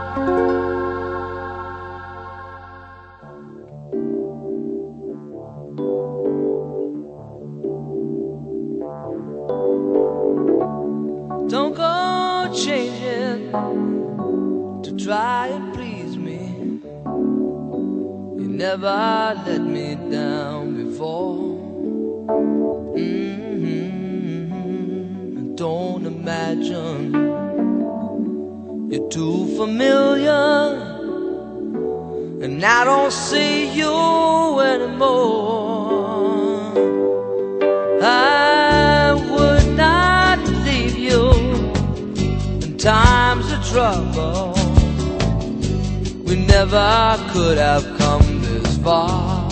Don't go changing to try and please me. You never let me down before. Don't imagine you're too familiar, and I don't see you anymore. I would not leave you in times of trouble. We never could have come this far.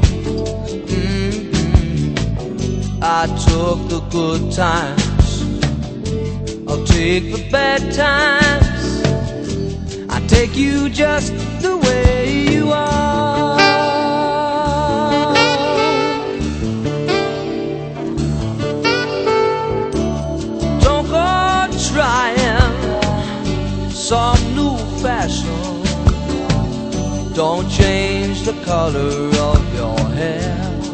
I took the good times, I'll take the bad times. I take you just the way you are. Don't go trying some new fashion. Don't change the color of your hair.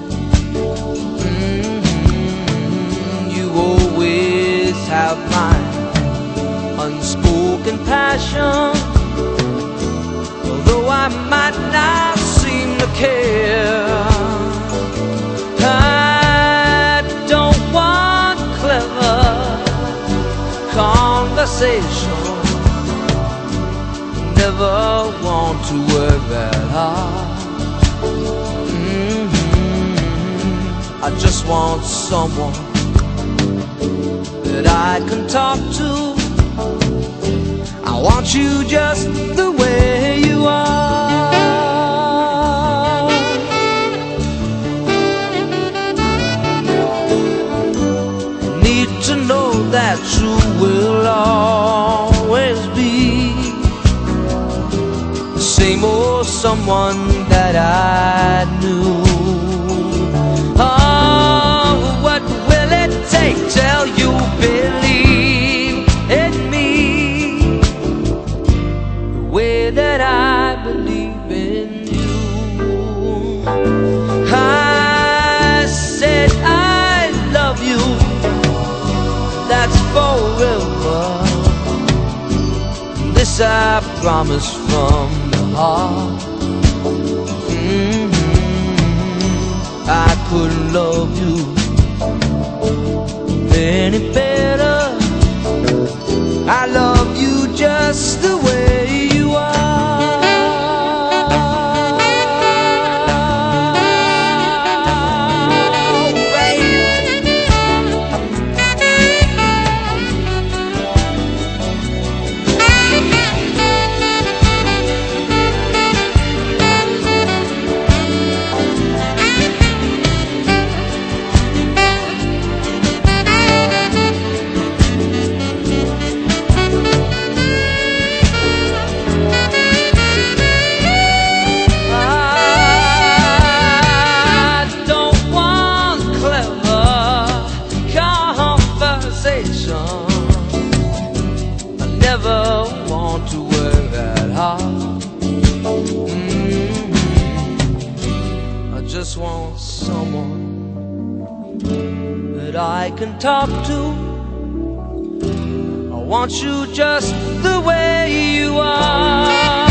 You always have my unspoken passion, although I might not seem to care. I don't want clever conversation, never want to work that hard. I just want someone that I can talk to. I want you just the way you are. Need to know that you will always be the same old someone that I knew. Oh, what will it take till you believe in me the way that I believe in you? I said I love you, that's forever. This I promise from the heart. I couldn't love you any better. I love you just the way you are. I never want to work that hard. I just want someone that I can talk to. I want you just the way you are.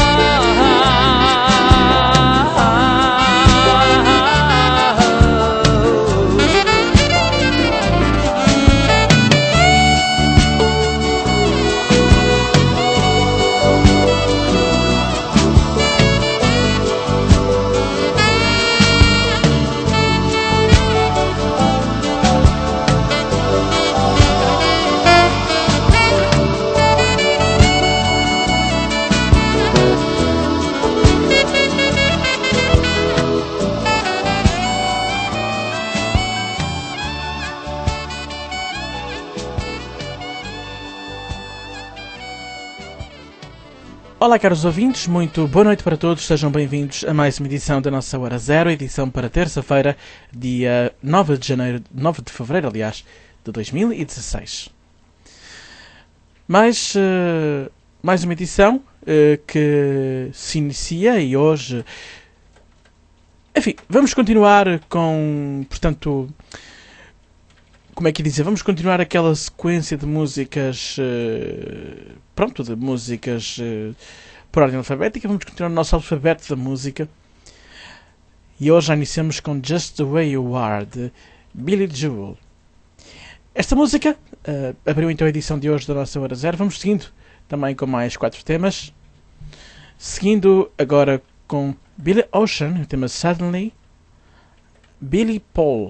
Olá caros ouvintes, muito boa noite para todos, sejam bem-vindos a mais uma edição da nossa Hora Zero, edição para terça-feira, dia 9 de fevereiro, aliás, de 2016. Mais mais uma edição que se inicia e hoje... Enfim, vamos continuar com, portanto... Como é que dizer? Vamos continuar aquela sequência de músicas... de músicas por ordem alfabética. Vamos continuar o nosso alfabeto da música. E hoje já iniciamos com Just The Way You Are, de Billy Joel. Esta música abriu então a edição de hoje da nossa Hora Zero. Vamos seguindo também com mais 4 temas. Seguindo agora com Billy Ocean, o tema Suddenly. Billy Paul,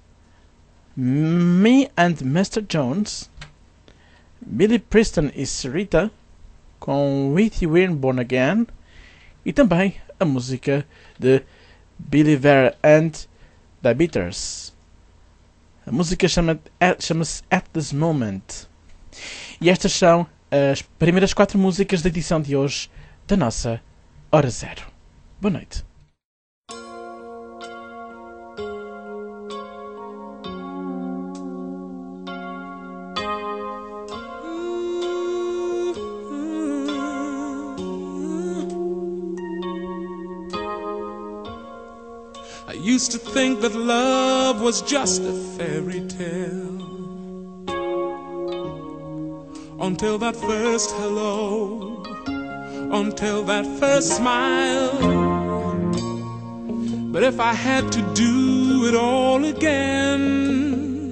Me and Mr. Jones. Billy Preston e Sarita, com With You In Born Again. E também a música de Billy Vera and The Beaters. A música chama-se At This Moment. E estas são as primeiras 4 músicas da edição de hoje da nossa Hora Zero. Boa noite. I used to think that love was just a fairy tale, until that first hello, until that first smile. But if I had to do it all again,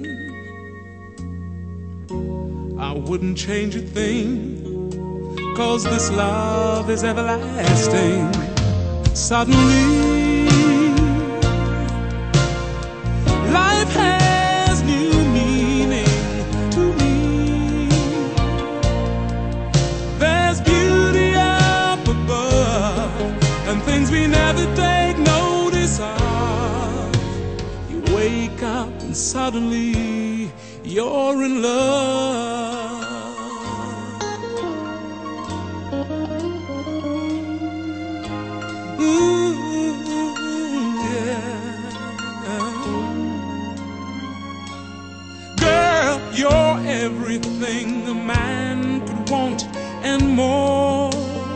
I wouldn't change a thing, 'cause this love is everlasting. Suddenly life has new meaning to me. There's beauty up above and things we never take notice of. You wake up and suddenly you're in love. You're everything a man could want and more.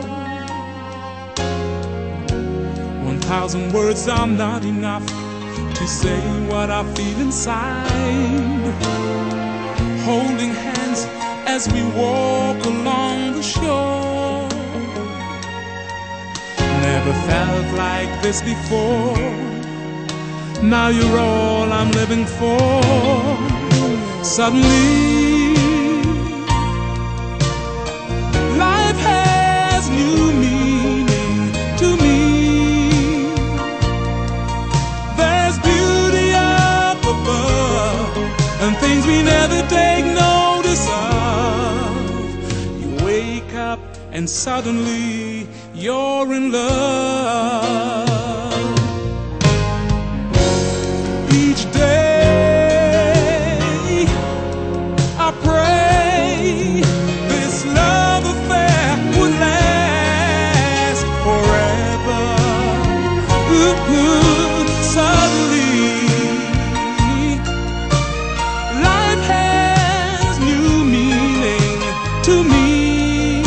1,000 words are not enough to say what I feel inside. Holding hands as we walk along the shore. Never felt like this before. Now you're all I'm living for. Suddenly life has new meaning to me. There's beauty up above and things we never take notice of. You wake up and suddenly you're in love. Each day pray this love affair would last forever. Suddenly life has new meaning to me.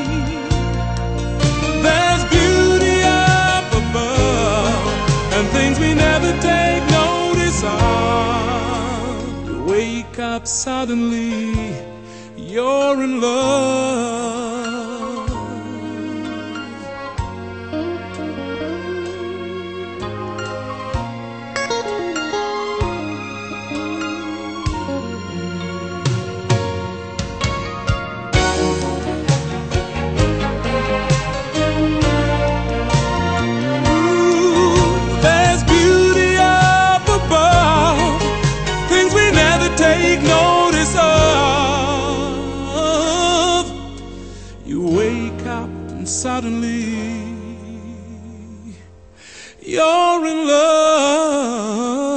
There's beauty up above and things we never take notice of. You wake up suddenly, you're in love. There's beauty up above, things we never take notice of. You wake up and suddenly you're in love.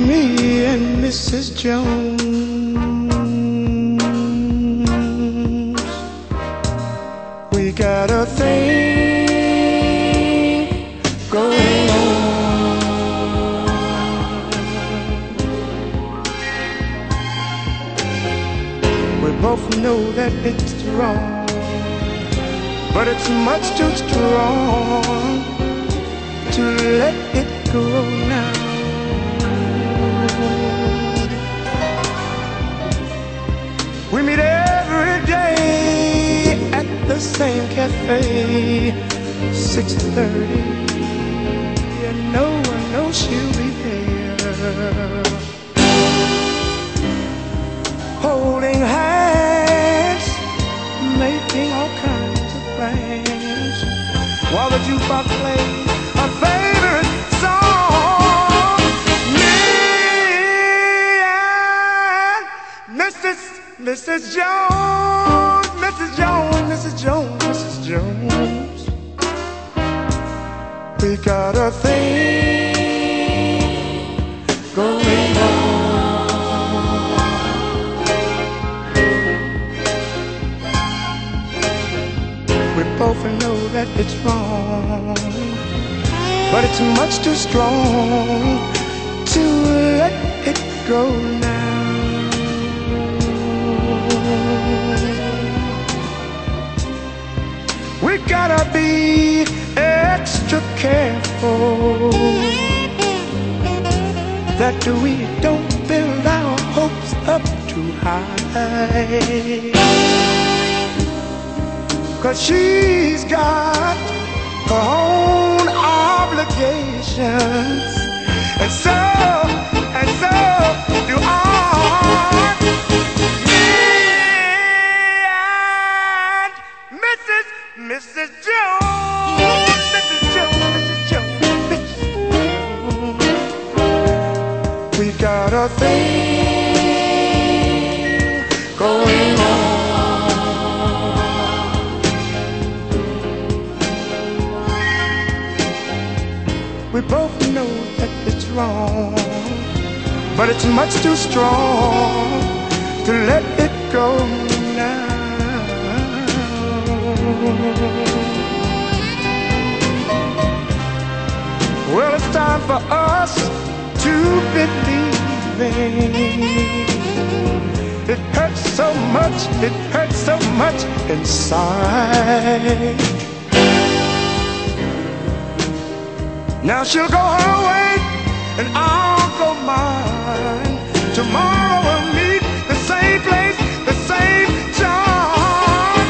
Me and Mrs. Jones, we got a thing going on. We both know that it's wrong, but it's much too strong to let it go now. We meet every day at the same cafe, 6:30, and no one knows she'll be there. Holding hands, making all kinds of plans, while the jukebox plays our favorite song. Me and Mrs. Jones, Mrs. Jones, Mrs. Jones, Mrs. Jones, we got a thing going on. We both know that it's wrong, but it's much too strong to let it go now. We gotta be extra careful that we don't build our hopes up too high, 'cause she's got her own obligations, and so do I. Mrs. Jones, Mrs. Jones, Mrs. Jones, Mrs. Jones, we got a thing going on. We both know that it's wrong, but it's much too strong to let it go now. Well, it's time for us to believe. It hurts so much inside. Now she'll go her way and I'll go mine. Tomorrow we'll meet the same place, the same time.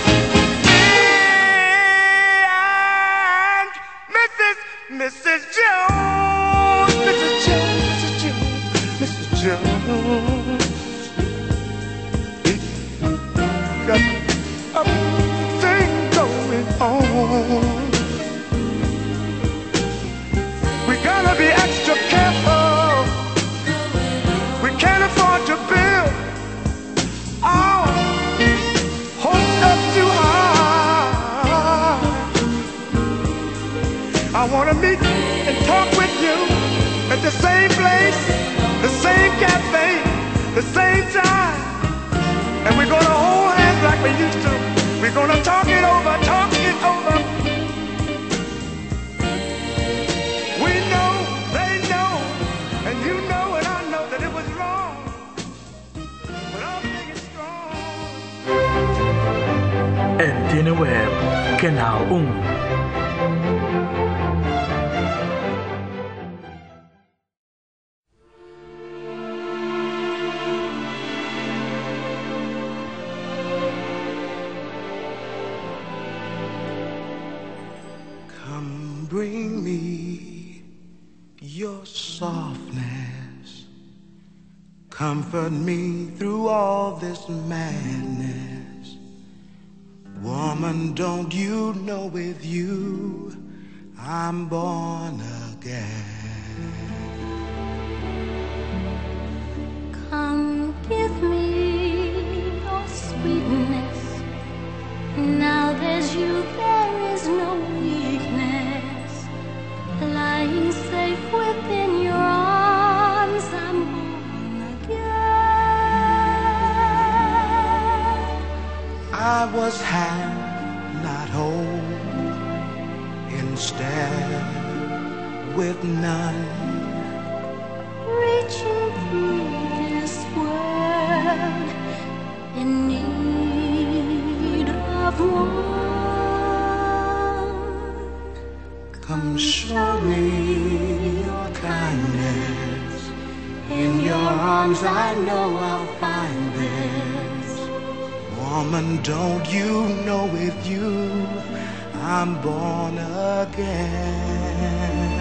And Mrs. Jones, Mrs. Jones, Mrs. Jones, Mrs. Jones, we got a thing going on. We gotta be extra careful. We can't afford to build our hopes up too high. I wanna meet and talk with you at the same place, the same cafe, the same time. And we're gonna hold hands like we used to. We're gonna talk it over, talk it over. We know, they know, and you know and I know that it was wrong. But I'll make it strong. NTN Web, Canal 1. Bring me your softness, comfort me through all this madness. Woman, don't you know with you I'm born again. Come give me your sweetness. Now there's you, there is no weakness. Lying safe within your arms, with none. Reaching through this world in need of one. Come show me your kindness. In your arms I know I'll find this. Woman, don't you know with you I'm born again.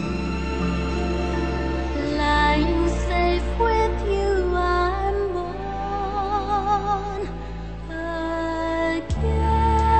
Lying safe with you, I'm born again.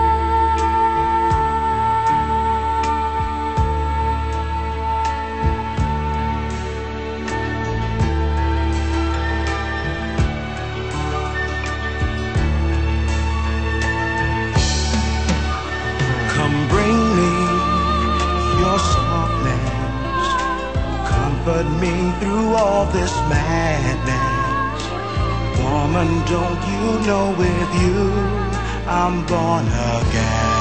Come bring me your softness. Comfort me through all this madness. Woman, don't you know with you I'm born again.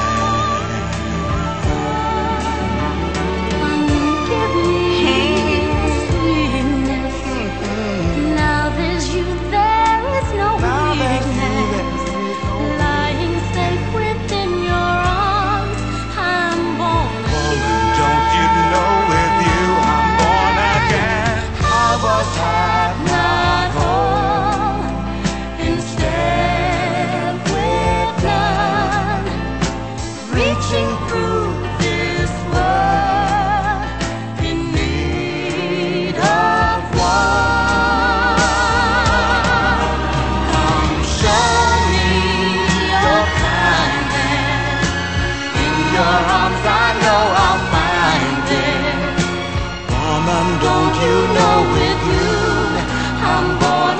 Give me sweetness. Now there's you, there is no weakness. Lying safe within your arms, I'm born Woman, don't you know with you I'm born again. I was half not whole, instead with none. Reaching through this world in need of one. Come show me your kindness. In your arms I know I'll find it. woman, don't you know with you I'm born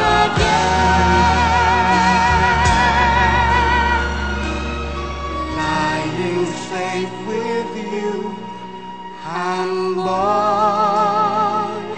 again. lying safe with you I'm born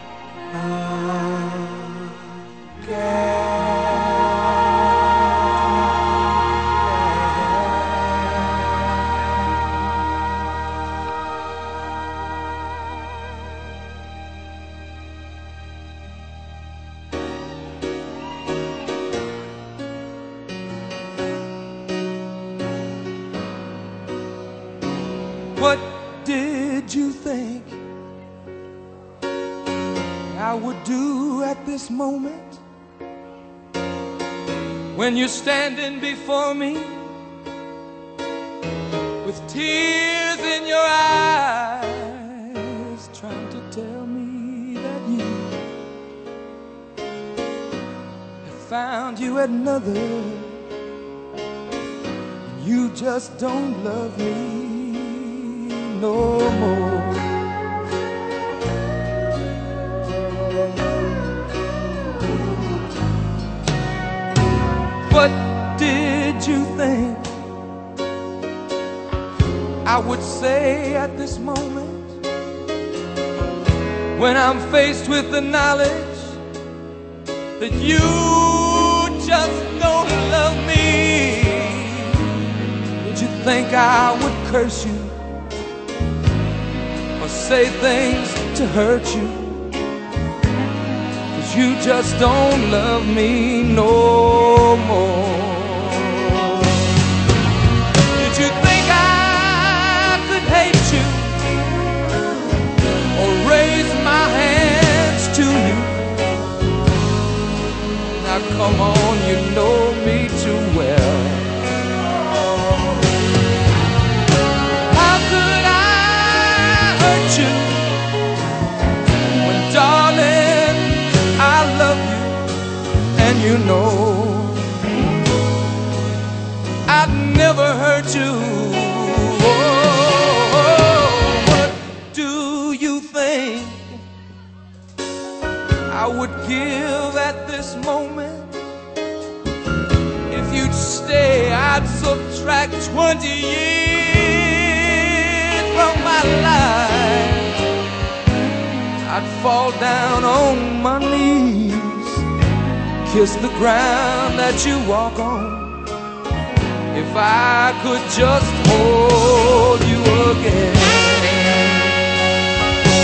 What did you think I would do at this moment when you're standing before me with tears in your eyes, trying to tell me that you have found you another, and you just don't love me no more. What did you think I would say at this moment when I'm faced with the knowledge that you just don't love me? Did you think I would curse you or say things to hurt you? 'Cause you just don't love me no more. Did you think I could hate you or raise my hands to you? Now come on, you know me too well. How could I hurt you when, darling, I love you and you know I'd never hurt you? Oh, what do you think I would give at this moment? If you'd stay, I'd subtract 20 years from my life. I'd fall down on my knees, kiss the ground that you walk on, if I could just hold you again.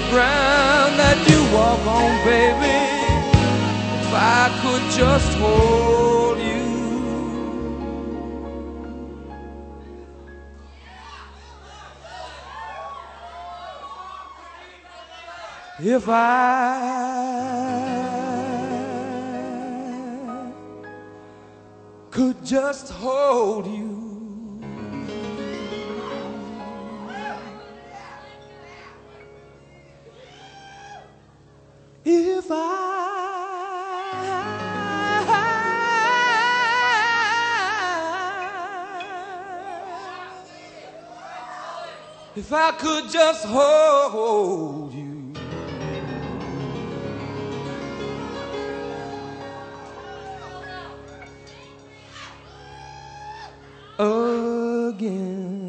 ground that you walk on, baby. If I could just hold you. If I could just hold you. If I could just hold you. Again.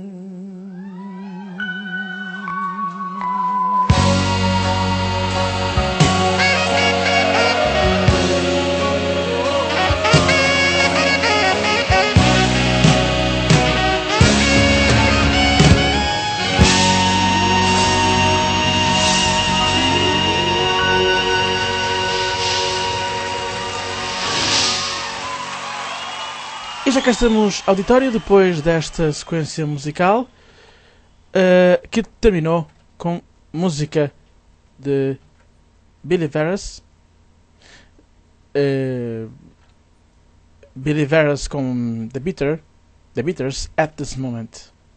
E já cá estamos, auditório, depois desta sequência musical que terminou com música de Billy Veras. Billy Veras com The Beaters at This Moment.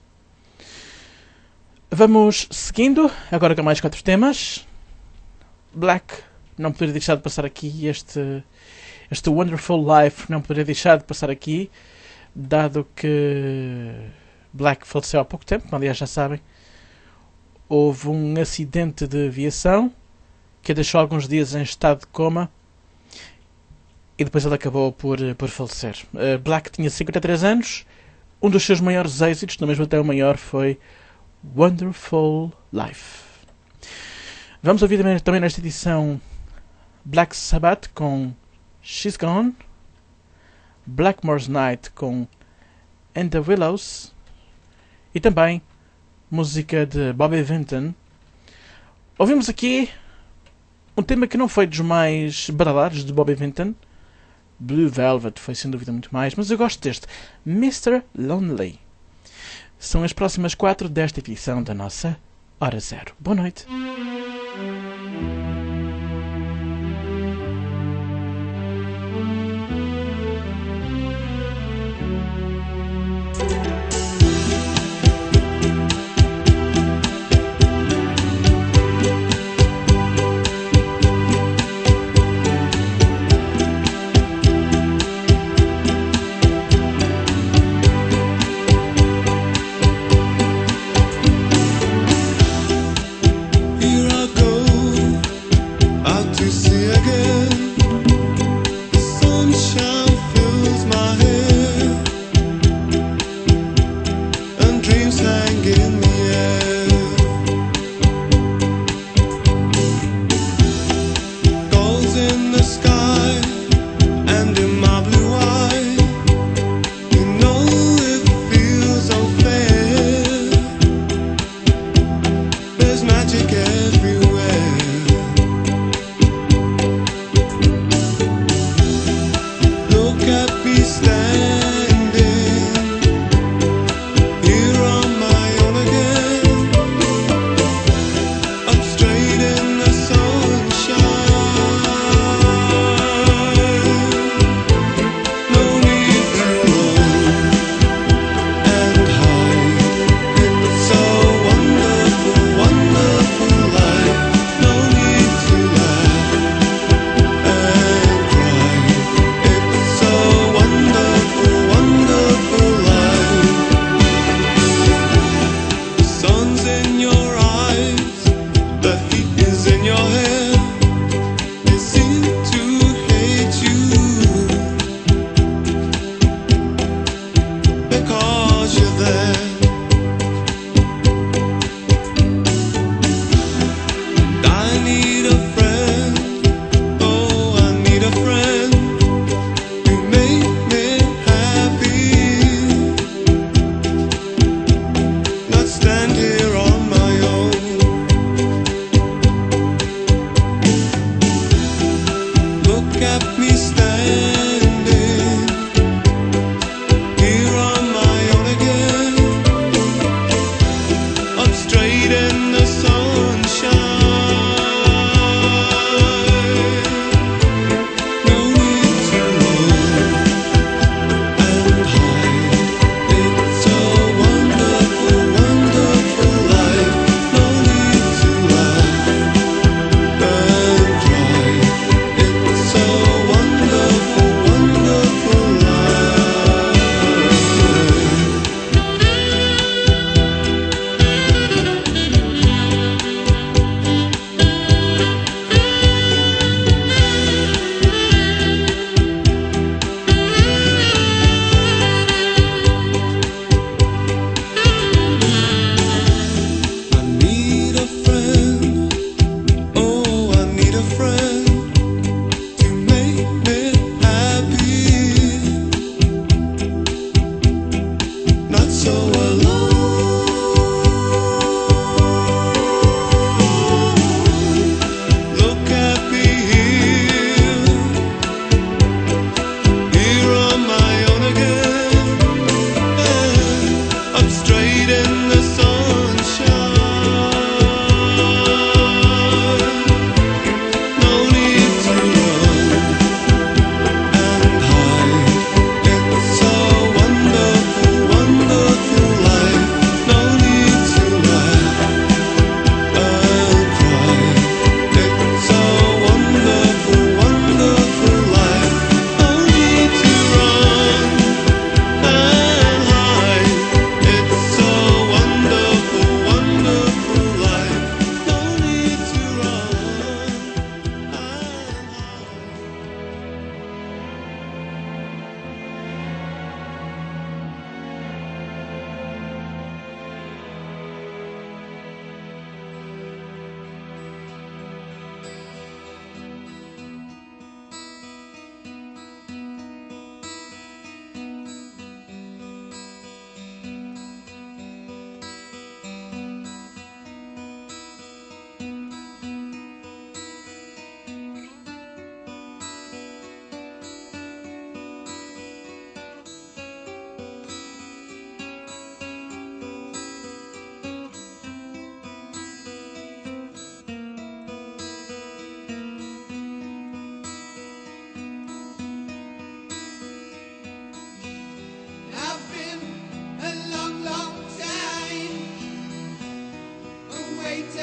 Vamos seguindo, agora com mais 4 temas. Black, não poderia deixar de passar aqui este Wonderful Life, não poderia deixar de passar aqui, dado que Black faleceu há pouco tempo, aliás já sabem, houve um acidente de aviação que a deixou alguns dias em estado de coma e depois ele acabou por falecer. Black tinha 53 anos, um dos seus maiores êxitos, no mesmo até o maior, foi Wonderful Life. Vamos ouvir também nesta edição Black Sabbath com She's Gone, Blackmore's Night com And the Willows e também música de Bobby Vinton. Ouvimos aqui um tema que não foi dos mais badalados de Bobby Vinton. Blue Velvet foi sem dúvida muito mais, mas eu gosto deste, Mr. Lonely. São as próximas 4 desta edição da nossa Hora Zero. Boa noite. Here I go.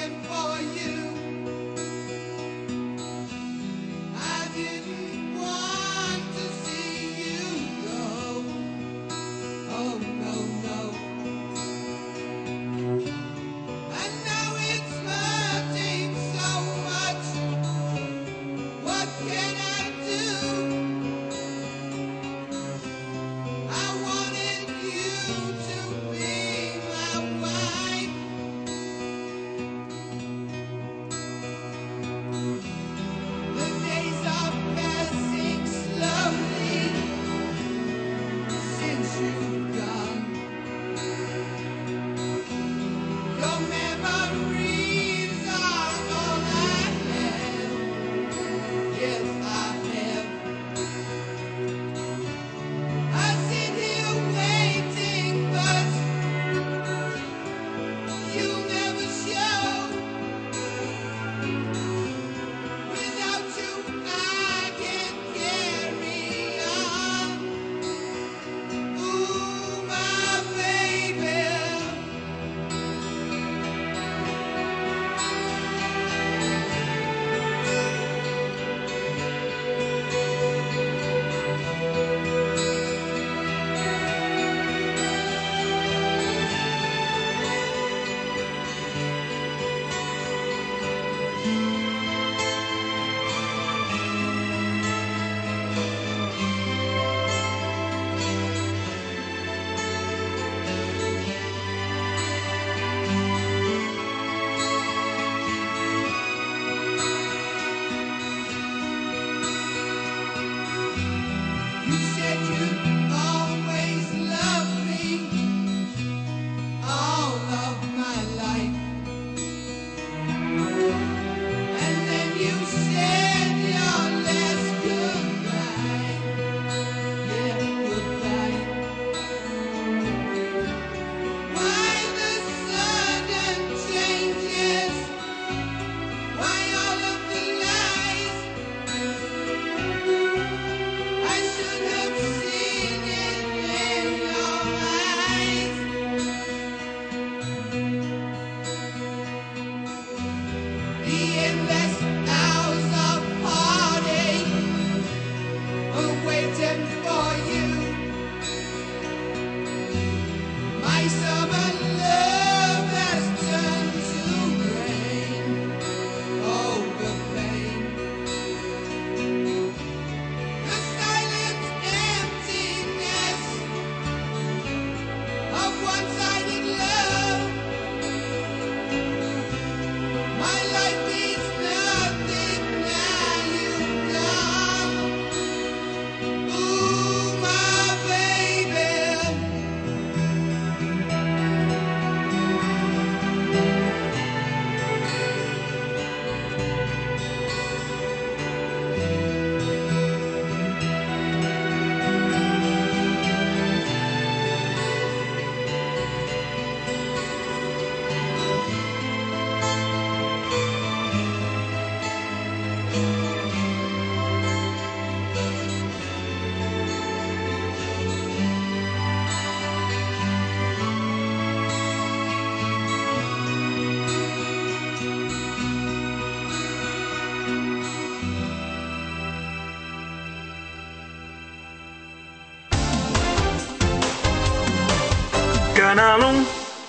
waiting for you. I didn't want to see you go. Oh no, no. I know it's hurting so much. What can I do? I wanted you to be my wife. The days are passing slowly since you've gone. Your memories are all I have. Yes, I have. I sit here waiting, but you never show. Without you, I can't carry on. Ooh, my baby. You said you'd always love me all of my life. And then you said your last goodbye. Yeah, goodbye. Why the sudden changes? Why all of the lies? I should have seen it in your eyes. The endless hours of heartache are waiting for you. My summer love has turned to rain. Oh, the pain. The silent emptiness of one-sided love. My life means nothing now you've gone. Ooh, my baby. Canal 1.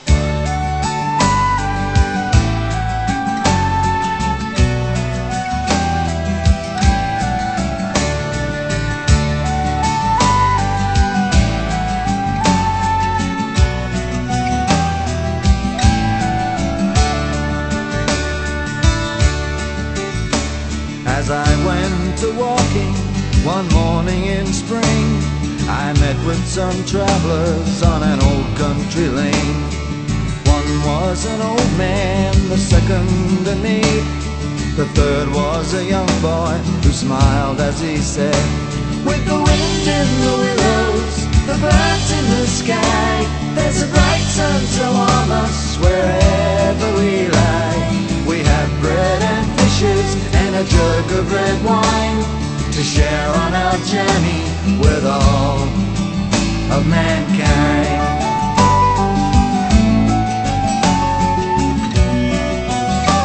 As I went to walking one morning in spring, I met with some travelers on an old country lane. One was an old man, the second a maid, the third was a young boy who smiled as he said, "With the wind in the willows, the birds in the sky, there's a bright sun to warm us wherever we lie. We have bread and fishes and a jug of red wine to share on our journey with all of mankind."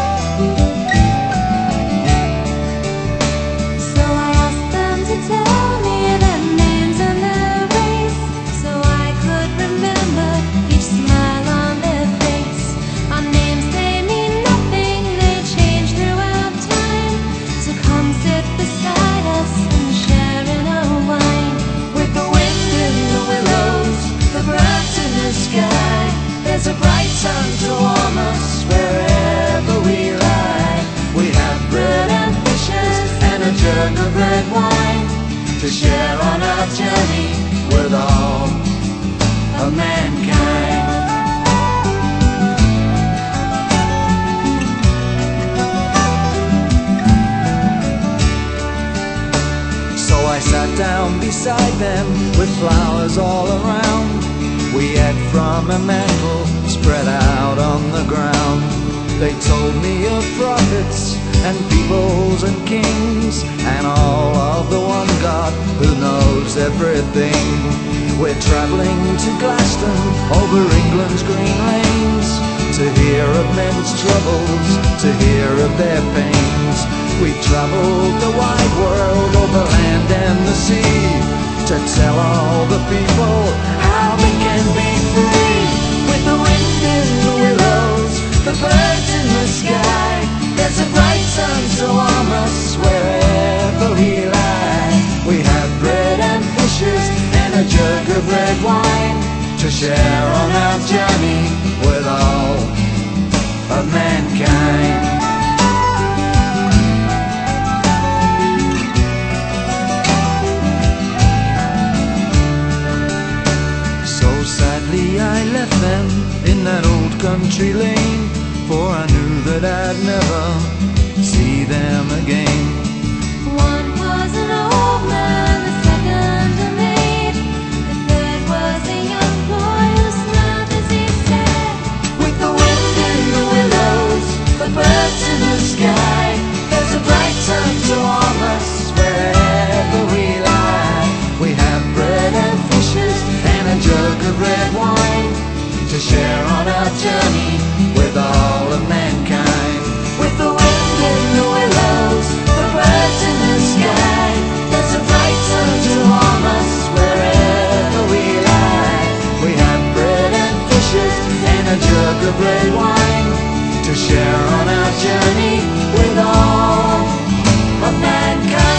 bright sun to warm us wherever we lie. We have bread and fishes and a jug of red wine to share on our journey with all of mankind. So I sat down beside them with flowers all around. We ate from a mantle spread out on the ground. They told me of prophets and peoples and kings, and all of the one God who knows everything. We're travelling to Glaston over England's green lanes, to hear of men's troubles, to hear of their pains. We travelled the wide world over land and the sea, to tell all the people how they can be free. With the wind in the willows, the birds in the sky, there's a bright sun to warm us wherever we lie. We have bread and fishes and a jug of red wine to share on our journey with all of mankind. Sadly I left them in that old country lane, for I knew that I'd never see them again. One was an old man, the second a maid, the third was a young boy whose love, as he said, with the wind in the willows, the birds in the sky, there's a bright sun to warm us wherever we lie. We have bread and fishes and a jug of red wine to share on our journey with all of mankind. With the wind in the willows, the birds in the sky, there's a bright sun to warm us wherever we lie. We have bread and fishes and a jug of red wine to share on our journey with all of mankind.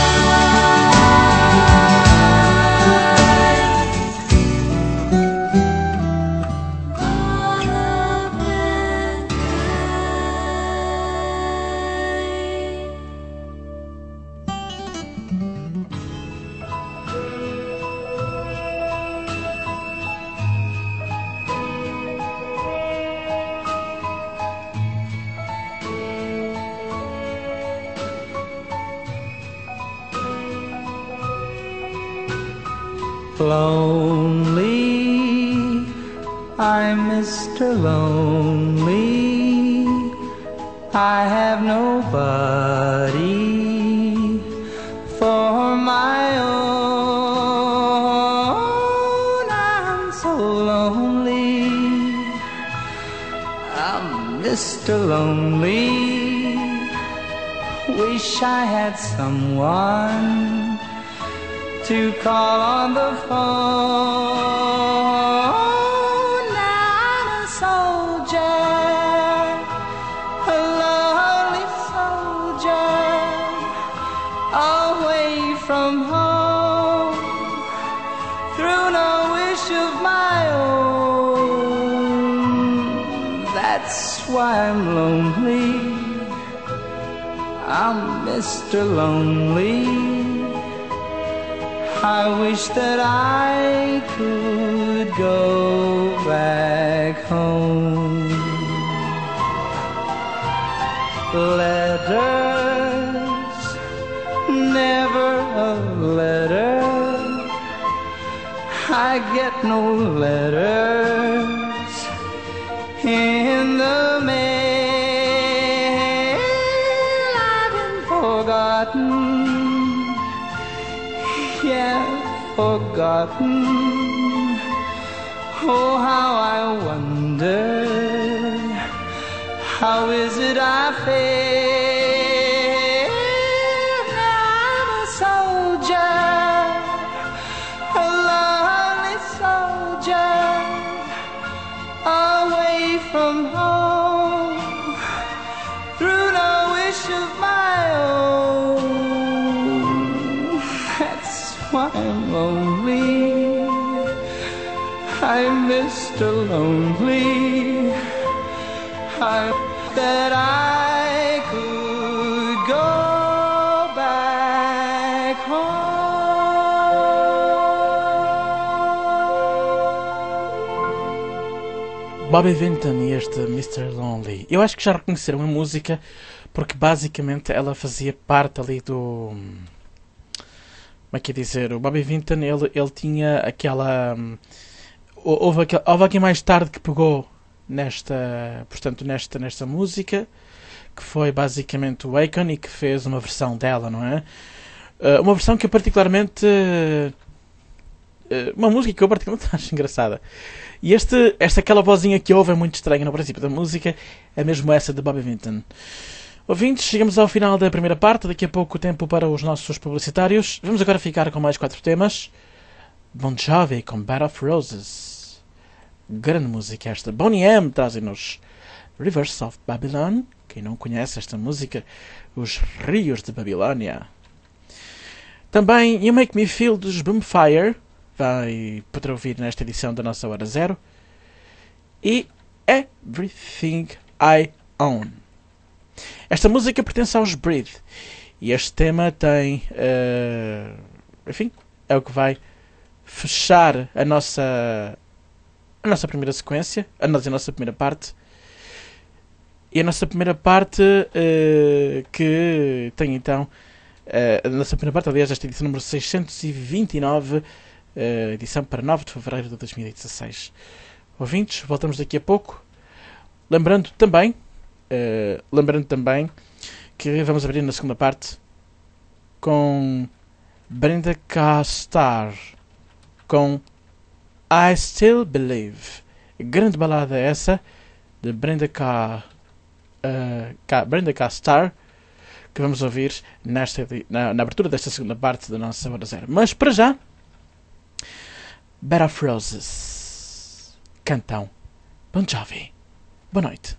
Lonely, I'm Mr. Lonely. I have nobody for my own. I'm so lonely. I'm Mr. Lonely. Wish I had someone to call on the phone. I'm a soldier, a lonely soldier, away from home, through no wish of my own. That's why I'm lonely. I'm Mr. Lonely. I wish that I could go back home. Letters, never a letter. I get no letters in the mail. I've been forgotten, yeah, forgotten. Oh, how I wonder, how is it I feel? Now I'm a soldier, a lonely soldier, away from home, through no wish of my own. That's why I'm lonely. I'm Mr. Lonely. life that I could go back home. Bobby Vinton e este Mr. Lonely. Eu acho que já reconheceram a música porque basicamente ela fazia parte ali do... Como é que é dizer? O Bobby Vinton, ele tinha aquela... Houve alguém mais tarde que pegou nesta música, que foi basicamente o Akon, e que fez uma versão dela, não é? Uma versão que eu particularmente... uma música que eu particularmente acho engraçada. E aquela vozinha que houve é muito estranha no princípio da música, é mesmo essa de Bobby Vinton. Ouvintes, chegamos ao final da primeira parte, daqui a pouco tempo para os nossos publicitários. Vamos agora ficar com mais 4 temas. Bon Jovi com Bed of Roses. Grande música esta. Boney M trazem-nos Rivers of Babylon. Quem não conhece esta música, Os Rios de Babilónia. Também You Make Me Feel dos Boomfire. Vai poder ouvir nesta edição da nossa Hora Zero. E Everything I Own. Esta música pertence aos Breathe. E este tema tem... enfim, é o que vai fechar a nossa primeira sequência, a nossa primeira parte. E a nossa primeira parte que tem então... a nossa primeira parte, aliás, esta edição número 629, edição para 9 de fevereiro de 2016. Ouvintes, voltamos daqui a pouco. Lembrando também que vamos abrir na segunda parte com Brenda K. Starr com I Still Believe. Grande balada essa de Brenda K. Starr, que vamos ouvir na abertura desta segunda parte da nossa Hora Zero. Mas para já, Bed of Roses. Cantão Bon Jovi. Boa noite.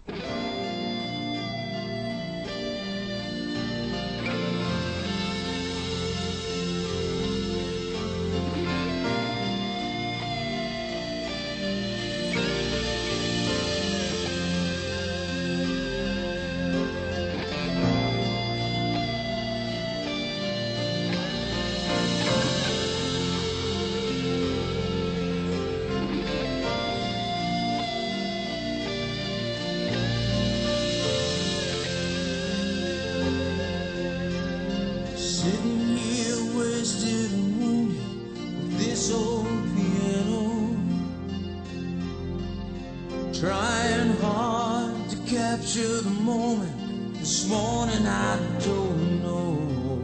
Sitting here wasted and wounded with this old piano, trying hard to capture the moment. This morning I don't know,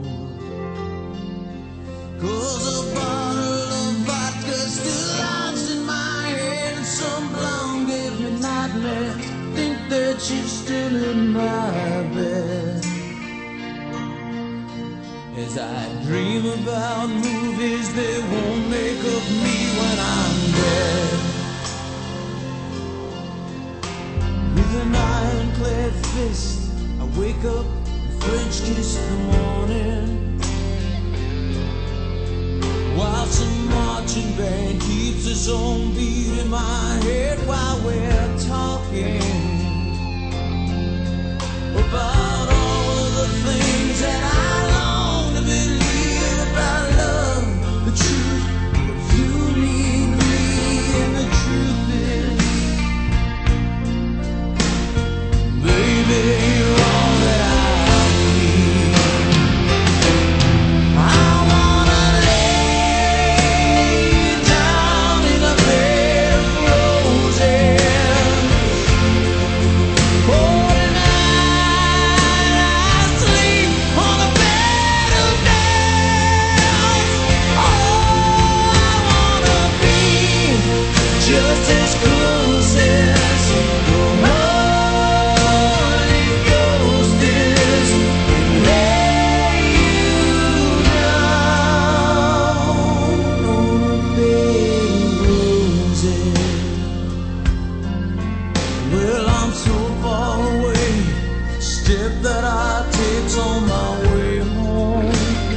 'cause a bottle of vodka still lodged in my head, and some blonde gave me nightmares. Think that she's still in my bed. As I dream about movies that won't make of me when I'm dead. With an ironclad fist, I wake up and French kiss the morning, while some marching band keeps its own beat in my head while we're talking about all of the things that I long to believe about love, the truth, that you need me, and the truth is, baby, you're all that I need. I wanna lay down in a bed of roses. Oh, tonight I sleep on a bed of nails. Oh, I wanna be just as close as the Holy Ghost is, and lay you down on a bed of roses. Well, I'm so far away, step that I take's on my way home.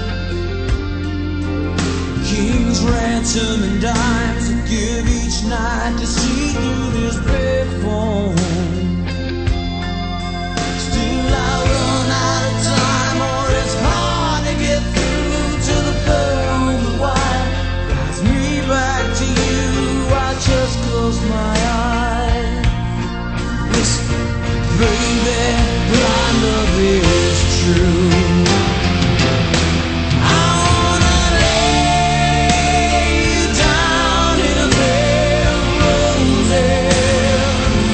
King's ransom and dimes I give each night to see through this bed phone. baby, blind love is true. I wanna lay you down in a bed of roses.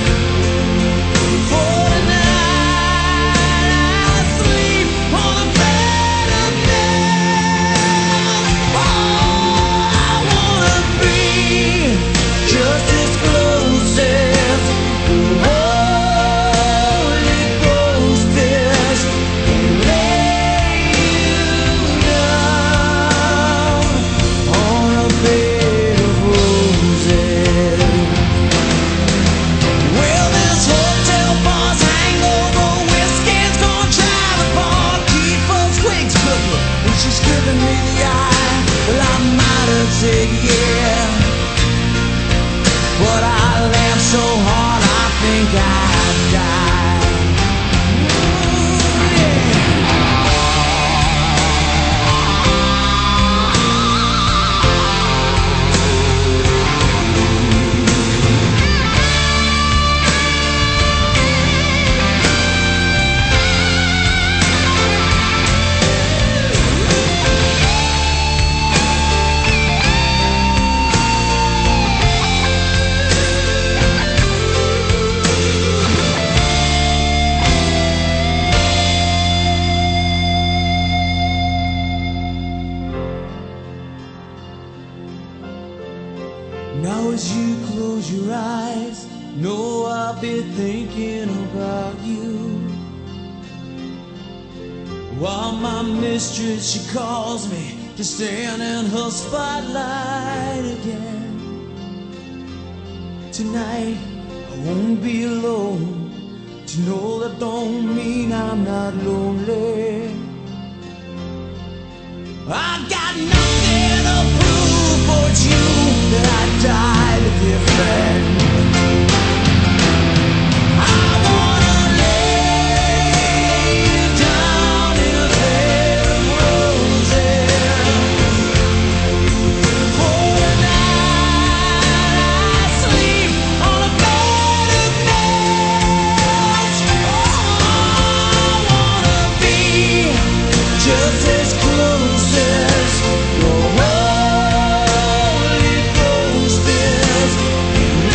For tonight I sleep on a bed of nails. Oh, I wanna be just as close as the Holy Ghost is, and lay you down on a bed of roses. Well, this hotel bar's hangover whiskey's gonna drive apart, keep us quick looking, and she's giving me the eye. Well, I might have said yeah, but I laughed so hard I think I'd die. Ooh, yeah. Now as you close your eyes, know I'll be thinking about you. While my mistress, she calls me to stand in her spotlight again. Tonight I won't be alone. To know that don't mean I'm not lonely. I got nothing to prove, but it's you that I died a different. I wanna lay you down in a bed of roses. For tonight I sleep on a bed of nails. Oh, I wanna be just as close as the Holy Ghost is, and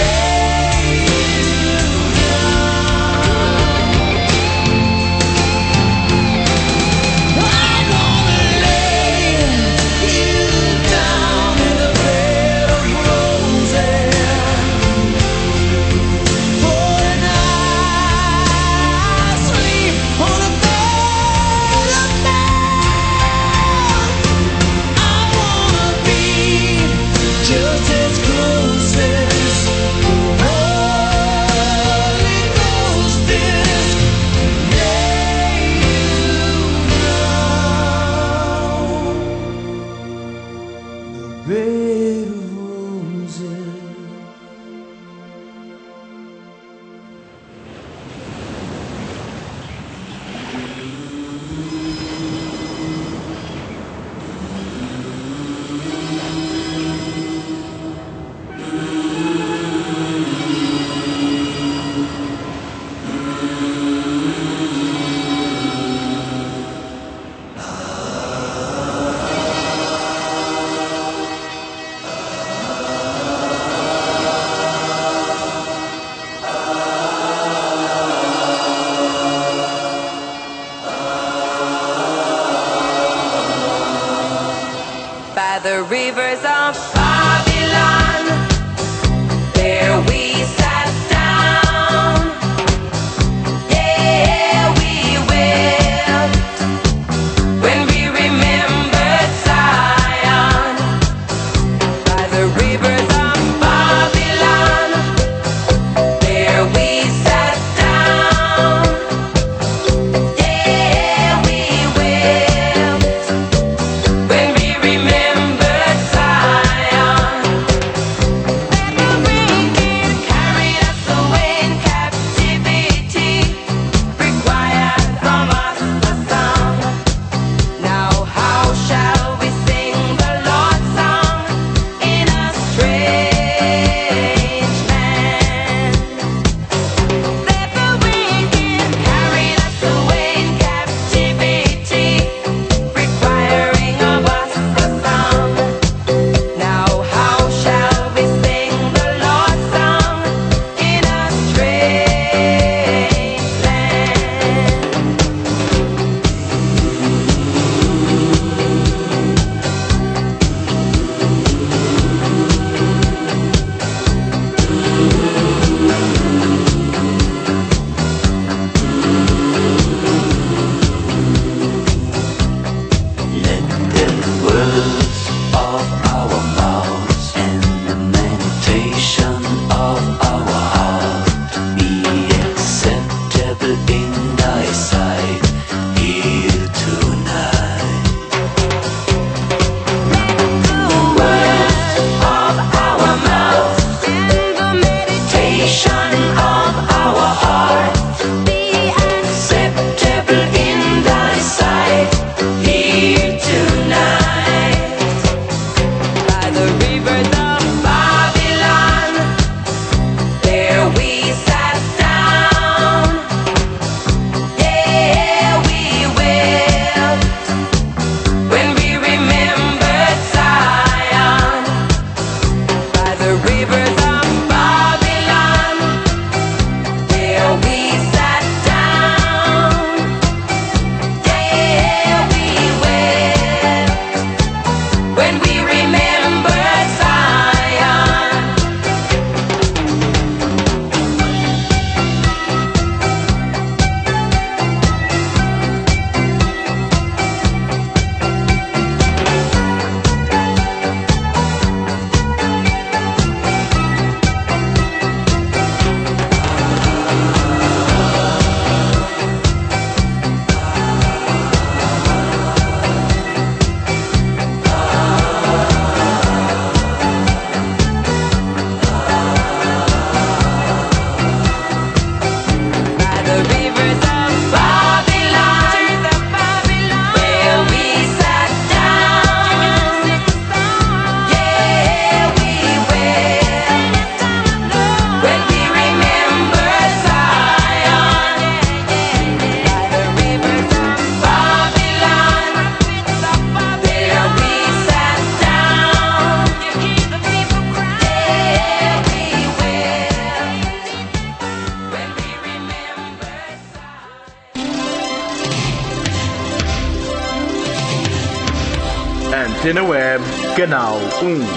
Antena Web, Canal 1.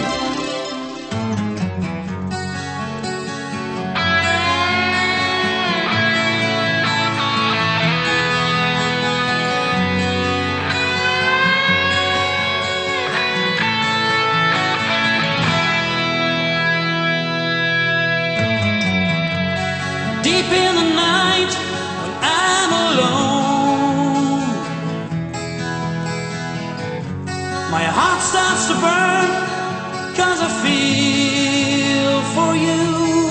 Deep in the night when I'm alone, my heart starts to burn 'cause I feel for you.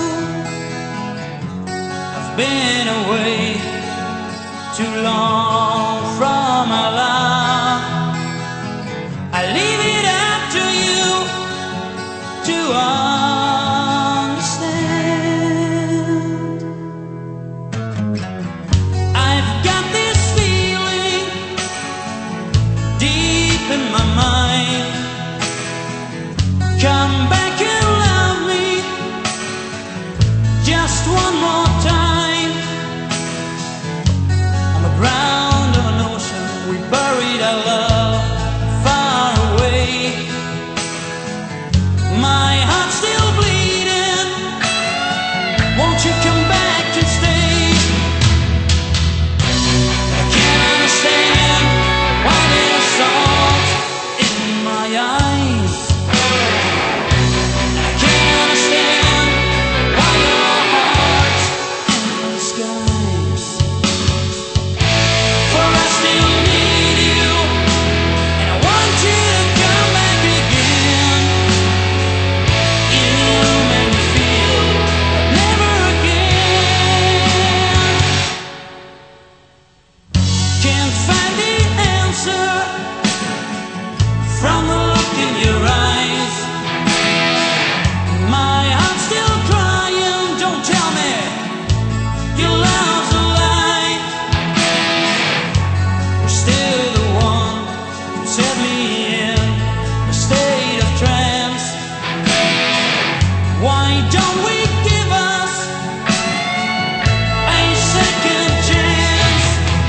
I've been away too long from my love. I leave it up to you to understand. I've got this feeling deep in my mind. Come back and love me just one more time. On the ground of an ocean, we buried our love far away. My heart's still bleeding. Won't you come back and stay? I can't understand why there's salt in my eyes. I can't understand why your heart's in the skies. For I still need you, and I want you to come back again. You make me feel like never again. Can't find the answer from the look in your eyes. My heart's still crying. Don't tell me your love's a lie. You're still the one who set me in a state of trance. Why don't we give us a second chance?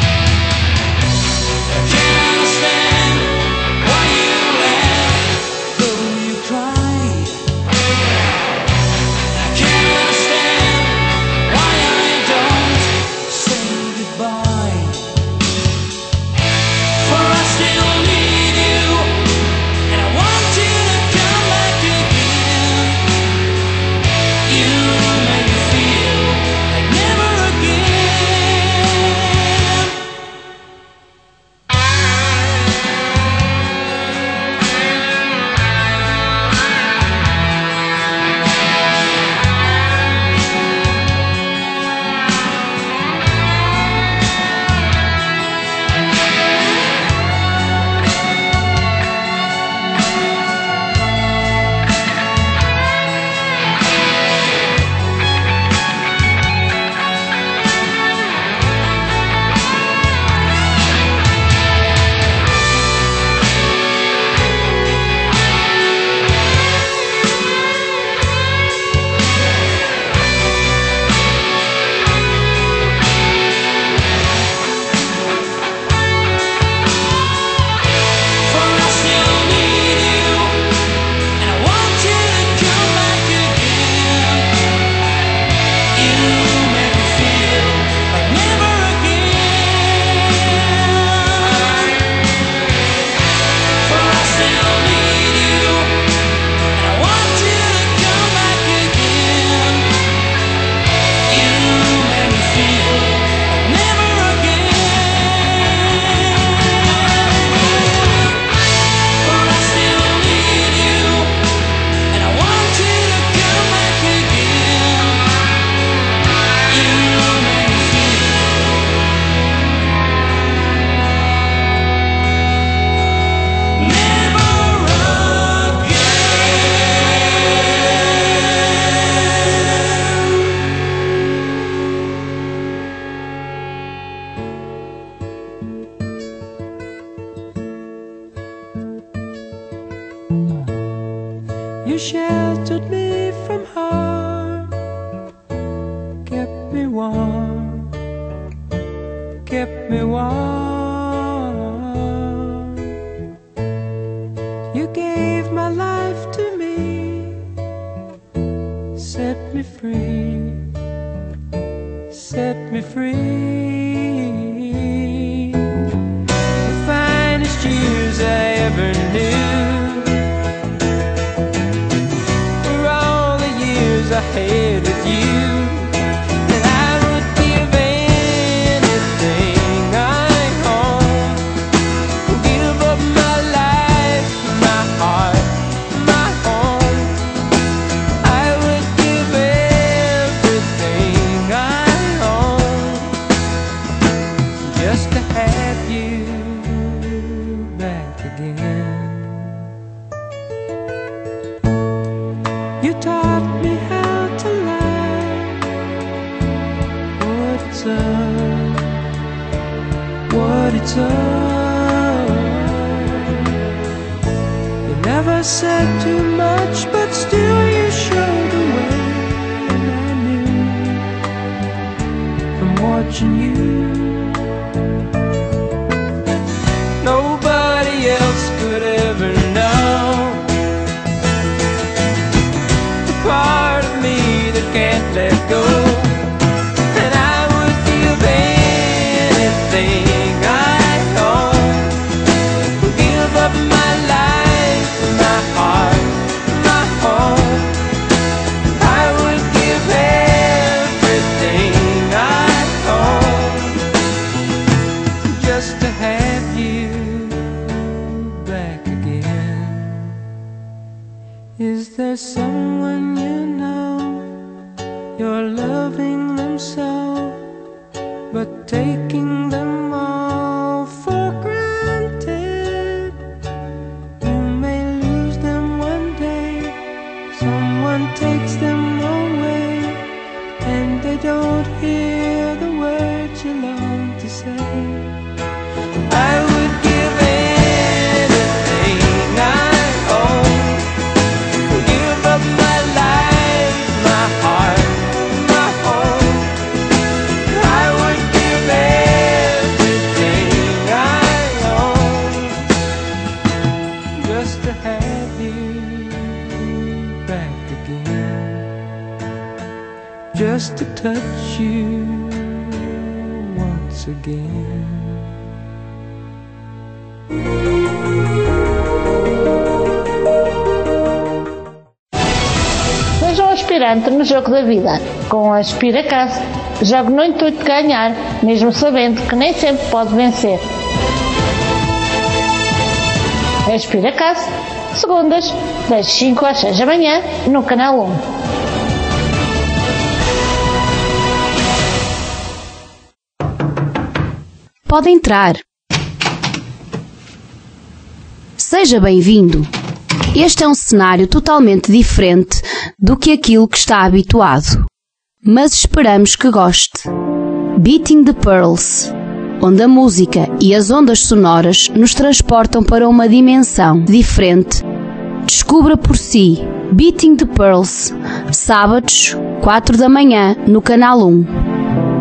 I can't understand why you laugh though you cry. I can't understand why I don't say goodbye. For I still need you, and I want you to come back again. You make me feel like never again. For I still need you, and I want you to come back again. You make me feel like never again. For I still need you, and I want you to come back again. You make me feel like never again. For I still need you, and I want you to come back again. You make me feel never again. You sheltered me from harm, kept me warm, kept me warm. You the finest years I ever knew, for all the years I had with you. And I would give anything I own, give up my life, my heart, my home. I would give everything I own just to have you back again. You taught me how to love, what it's up. You never said too much, but still you showed the way. And I knew from watching you, nobody else could ever know the part of me that can't let go. And I would give anything I own, give up my life, my heart, my home. I would give everything I own just to have you back again. Is there someone you know, you're loving them so, but taking them all for granted? You may lose them one day, someone takes them away, and they don't hear the words you long to say. I would give anything I own, give up my life, my heart, my home. I would give everything I own just to have you back again, just to touch you once again. Seja um aspirante no jogo da vida. Com a Aspiracast, jogue no intuito de ganhar, mesmo sabendo que nem sempre pode vencer. Aspiracast, segundas, das 5 às 6 da manhã, no Canal 1. Pode entrar. Seja bem-vindo. Este é um cenário totalmente diferente do que aquilo que está habituado, mas esperamos que goste. Beating the Pearls, onde a música e as ondas sonoras nos transportam para uma dimensão diferente. Descubra por si. Beating the Pearls, sábados, 4 da manhã, no Canal 1.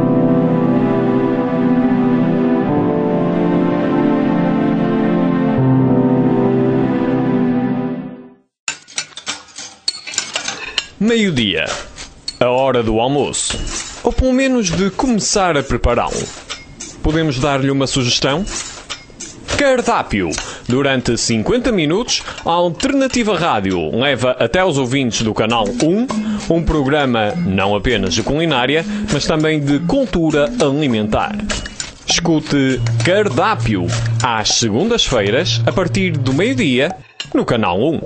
Meio-dia, a hora do almoço, ou pelo menos de começar a prepará-lo. Podemos dar-lhe uma sugestão? Cardápio. Durante 50 minutos, a Alternativa Rádio leva até aos ouvintes do Canal 1 um programa não apenas de culinária, mas também de cultura alimentar. Escute Cardápio às segundas-feiras, a partir do meio-dia, no Canal 1.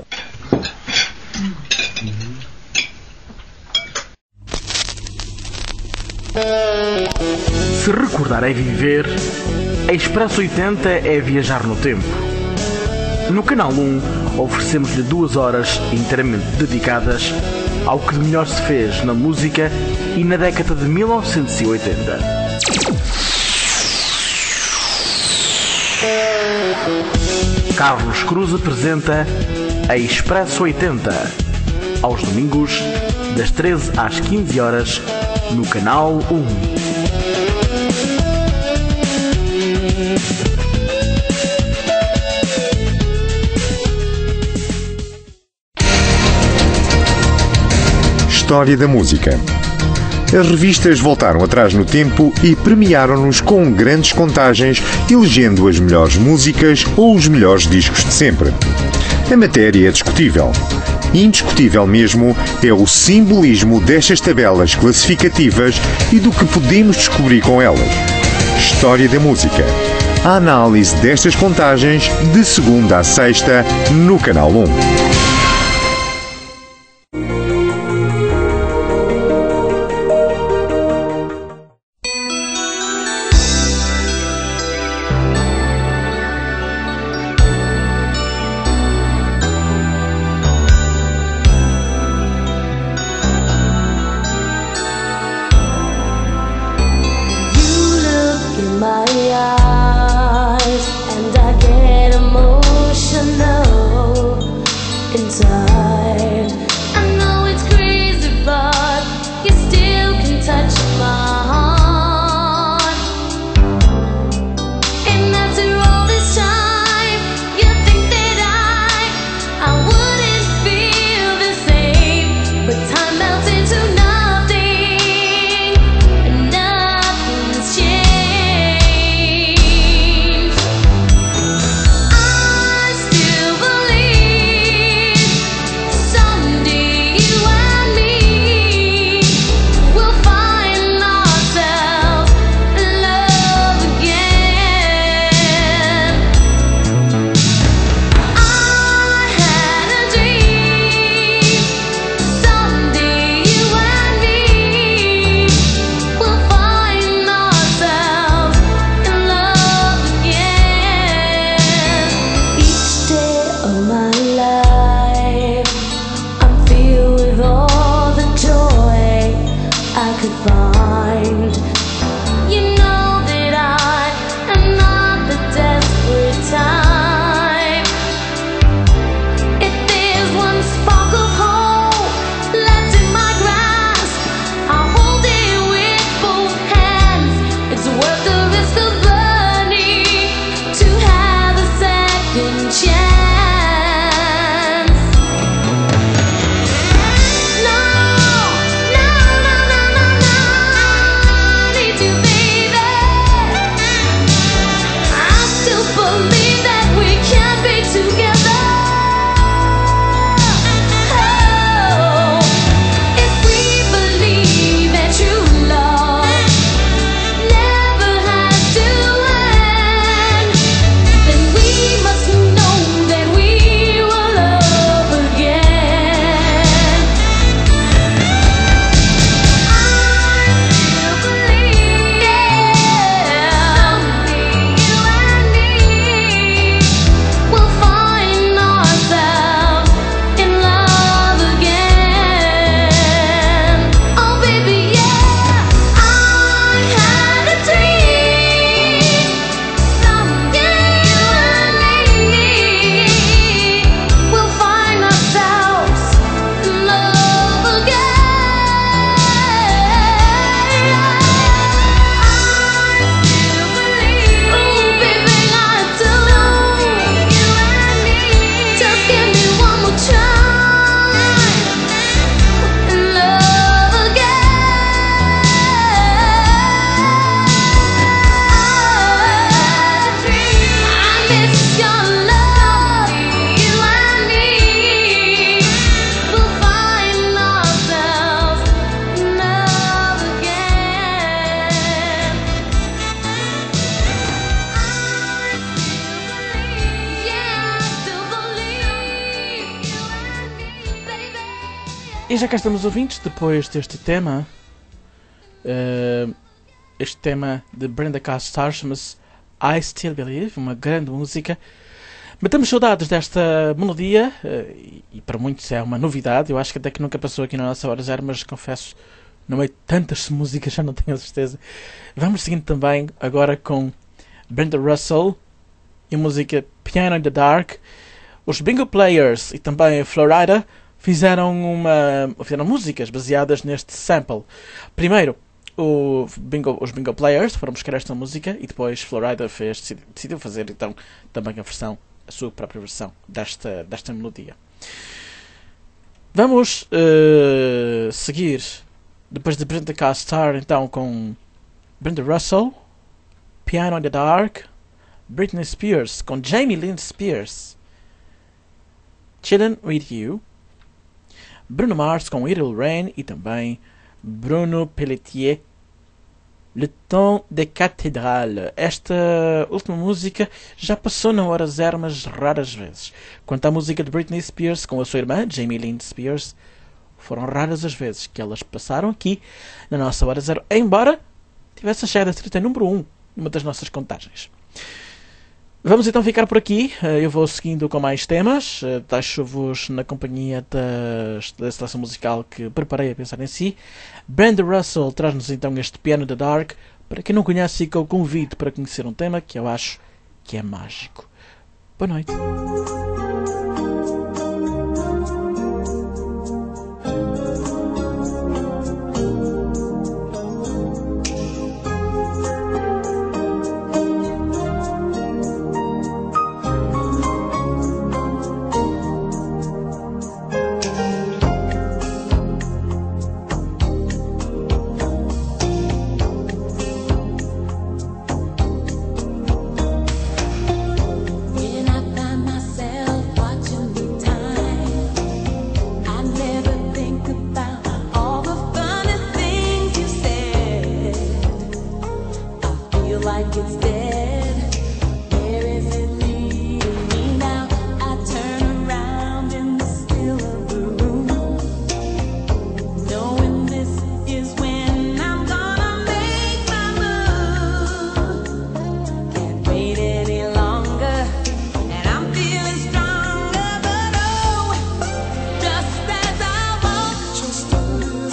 Se recordar é viver, a Expresso 80 é viajar no tempo. No Canal 1 oferecemos-lhe 2 horas inteiramente dedicadas ao que de melhor se fez na música e na década de 1980. Carlos Cruz apresenta a Expresso 80, aos domingos, das 13 às 15 horas, no Canal 1. História da música. as revistas voltaram atrás no tempo e premiaram-nos com grandes contagens, elegendo as melhores músicas ou os melhores discos de sempre. A matéria é discutível. Indiscutível mesmo é o simbolismo destas tabelas classificativas e do que podemos descobrir com elas. História da música. A análise destas contagens de segunda a sexta no Canal 1. E já cá estamos, ouvintes, depois deste tema, este tema de Brenda K. Starr, chama-se I Still Believe, uma grande música. Matamos saudades desta melodia, e para muitos é uma novidade, eu acho que até que nunca passou aqui na nossa Hora Zero, mas confesso, no meio de tantas músicas, já não tenho a certeza. Vamos seguindo também agora com Brenda Russell e a música Piano in the Dark. Os Bingo Players e também a Florida fizeram músicas baseadas neste sample. Primeiro, os Bingo Players foram buscar esta música e depois Florida decidiu fazer então também a sua própria versão desta melodia. Vamos seguir Depois de Brenda K. Starr, então, com Brenda Russell, Piano in the Dark, Britney Spears, com Jamie Lynn Spears, Chillin' With You, Bruno Mars com It'll Rain e também Bruno Pelletier, Le Temps de Cathédrale. Esta última música já passou na Hora Zero, mas raras vezes. Quanto à música de Britney Spears com a sua irmã, Jamie Lynn Spears, foram raras as vezes que elas passaram aqui na nossa Hora Zero, embora tivesse chegado a ser número 1 numa das nossas contagens. Vamos então ficar por aqui. Eu vou seguindo com mais temas. Deixo-vos na companhia da seleção musical que preparei a pensar em si. Brenda Russell traz-nos então este Piano in the Dark. Para quem não conhece, fica o convite para conhecer um tema que eu acho que é mágico. Boa noite.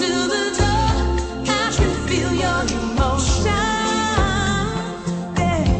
Feel your emotion, yeah.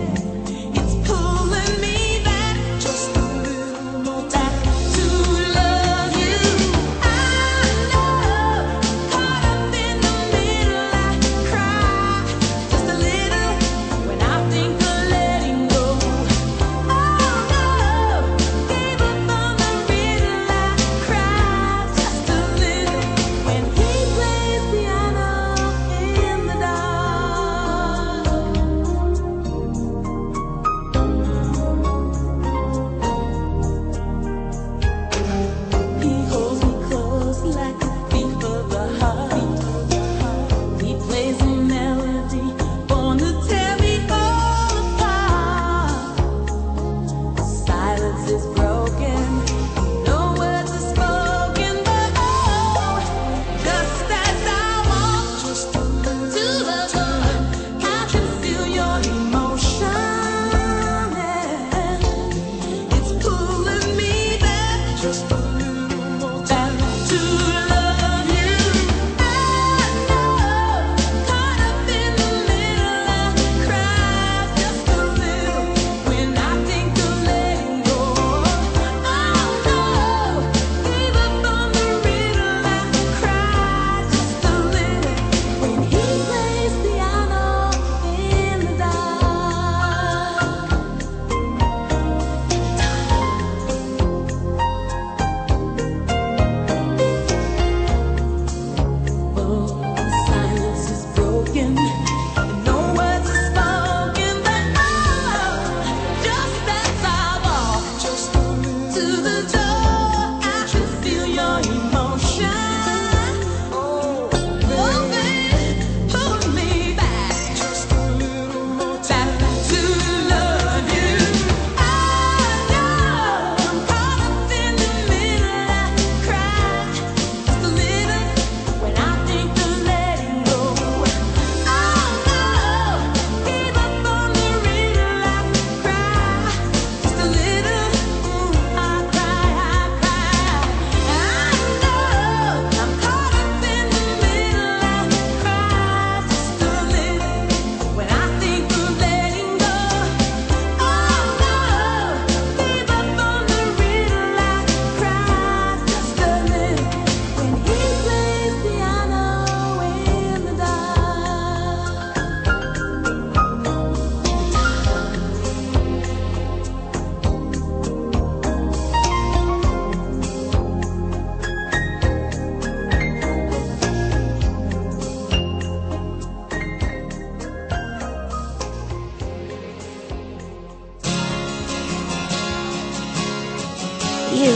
You.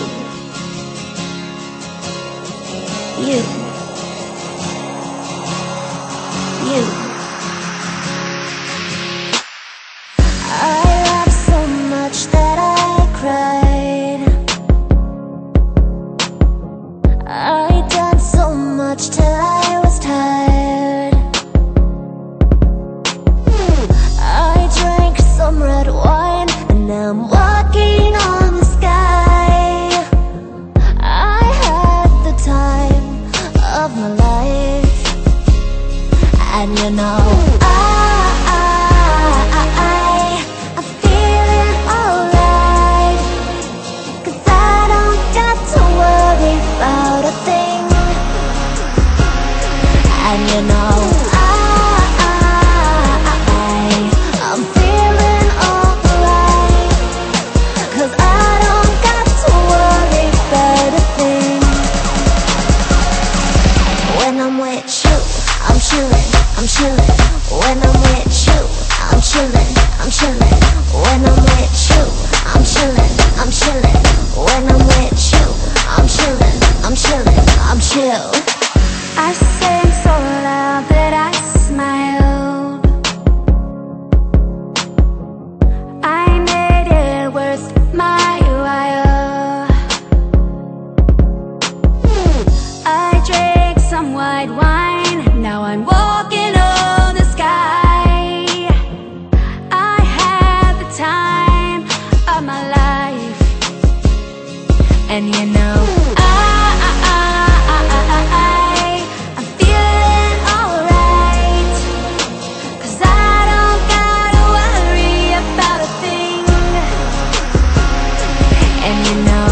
You. You. I laughed so much that I cried. I danced so much till I was tired. I drank some red wine and now I'm walking on the sky. I had the time of my life, and you know I'm feeling alright, 'cause I don't got to worry about a thing. And you know I'm feeling alright, 'cause I don't got to worry about a thing. When I'm with you, I'm chillin', I'm chillin'. When I'm with you, I'm chillin', I'm chillin'. When I'm with you, I'm chillin', I'm chillin'. When I'm with you, I'm chillin', I'm chillin', I'm chill. I sang so loud that I smiled. I made it worth my while. I drank some white wine, now I'm walking on the sky. I had the time of my life, and you know I'm feeling alright, 'cause I don't gotta worry about a thing. And you know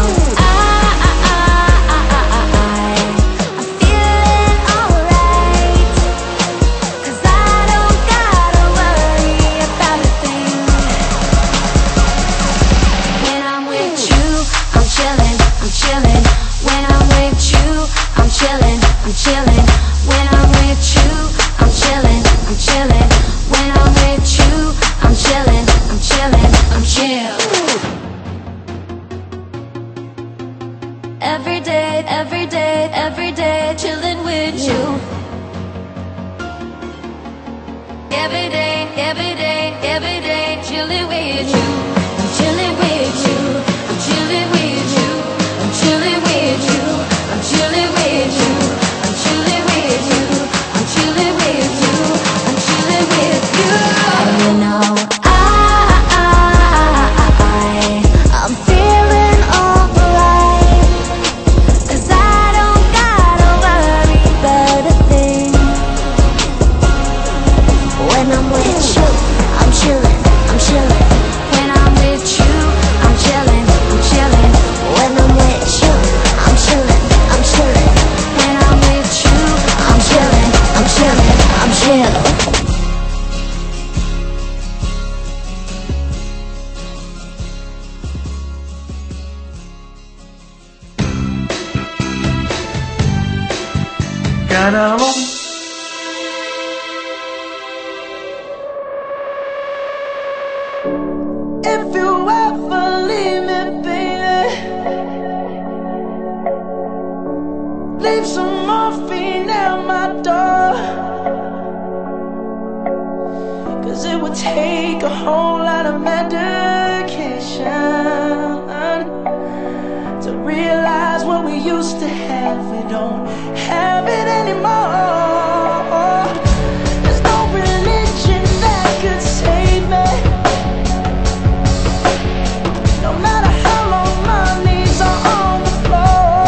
I'm feeling alright, 'cause I don't gotta worry about a thing. When I'm with you, I'm chillin', I'm chillin'. When I'm with you, I'm chillin', I'm chillin'. When I'm with you, I'm chillin', I'm chillin'. When I'm with you, I'm chillin', I'm chillin', I'm chill. Every day, every day, every day, chillin' with you. Every day, every day, every day, chillin' with you. I'm chillin' with you. I'm chillin' with you. I'm chillin' with you. I'm chillin' with you. I'm chillin' with you. I'm chillin' with you. I'm chillin' with you. And you know I'm feeling alright, 'cause I don't gotta worry about a thing. When I'm with you, I'm chillin', I'm chillin'. When I'm with you, I'm chillin', I'm chillin'. When I'm with you, I'm chillin', I'm chillin'. When I'm with you, I'm chillin', I'm chillin', I'm chill. If you ever leave me, baby, leave some morphine at my door, 'cause it would take a whole lot of medication to realize what we used to have. We don't have it anymore. There's no religion that could save me. No matter how long my knees are on the floor.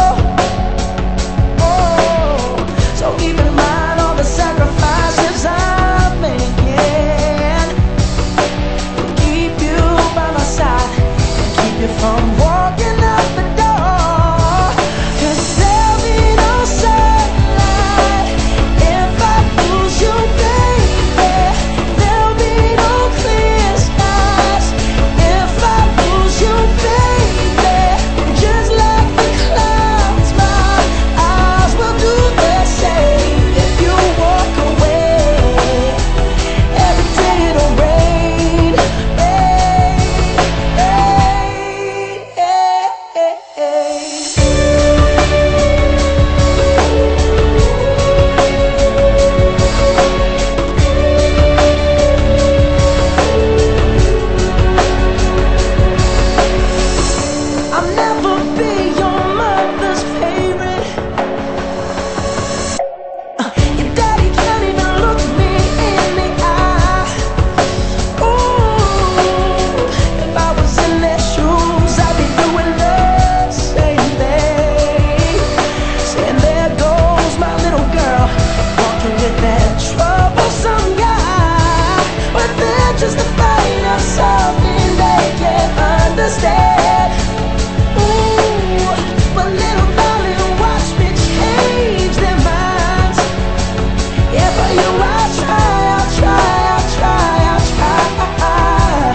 Oh, so keep in mind all the sacrifices I'm making to keep you by my side and keep you from walking out the door. 'Cause there'll be no sunlight just to find out something they can't understand. Ooh, but little darling, watch me change their minds. Yeah, for you I'll try, I'll try, I'll try, I'll try.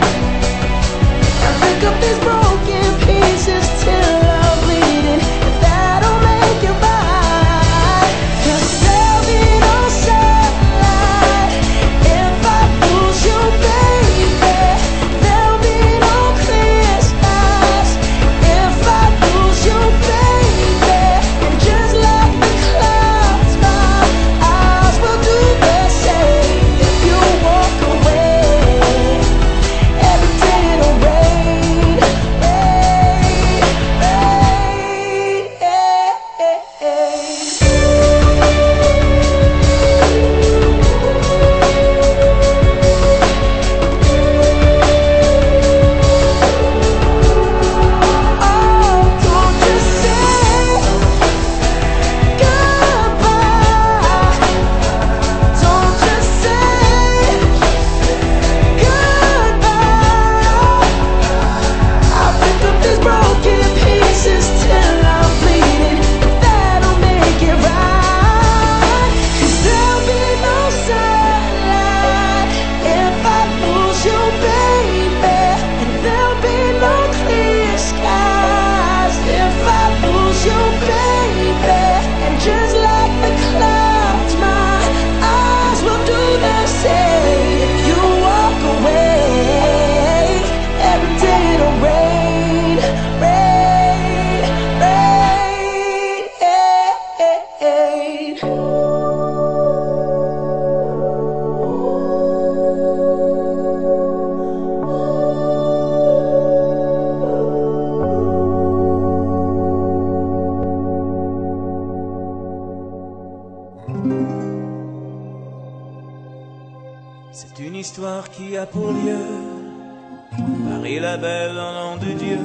I'll pick up these broken pieces till I'm bleeding. If that'll make it right, 'cause there'll be no sunlight if I lose you, baby. There'll be no clear skies if I lose you, baby. And just like the clouds, my eyes will do the same. If you walk away, every day it'll rain, rain, rain, Oh, don't just say goodbye. Don't just say goodbye. I'll pick up these broken pieces till I'm bleeding. That'll make it right. 'Cause there'll be no sunlight if I lose you, baby. And there'll be no clear skies if I lose you, baby. And just like the clouds, my eyes will do the same. If you walk away, every day it'll rain, rain, rain, C'est une histoire qui a pour lieu Paris la belle en l'an de Dieu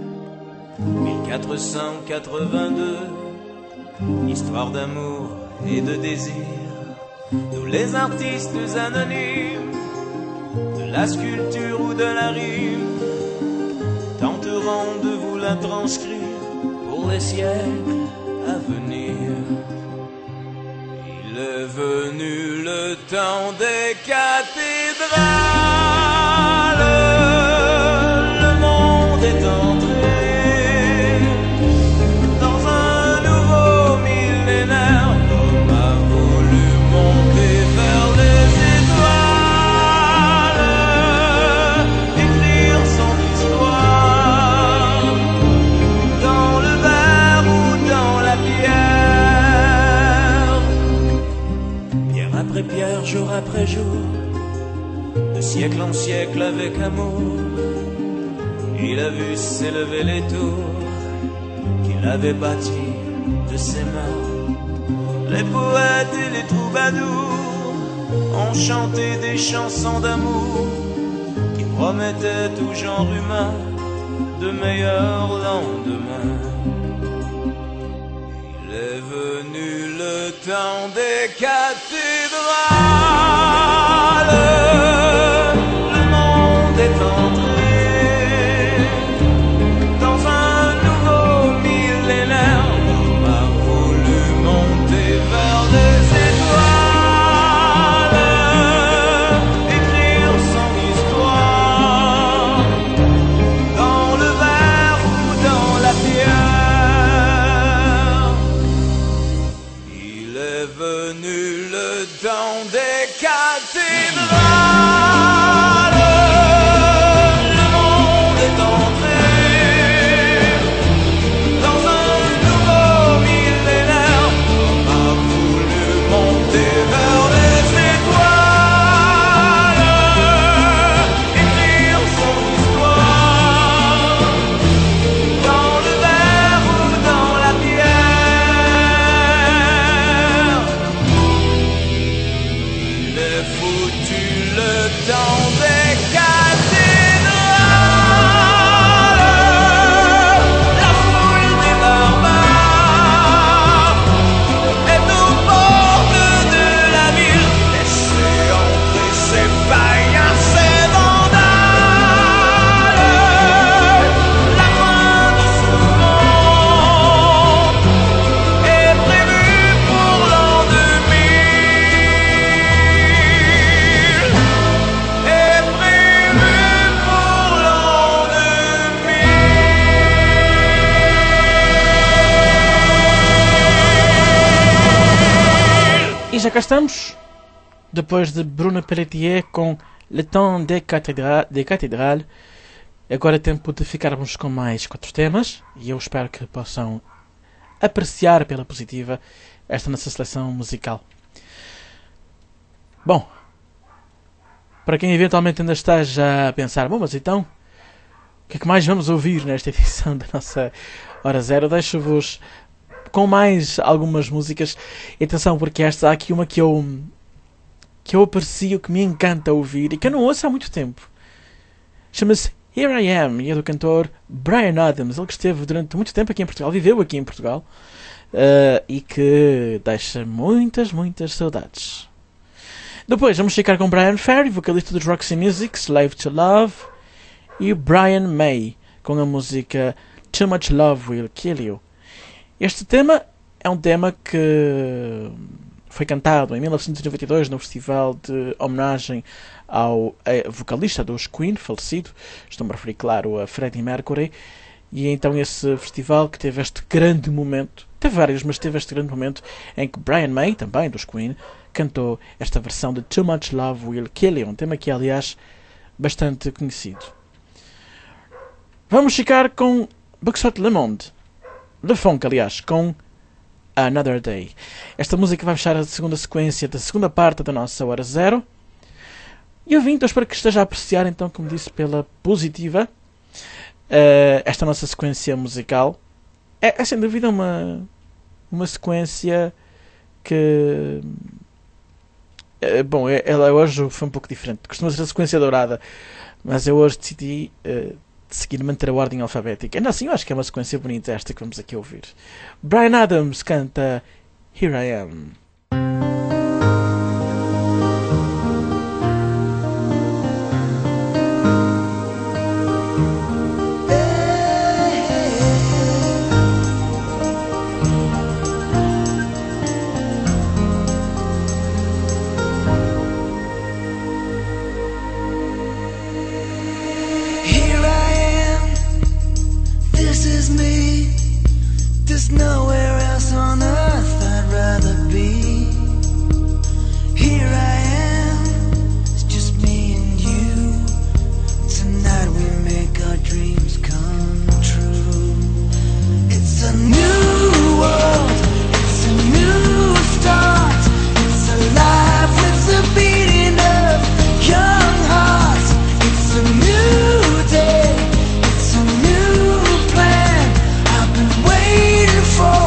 1482. Histoire d'amour et de désir. Nous les artistes anonymes de la sculpture ou de la rime tenterons de vous la transcrire pour les siècles à venir. Il est venu le temps des cathédrales. Le monde est entré dans un nouveau millénaire. L'homme a voulu monter vers les étoiles, écrire son histoire dans le verre ou dans la pierre. Pierre après pierre, jour après jour, de siècle en siècle avec amour, il a vu s'élever les tours qu'il avait bâties de ses mains. Les poètes et les troubadours ont chanté des chansons d'amour qui promettaient tout genre humain de meilleurs lendemains. Il est venu le temps des cathédrales. Le monde est entré dans un nouveau millénaire. L'homme a voulu monter vers les étoiles, écrire son histoire dans le verre ou dans la pierre. Il est venu le temps des já cá estamos, depois de Bruno Pelletier com Le Temps des Cathédrales. Agora é tempo de ficarmos com mais 4 temas e eu espero que possam apreciar pela positiva esta nossa seleção musical. Bom, para quem eventualmente ainda esteja a pensar, bom, mas então, o que é que mais vamos ouvir nesta edição da nossa Hora Zero? Deixo-vos com mais algumas músicas. E atenção, porque esta há aqui uma que eu aprecio, que me encanta ouvir e que eu não ouço há muito tempo. Chama-se Here I Am e é do cantor Bryan Adams. Ele que esteve durante muito tempo aqui em Portugal, viveu aqui em Portugal, e que deixa muitas saudades. Depois vamos ficar com Bryan Ferry, vocalista dos Roxy Music, Slave to Love, e Brian May com a música Too Much Love Will Kill You. Este tema é um tema que foi cantado em 1992 no festival de homenagem ao vocalista dos Queen, falecido. Estou-me a referir, claro, a Freddie Mercury. E então esse festival que teve este grande momento, teve vários, mas teve este grande momento em que Brian May, também dos Queen, cantou esta versão de Too Much Love Will Kill You, um tema que é, aliás, bastante conhecido. Vamos ficar com Buxot Le Monde, Le Funk, aliás, com Another Day. Esta música vai fechar a segunda sequência da segunda parte da nossa Hora Zero. E eu espero que esteja a apreciar, então, como disse, pela positiva, esta nossa sequência musical. É sem dúvida uma sequência que... bom, ela hoje foi um pouco diferente. Costuma ser a sequência dourada, mas eu hoje decidi seguir manter a ordem alfabética. Ainda assim, eu acho que é uma sequência bonita esta que vamos aqui ouvir. Bryan Adams canta Here I Am. There's nowhere else on earth I'd rather be. Here I am, it's just me and you. Tonight we make our dreams come true. It's a new world, it's a new start. It's alive with the beating of young hearts. It's a new day, it's a new plan. I've been waiting for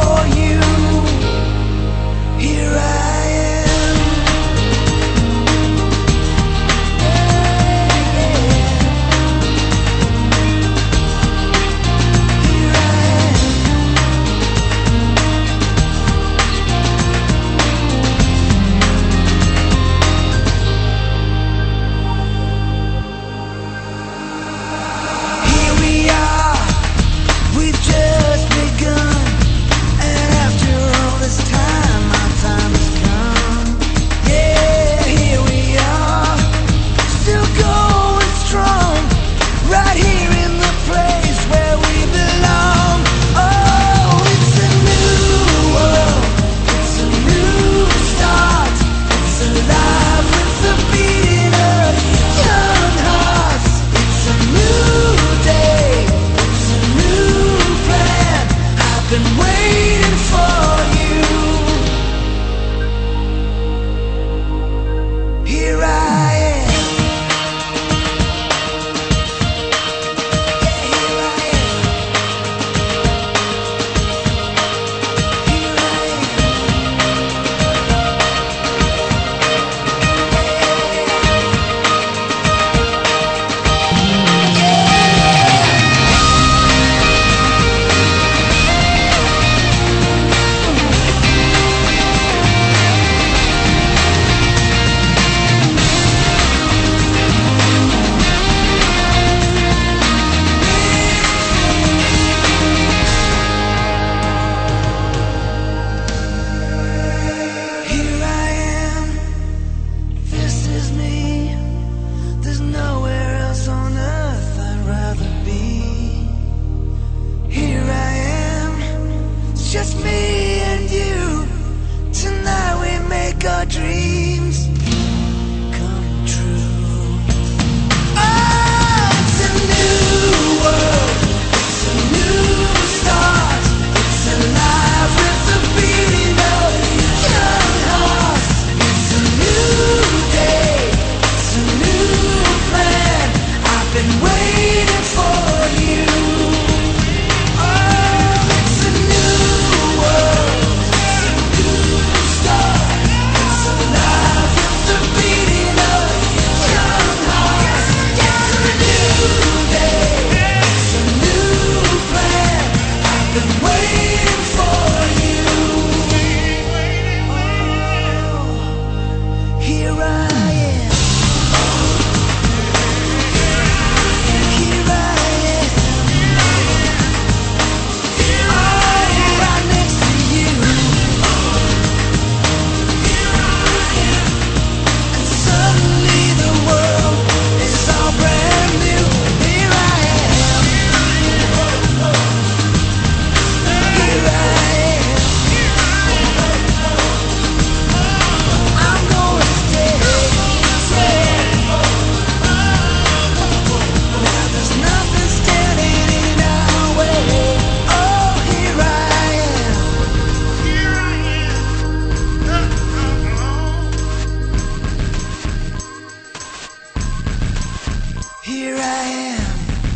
Here I am.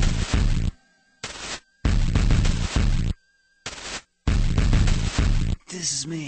This is me.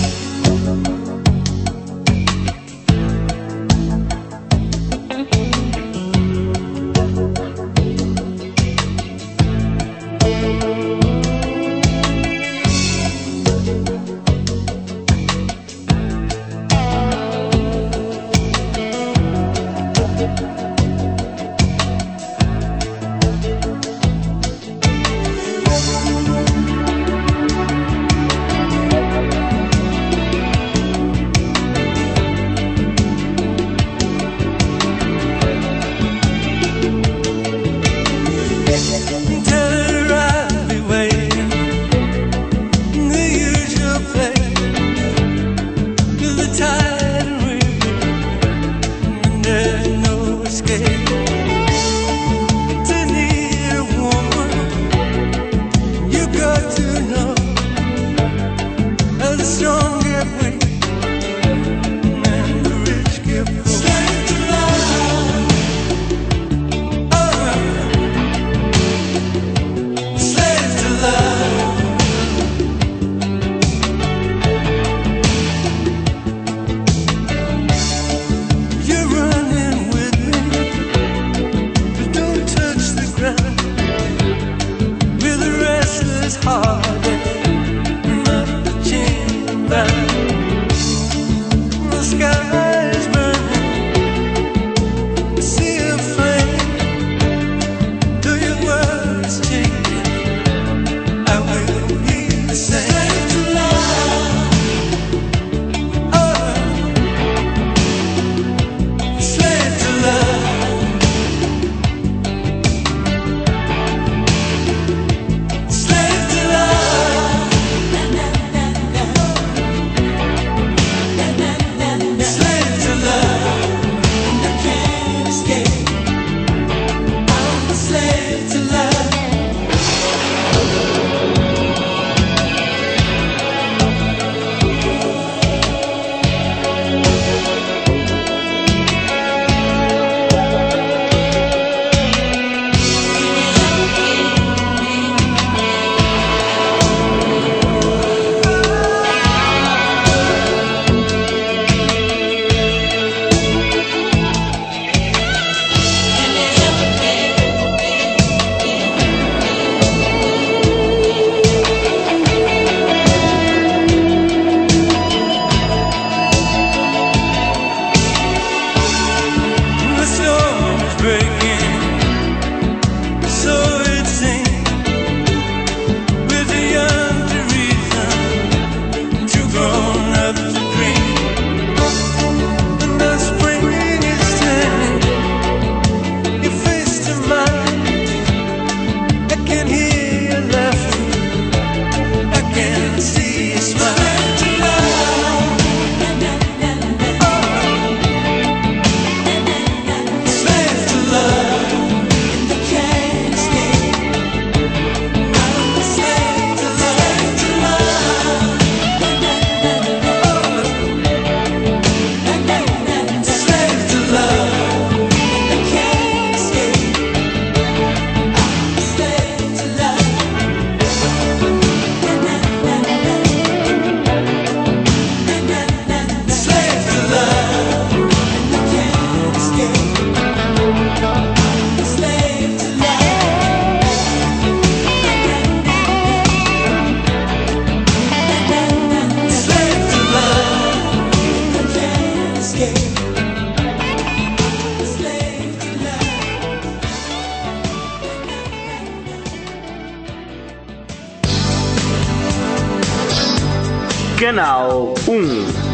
Canal 1.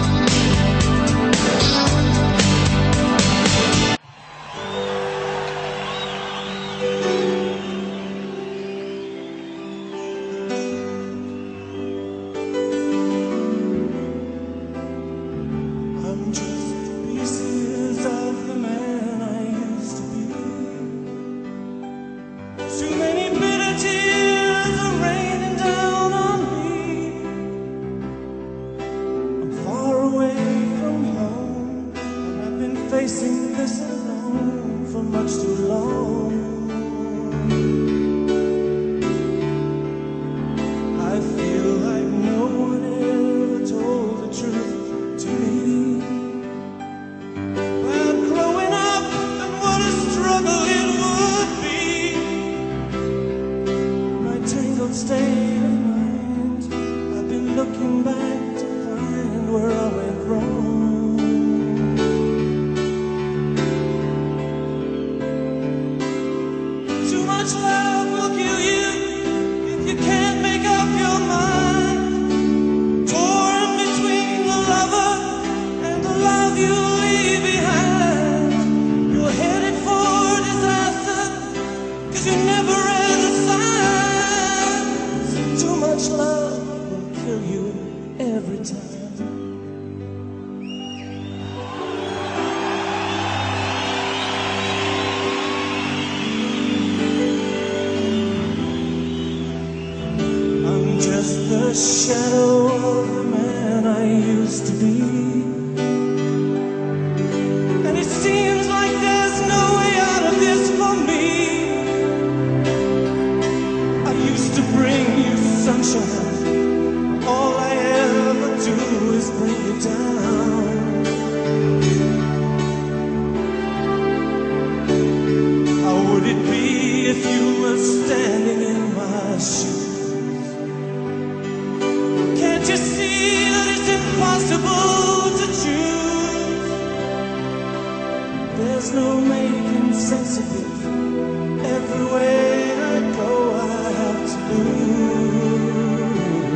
I'm long. I feel like no one ever told the truth to me about growing up and what a struggle it would be. My tangled state of mind, I've been looking back to find where I went wrong. Too much love will kill you if you can't make up your mind. Torn between the lover and the love you leave behind. You're headed for disaster, 'cause you never read the signs. Too much love will kill you every time. I'm just the shadow of the man I used to be, and it seems like there's no way out of this for me. I used to bring you sunshine, all I ever do is bring you down. How would it be if you were standing in my shoes? Can't you see that it's impossible to choose? There's no making sense of it. Everywhere I go, I have to lose.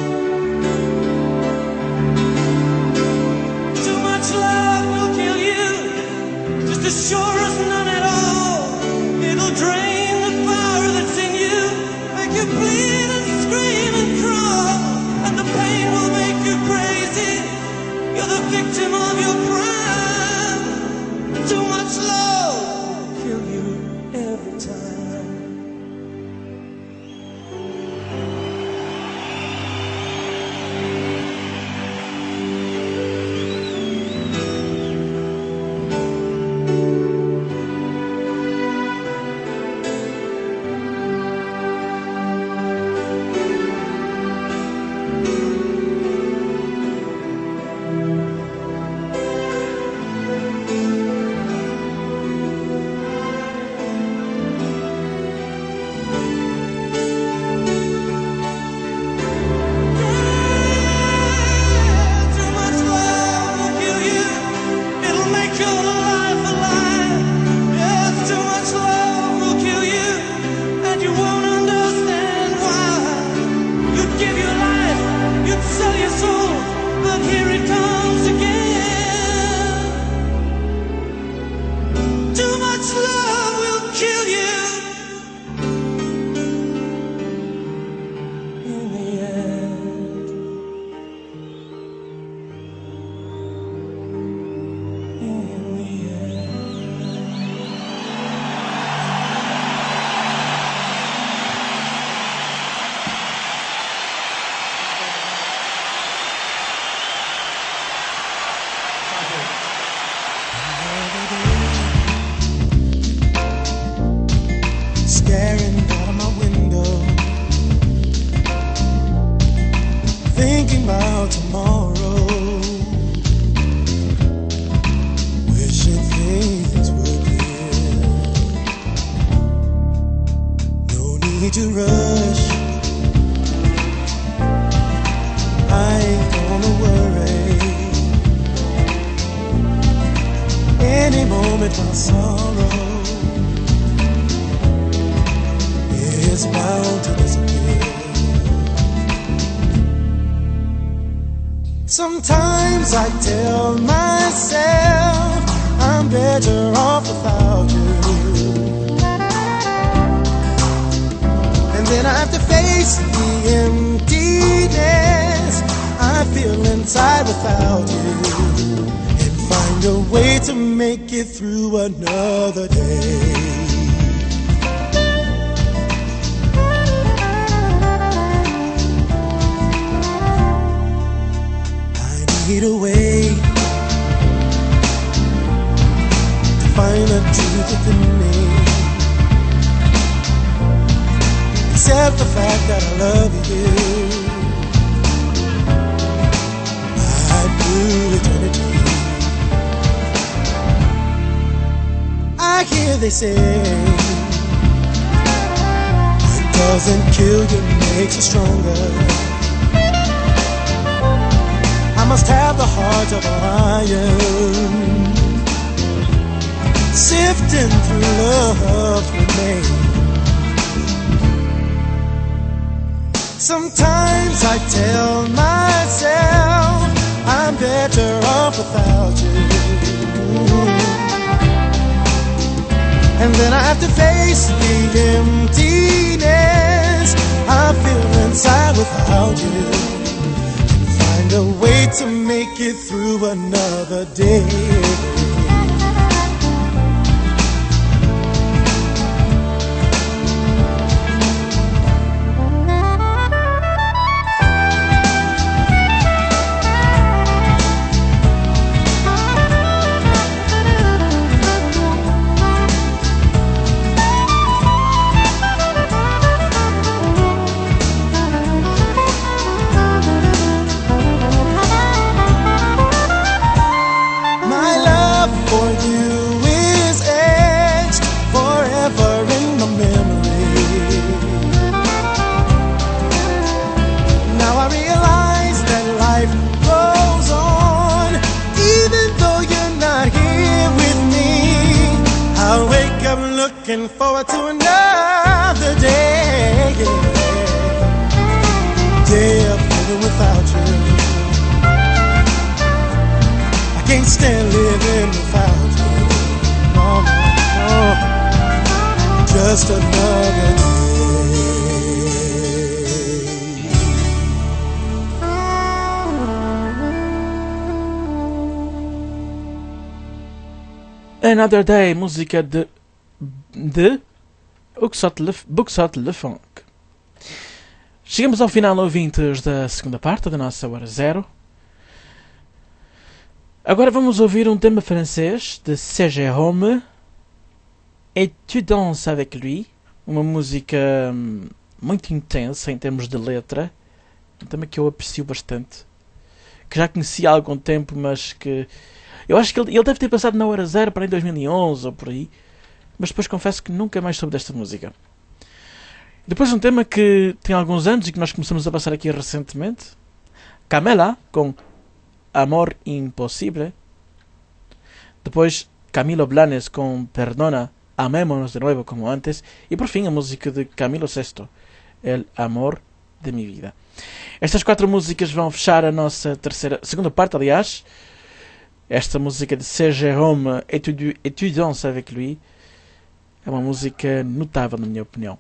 Too much love will kill you, just as sure as none at all. It'll drain the power that's in you, make you bleed and scream and crawl, and the pain will make you crazy. You're the victim of your crime. Too much love will kill you every time. Too much love will kill you. It'll make your life a lie. Yes, too much love will kill you, and you won't understand why. You'd give your life, you'd sell your soul, but here it comes again. Too much love will kill you. In the end. In the Staring out of my window, thinking about tomorrow, wishing things were clear. No need to rush, I ain't gonna worry. Any moment my sorrow is bound to disappear. Sometimes I tell myself I'm better off without you, and then I have to face the emptiness I feel inside without you, and find a way to make it through another day. Need a way to find the truth within me, except the fact that I love you. I'd do eternity. I hear they say what doesn't kill you makes you stronger. I must have the heart of a lion, sifting through love's remains. Sometimes I tell myself I'm better off without you, and then I have to face the emptiness I feel inside without you, and find a way to make it through another day. Looking forward to another day, day of living without you. I can't stand living without you. No, no, no. Just another day. Another Day, música de Buxot Le Funk. Chegamos ao final, ouvintes, da segunda parte da nossa Hora Zero. Agora vamos ouvir um tema francês de Jérôme, Et tu danses avec lui, uma música muito intensa em termos de letra, um tema que eu aprecio bastante, que já conheci há algum tempo, mas que eu acho que ele deve ter passado na Hora Zero para em 2011 ou por aí. Mas depois confesso que nunca mais soube desta música. Depois um tema que tem alguns anos e que nós começamos a passar aqui recentemente. Camela, com Amor Impossible. Depois Camilo Blanes com Perdona, Amémonos de Nuevo como antes. E por fim a música de Camilo VI, El Amor de Mi Vida. Estas 4 músicas vão fechar a nossa segunda parte, aliás. Esta música de Jérôme, Et tu danses avec lui, é uma música notável, na minha opinião.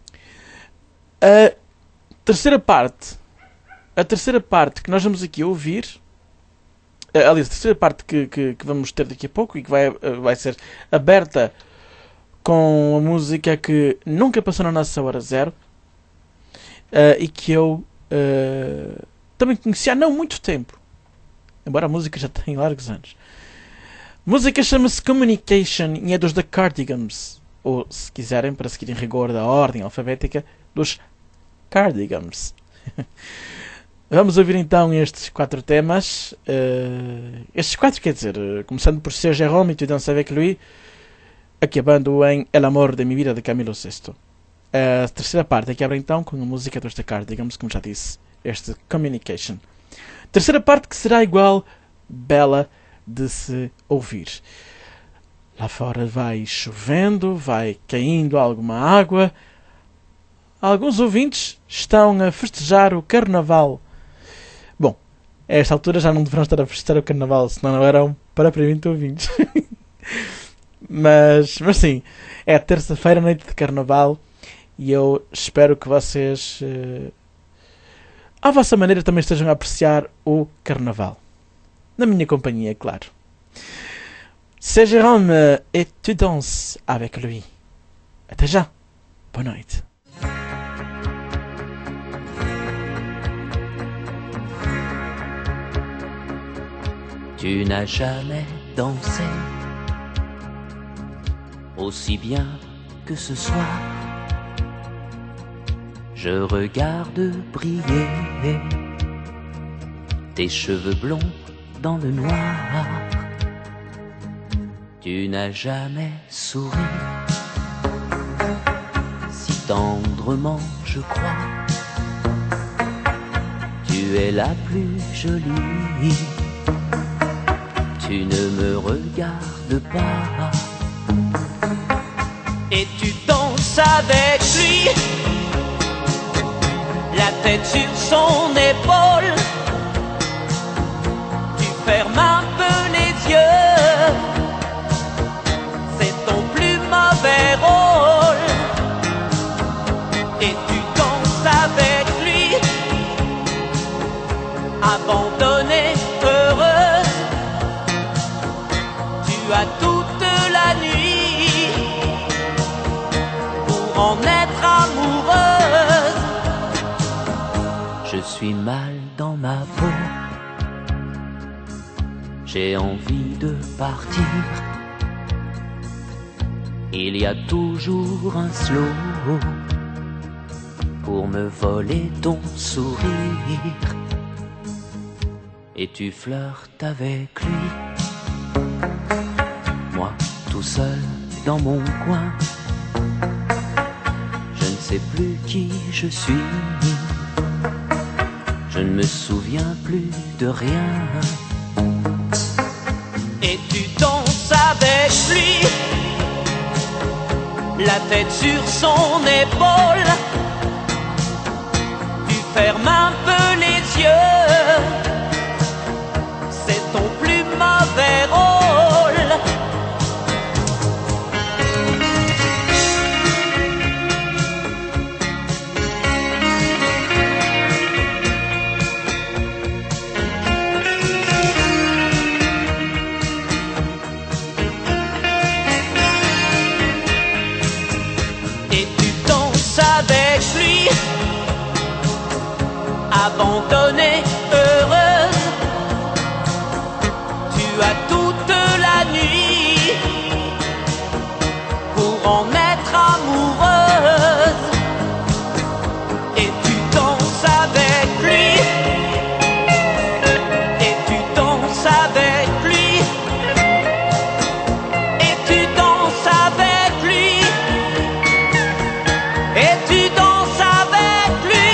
A terceira parte que nós vamos aqui ouvir, aliás, a terceira parte que vamos ter daqui a pouco e que vai ser aberta com a música que nunca passou na nossa Hora Zero e que eu também conheci há não muito tempo, embora a música já tenha largos anos. A música chama-se Communication e é dos The Cardigans, ou, se quiserem, para seguir em rigor da ordem alfabética, dos Cardigans. Vamos ouvir então estes 4 temas. Estes 4, quer dizer, começando por ser Jérôme et tu danses avec lui, acabando em El Amor de Mi Vida de Camilo VI. A terceira parte é que abre então com a música dos The Cardigans, como já disse, este Communication. Terceira parte que será igual bela de se ouvir. Lá fora vai chovendo, vai caindo alguma água. Alguns ouvintes estão a festejar o Carnaval. Bom, a esta altura já não deverão estar a festejar o Carnaval, senão não eram propriamente ouvintes. mas sim, é terça-feira, noite de Carnaval, e eu espero que vocês, à vossa maneira, também estejam a apreciar o Carnaval. Na minha companhia, claro. C'est Jérôme et tu danses avec lui. Até já. Boa noite. Tu n'as jamais dansé aussi bien que ce soir. Je regarde briller tes cheveux blonds dans le noir. Tu n'as jamais souri si tendrement, je crois. Tu es la plus jolie. Tu ne me regardes pas. Et tu danses avec lui, la tête sur son épaule. Tu fermes un peu les yeux, c'est ton plus mauvais rôle. Et tu danses avec lui, abandonnée, heureuse. Tu as toute la nuit pour en être amoureuse. Je suis mal dans ma peau, j'ai envie de partir. Il y a toujours un slow pour me voler ton sourire. Et tu flirtes avec lui, moi tout seul dans mon coin. Je ne sais plus qui je suis, je ne me souviens plus de rien. Et tu danses avec lui, la tête sur son épaule. Tu fermes un peu les yeux, c'est ton plus mauvais rôle. Et tu danses avec lui, abandonnée, heureuse. Tu as toute la nuit pour en être amoureuse. Et tu danses avec lui, et tu danses avec lui, et tu danses avec lui, et tu danses avec lui.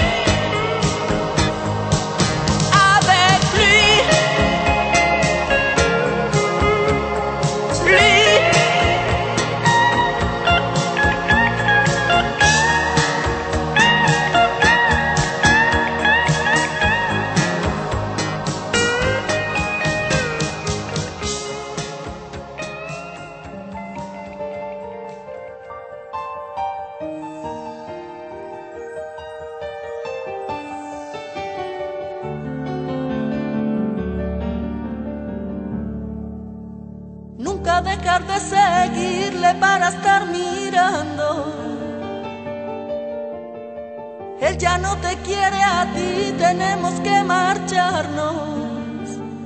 Nunca dejar de seguirle para estar mirando. Él ya no te quiere a ti, tenemos que marcharnos.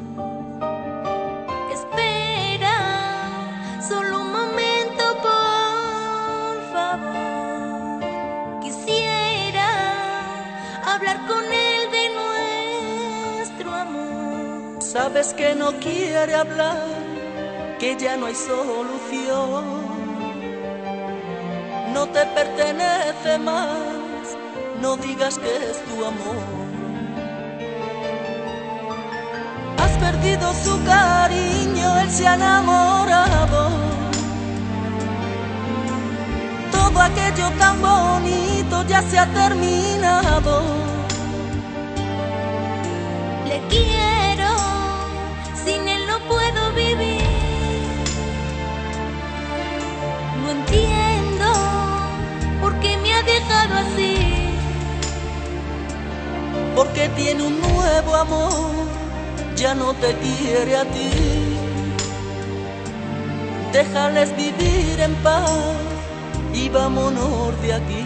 Espera, solo un momento, por favor. Quisiera hablar con él de nuestro amor. Sabes que no quiere hablar, que ya no hay solución. No te pertenece más, no digas que es tu amor. Has perdido su cariño, él se ha enamorado. Todo aquello tan bonito ya se ha terminado. Le quiero, sin él no puedo vivir. No entiendo por qué me ha dejado así. Porque tiene un nuevo amor, ya no te quiere a ti. Déjales vivir en paz y vámonos de aquí.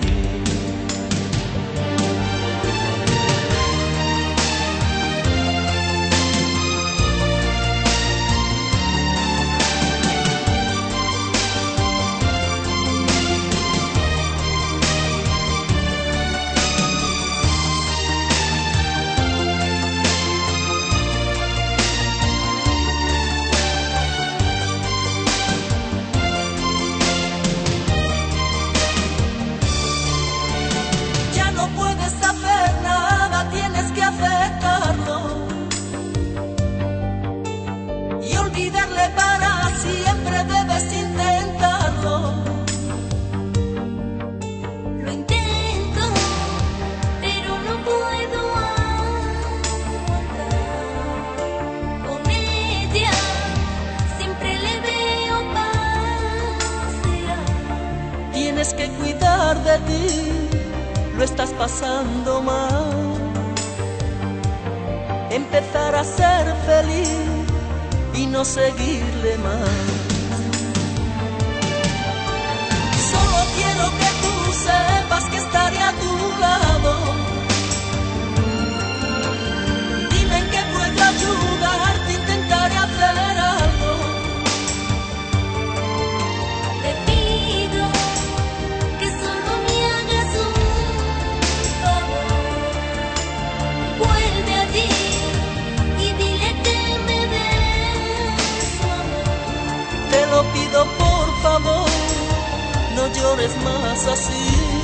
tienes que cuidar de ti, lo estás pasando mal. Empezar a ser feliz y no seguirle más. Solo quiero que tú sepas que estaré a tu lado. Dime en qué puedo ayudarte, intentaré hacer algo. Te pido que solo me hagas un favor. Vuelve allí y dile que me des su amor. Te lo pido por favor, no llores más así.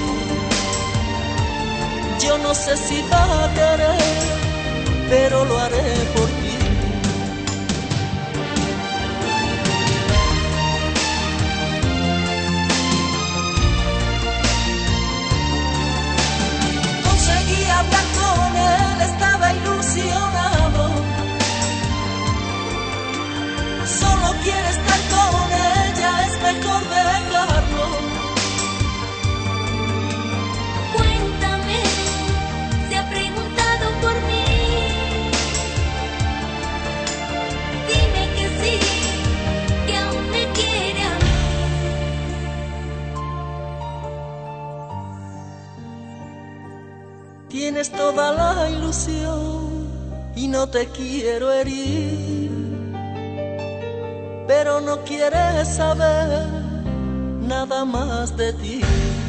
Yo no sé si va a querer, pero lo haré por ti. Conseguí hablar con él, estaba ilusionado. Solo quiere estar con ella, es mejor dejarlo. Cuéntame, se ha preguntado por mí. Dime que sí, que aún me quiere a mí. Tienes toda la ilusión y no te quiero herir, pero no quieres saber nada más de ti.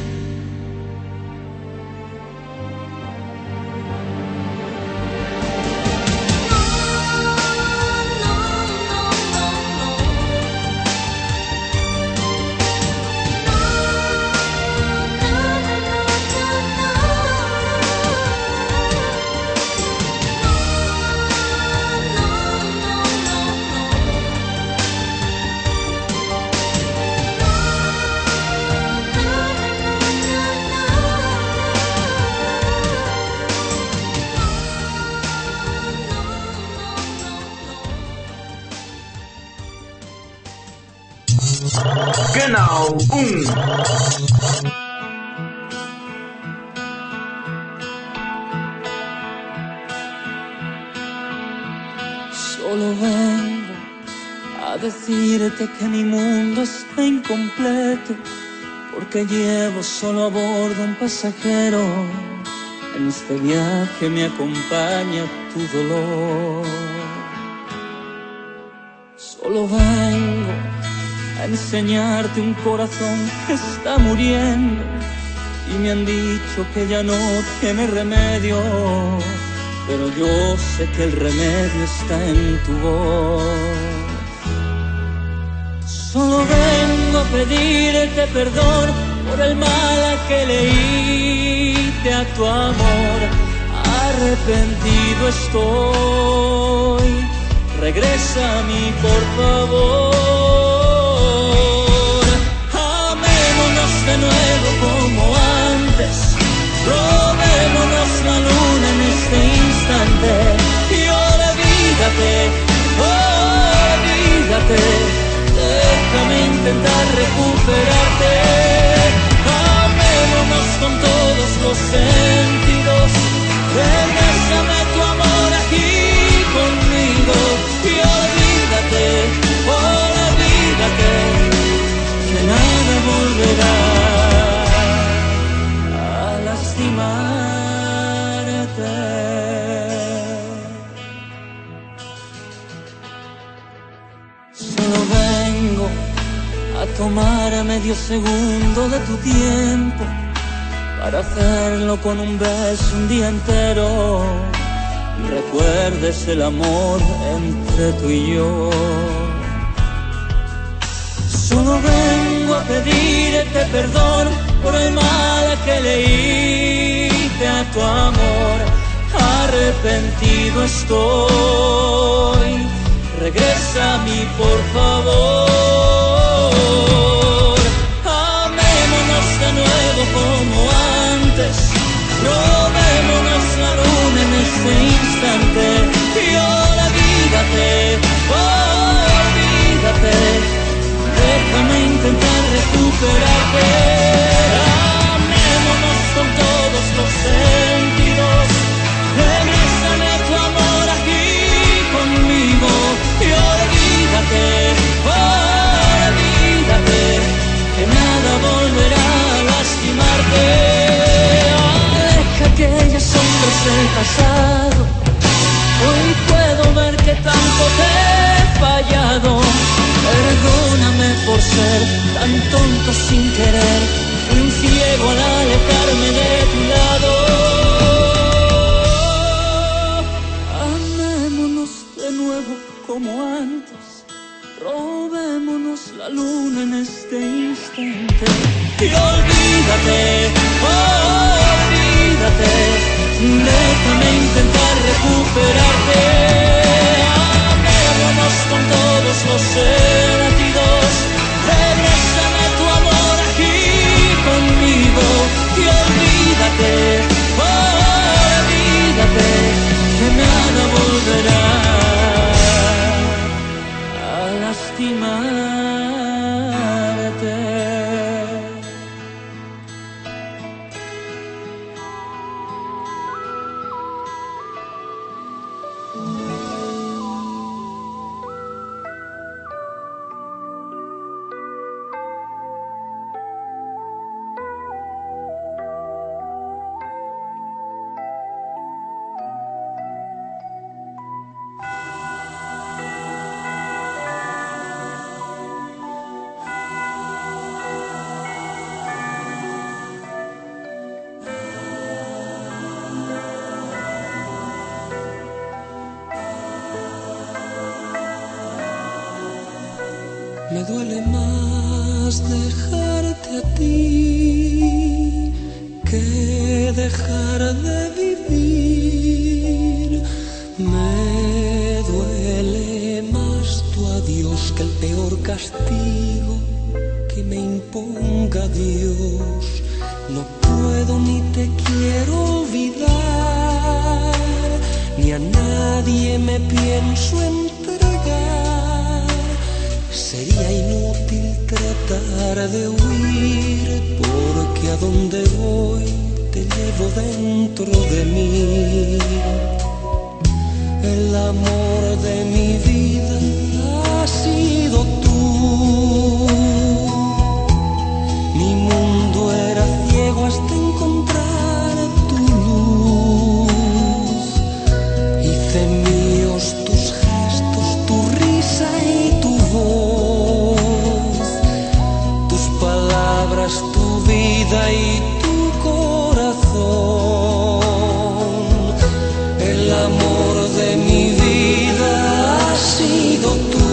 Canal 1. Solo vengo a decirte que mi mundo está incompleto, porque llevo solo a bordo un pasajero. En este viaje me acompaña tu dolor. Solo vengo a enseñarte un corazón que está muriendo, y me han dicho que ya no tiene remedio, pero yo sé que el remedio está en tu voz. Solo vengo a pedirte perdón por el mal que le hice a tu amor. Arrepentido estoy, regresa a mí por favor. Amémonos de nuevo como antes, robémonos la luna en este instante y olvídate, olvídate. Déjame intentar recuperarte. Amémonos con todos los sentidos. Regrésame tu amor aquí conmigo y olvídate, olvídate, que nada volverá a lastimarte. Solo vengo a tomar a medio segundo de tu tiempo, para hacerlo con un beso un día entero, y recuerdes el amor entre tú y yo. Solo vengo a pedirte perdón por el mal que le hice a tu amor. Arrepentido estoy, regresa a mí por favor. Amémonos de nuevo como antes, robémonos la luna en este instante y olvídate, olvídate. Déjame intentar recuperarte. la luna en este instante. Y olvídate, olvídate, déjame intentar recuperarte. Amémonos con todos los latidos, regrésame tu amor aquí conmigo. Y olvídate, olvídate, que nada volverá a lastimarte. Me duele más dejarte a ti que dejar de vivir. Me duele más tu adiós que el peor castigo que me imponga Dios. No puedo ni te quiero olvidar, ni a nadie me pienso entregar. Sería inútil tratar de huir, porque a donde voy te llevo dentro de mí. El amor de mi vida has sido tú. Mi mundo era ciego hasta encontrar tu luz. Hice míos tus gestos, tu risa y tu voz, tus palabras, tu vida y tu corazón. El amor de mi vida has sido tú.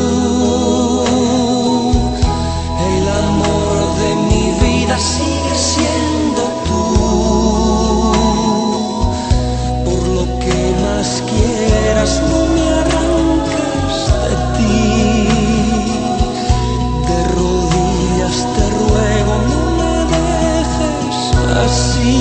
El amor de mi vida sigue siendo tú. Por lo que más quieras, no me arranques de ti. De rodillas te ruego, no me dejes así.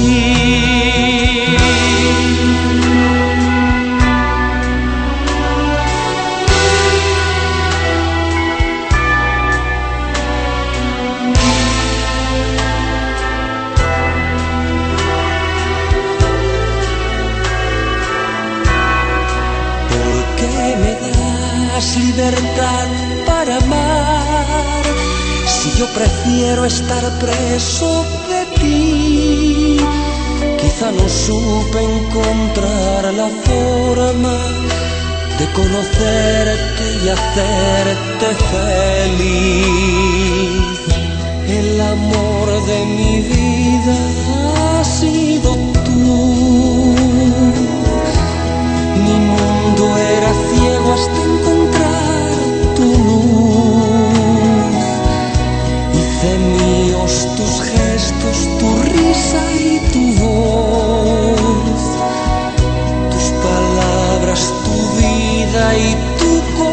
Libertad para amar, si yo prefiero estar preso de ti. Quizá no supe encontrar la forma de conocerte y hacerte feliz. El amor de mi vida ha sido tú. Mi mundo era ciego hasta encontrar tu luz. Hice míos tus gestos, tu risa y tu voz, tus palabras, tu vida y tu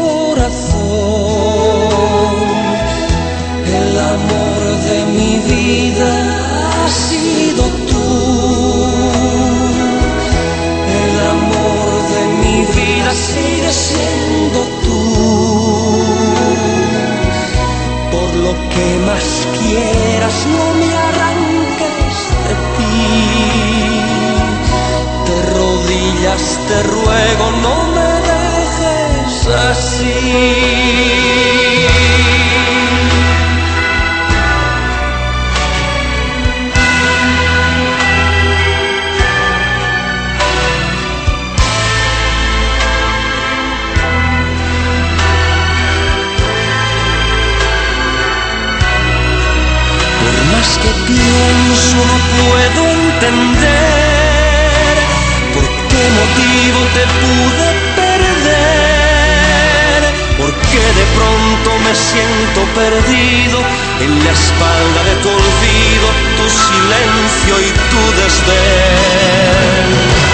corazón. El amor de mi vida ha sido tú. El amor de mi vida sigue siendo tú. Por lo que más quieras, no me arranques de ti. De rodillas te ruego, no me dejes así. Que pienso no puedo entender por qué motivo te pude perder, por qué de pronto momento me siento perdido en la espalda de tu olvido, tu silencio y tu desdén.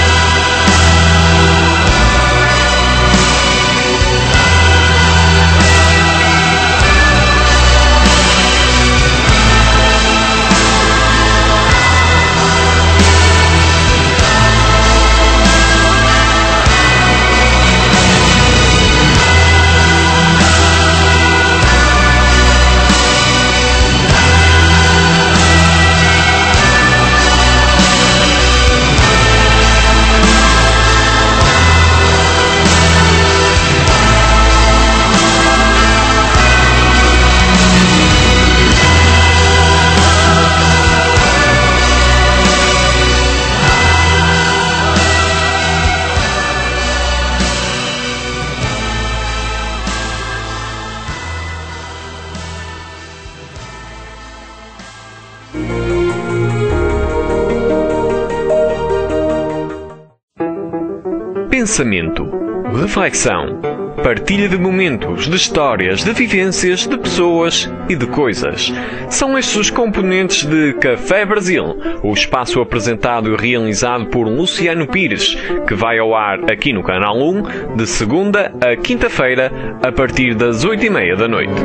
Pensamento, reflexão, partilha de momentos, de histórias, de vivências, de pessoas e de coisas. São estes os componentes de Café Brasil, o espaço apresentado e realizado por Luciano Pires, que vai ao ar aqui no Canal 1, de segunda a quinta-feira, a partir das 8h30 da noite.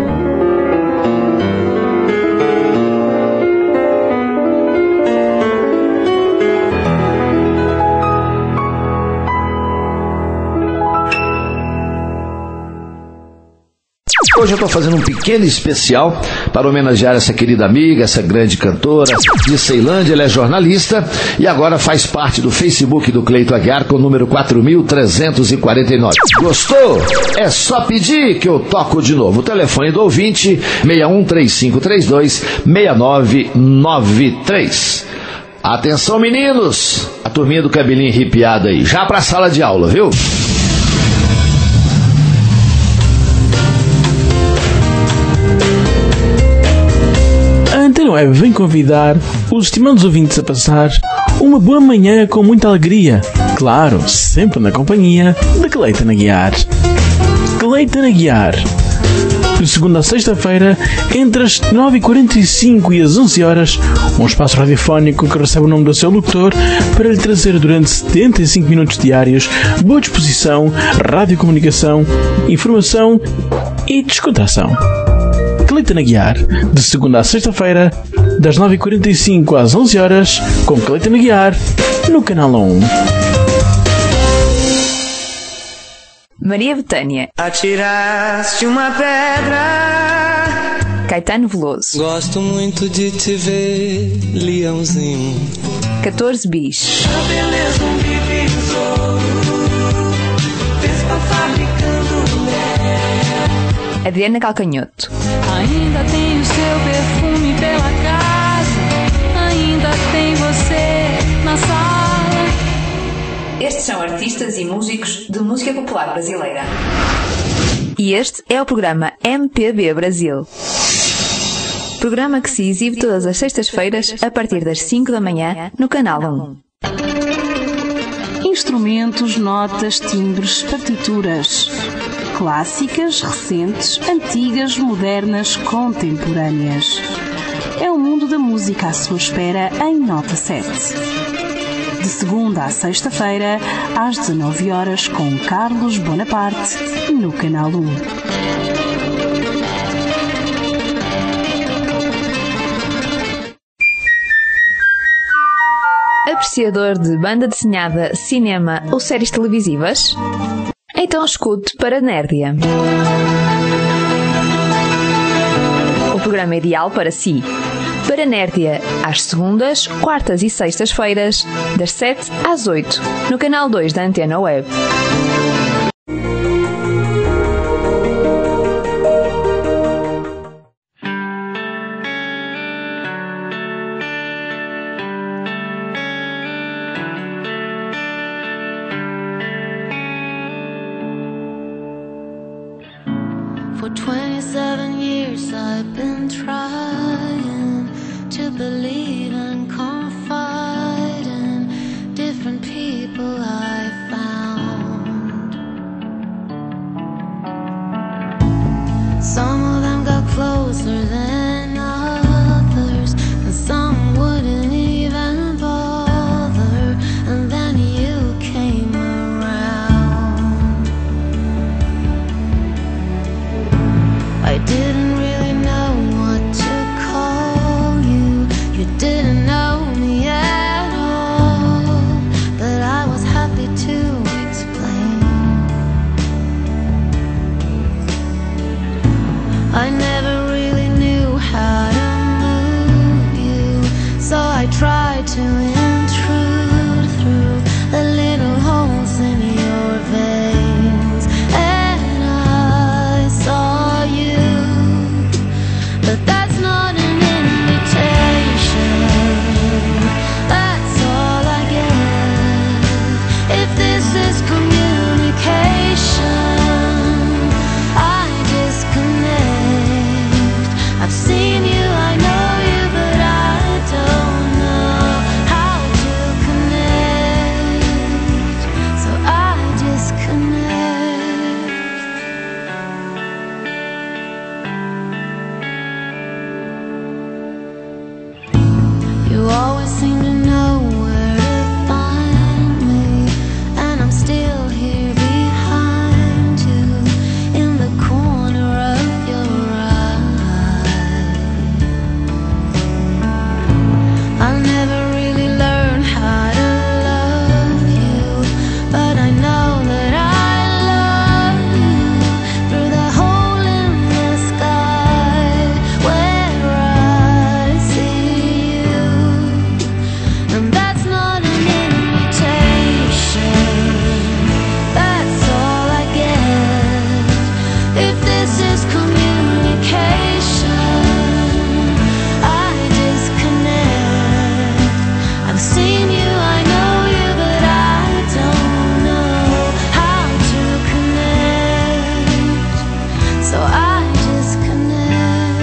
Hoje eu estou fazendo um pequeno especial para homenagear essa querida amiga, essa grande cantora de Ceilândia. Ela é jornalista e agora faz parte do Facebook do Cleito Aguiar com o número 4.349. Gostou? É só pedir que eu toco de novo. O telefone do ouvinte, 613532-6993. Atenção, meninos! A turminha do cabelinho arrepiado aí. Já para a sala de aula, viu? Antena Web vem convidar os estimados ouvintes a passar uma boa manhã com muita alegria. Claro, sempre na companhia de Cleiton Aguiar. Cleiton Aguiar. De segunda a sexta-feira, entre as 9h45 e as 11h, um espaço radiofónico que recebe o nome do seu locutor para lhe trazer durante 75 minutos diários boa disposição, radiocomunicação, informação e descontração. Cleiton Aguiar, de segunda a sexta-feira, das 9h45 às 11h, com Cleiton Aguiar, no Canal 1. Maria Bethânia. Atiraste uma pedra. Caetano Veloso. Gosto muito de te ver, leãozinho. 14 bis. A beleza me visou, fez passar brincando, né? Adriana Calcanhoto. Ainda tem o seu perfume pela casa, ainda tem você na sala. Estes são artistas e músicos de música popular brasileira. E este é o programa MPB Brasil. Programa que se exibe todas as sextas-feiras a partir das 5 da manhã no Canal 1. Instrumentos, notas, timbres, partituras. Clássicas, recentes, antigas, modernas, contemporâneas. É o mundo da música à sua espera em Nota 7. De segunda à sexta-feira, às 19h, com Carlos Bonaparte, no Canal 1. Apreciador de banda desenhada, cinema ou séries televisivas? Então escute Paranérdia. O programa ideal para si. Paranérdia, às segundas, quartas e sextas-feiras, das 7 às 8, no canal 2 da Antena Web. For 27 years I've been trying to believe and confide in different people I found. I try to intrude through the little holes in your veins, and I saw you, but that's not an invitation. That's all I get. If this is communication, I disconnect. I've seen you, I know you, but I don't know how to connect. So I disconnect. You always seem to know where to find me, and I'm still here behind you in the corner of your eye. I'll never really learn how to love you, but I know that I love you through the hole in the sky where I see you. And that's not an invitation. That's all I get. If this is communication, I disconnect. I've seen you, I know you, but I don't know how to connect. So I disconnect.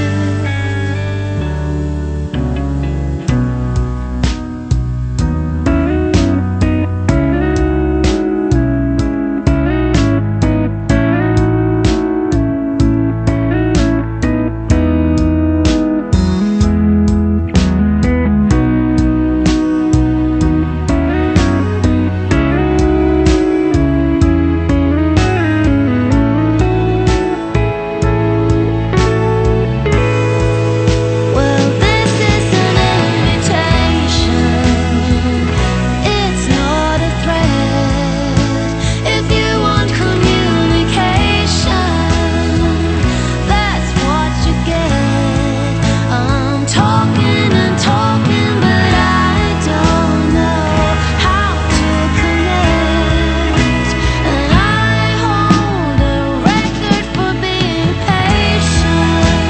Well, this is an invitation. It's not a threat. If you want communication, that's what you get. I'm talking and talking, but I don't know how to connect. And I hold a record for being patient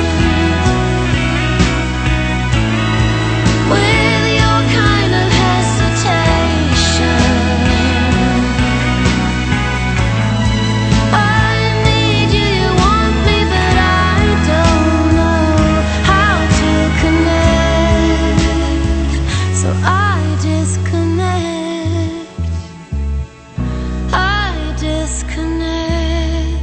with your kind of hesitation. I need you, you want me, but I don't know how to connect. So I disconnect. I disconnect.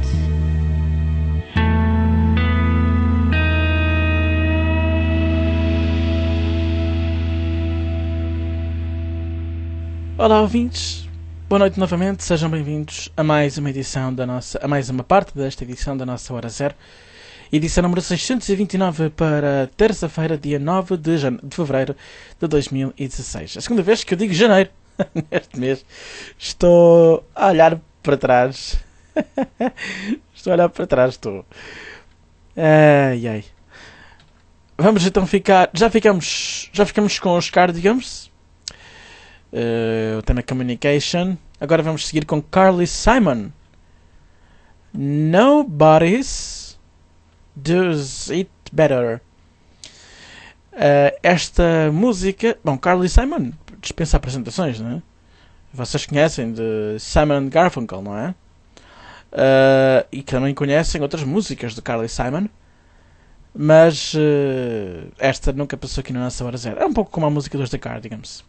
Olá, ouvintes. Boa noite novamente. Sejam bem-vindos a mais uma edição da nossa, a mais uma parte desta edição da nossa Hora Zero. Edição número 629 para terça-feira, dia 9 de fevereiro de 2016. A segunda vez que eu digo janeiro neste mês. Estou a olhar para trás. Estou a olhar para trás, estou. Ai, ai. Vamos então ficar... Já ficamos com os Cardigans. O tema Communication. Agora vamos seguir com Carly Simon. Nobody's Does It Better. Esta música... Bom, Carly Simon dispensa apresentações, não é? Vocês conhecem de Simon & Garfunkel, não é? E também conhecem outras músicas de Carly Simon. Mas esta nunca passou aqui na nossa Hora Zero. É um pouco como a música dos The Cardigans.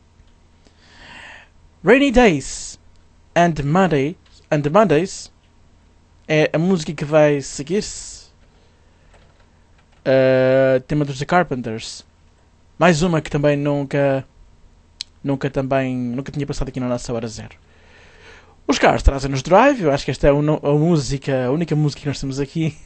Rainy Days and Mondays é a música que vai seguir-se. Tema dos The Carpenters. Mais uma que também nunca tinha passado aqui na nossa Hora Zero. Os Cars trazem-nos Drive. Eu acho que esta é a única música que nós temos aqui.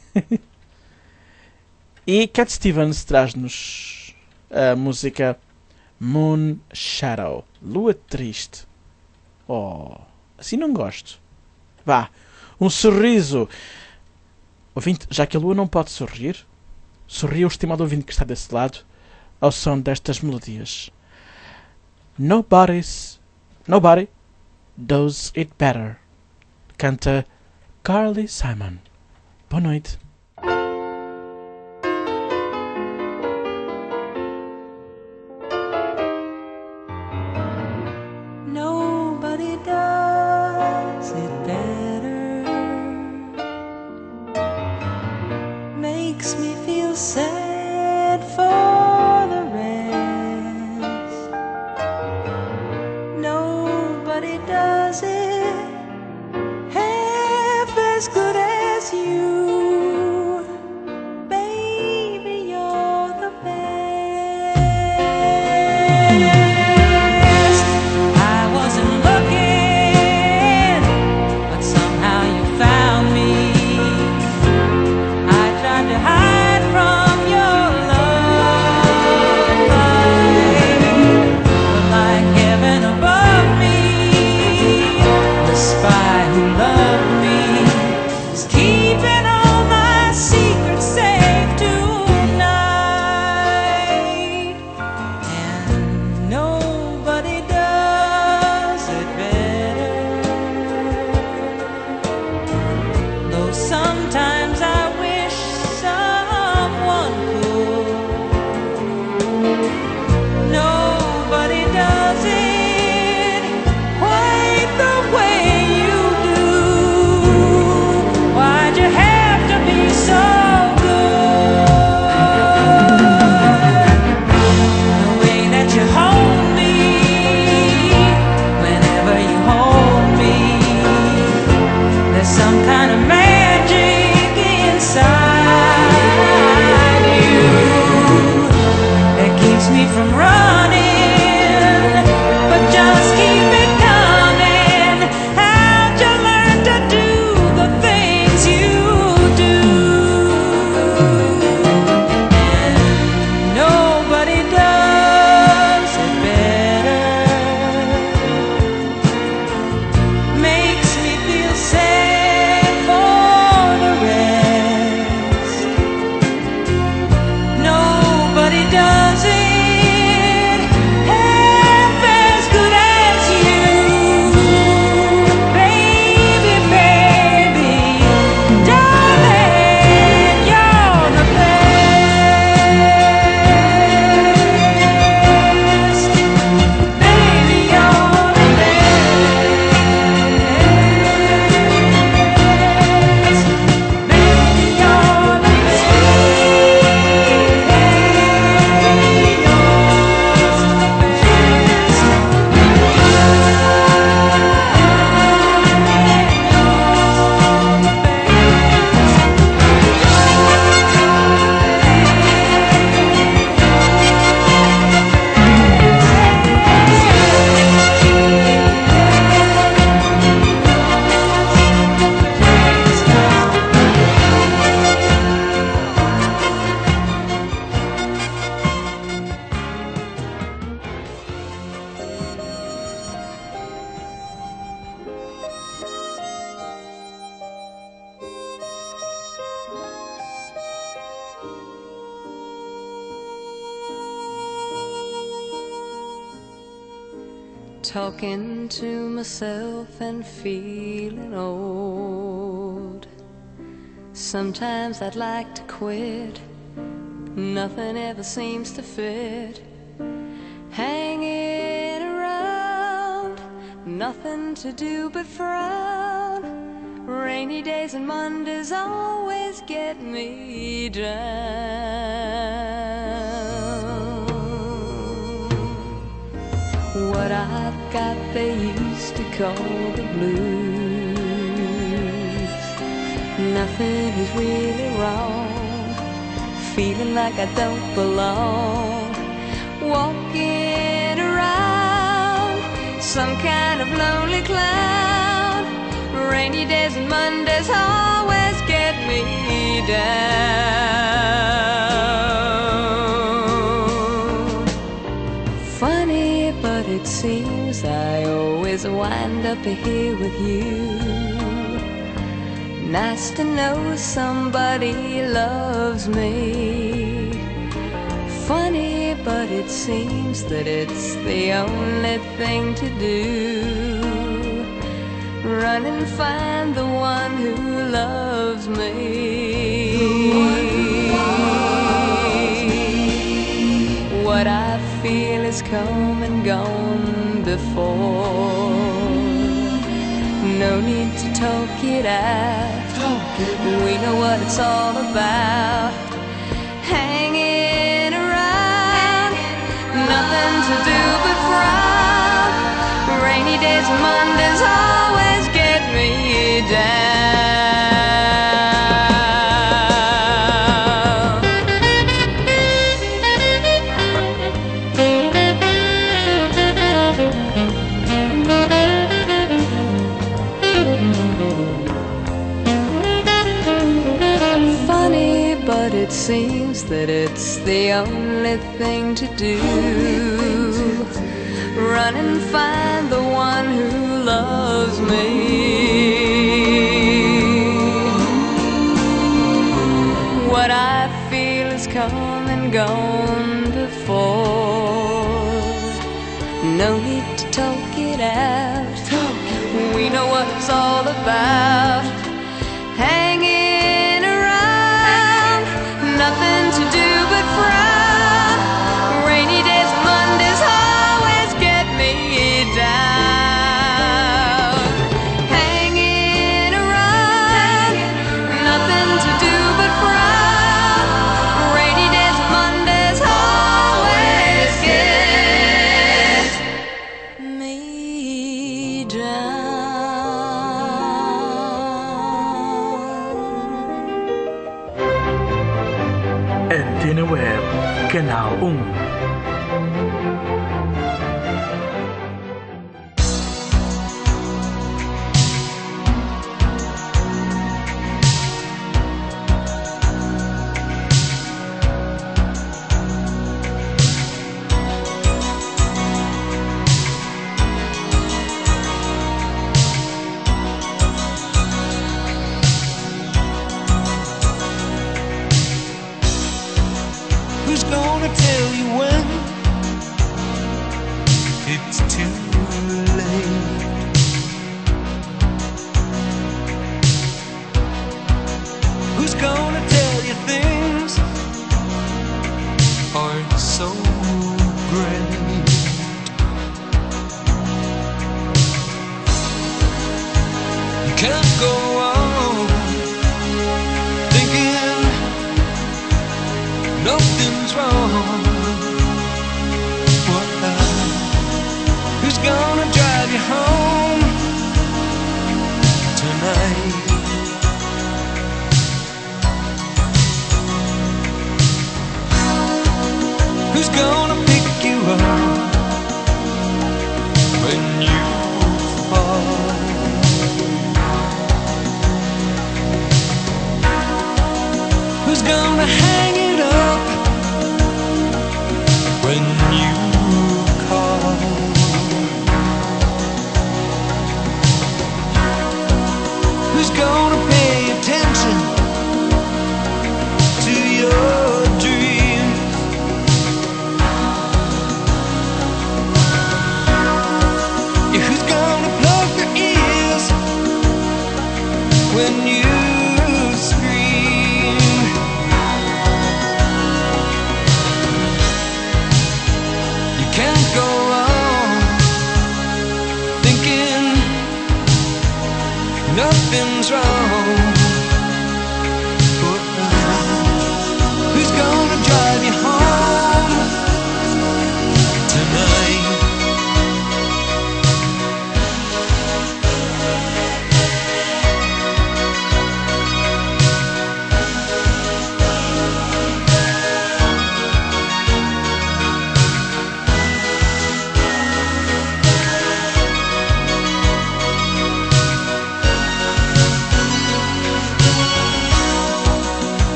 E Cat Stevens traz-nos a música Moon Shadow, Lua Triste. Oh, assim não gosto. Vá, um sorriso. Ouvinte, já que a lua não pode sorrir, sorria o estimado ouvinte que está desse lado ao som destas melodias. Nobody Does It Better. Canta Carly Simon. Boa noite. Nobody does it better. Makes me feel sad for the rest. Nobody does it half as good as you. Baby, you're the best. I wasn't looking, but somehow you found me. I tried to hide from your love, but like heaven above me, the spy who loved me is keeping all my secrets safe tonight. And nobody does it better. Though sometimes I wish someone could. Nobody does it quite the way you do. Why'd you have to be so good? The way that you hold me, whenever you hold me, there's some kind of magic inside you that keeps me from running, but just keep it coming. How'd you learn to do the things you do? And nobody does it better. Makes me feel sad for the rest. Nobody does it half as good as you. Baby, baby, darling, you're the best. Baby, you're the best. Baby, you're the talking to myself and feeling old. Sometimes I'd like to quit. Nothing ever seems to fit. Hanging around, nothing to do but frown. Rainy days and Mondays always get me down. What I've got they used to call the blues. Nothing is really wrong. Feeling like I don't belong. Walking around some kind of lonely cloud. Rainy days and Mondays always get me down. Funny, but it seems I always wind up here with you. Nice to know somebody loves me. Funny, but it seems that it's the only thing to do. Run and find the one who loves me. What I feel is come and gone before. No need to talk it out. We know what it's all about. Hanging around, nothing to do but frown. Rainy days and Mondays always get me down. Funny, but it seems that it's the only thing to do. Run and find the one who loves me. What I feel is come and gone before. No need to talk it out. We know what it's all about. Hanging around, nothing to do but frown. Rainy days and Mondays always get me down. Hanging around, nothing to do but frown. Rainy days and Mondays always get me down. Antena Web, Canal 1. Who's gonna tell you when it's too late? Who's gonna tell you things aren't so great? You can't go on thinking nothing's wrong. Who's gonna drive you home tonight? Who's gonna pick you up when you fall? Who's gonna hang it up when you call? Who's gonna pay attention to your dreams? Yeah, who's gonna plug their ears when you scream? You can't go on thinking nothing's wrong. Who's gonna drive you home tonight?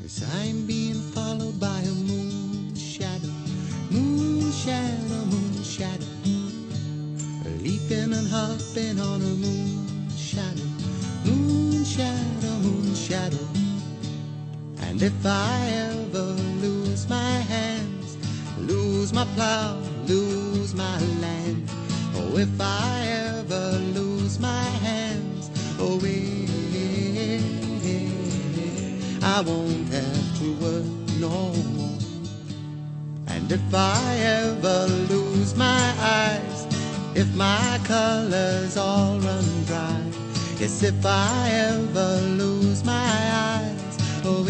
Yes, I'm being followed by a moon shadow, moon shadow, moon shadow, leaping and hopping on a moon shadow, moon shadow, moon shadow. And if I ever lose my hands, lose my plow, lose my land, oh, if I ever lose my hands, oh, I won't have to work no more. And if I ever lose my eyes, if my colors all run dry, yes, if I ever lose my eyes, oh,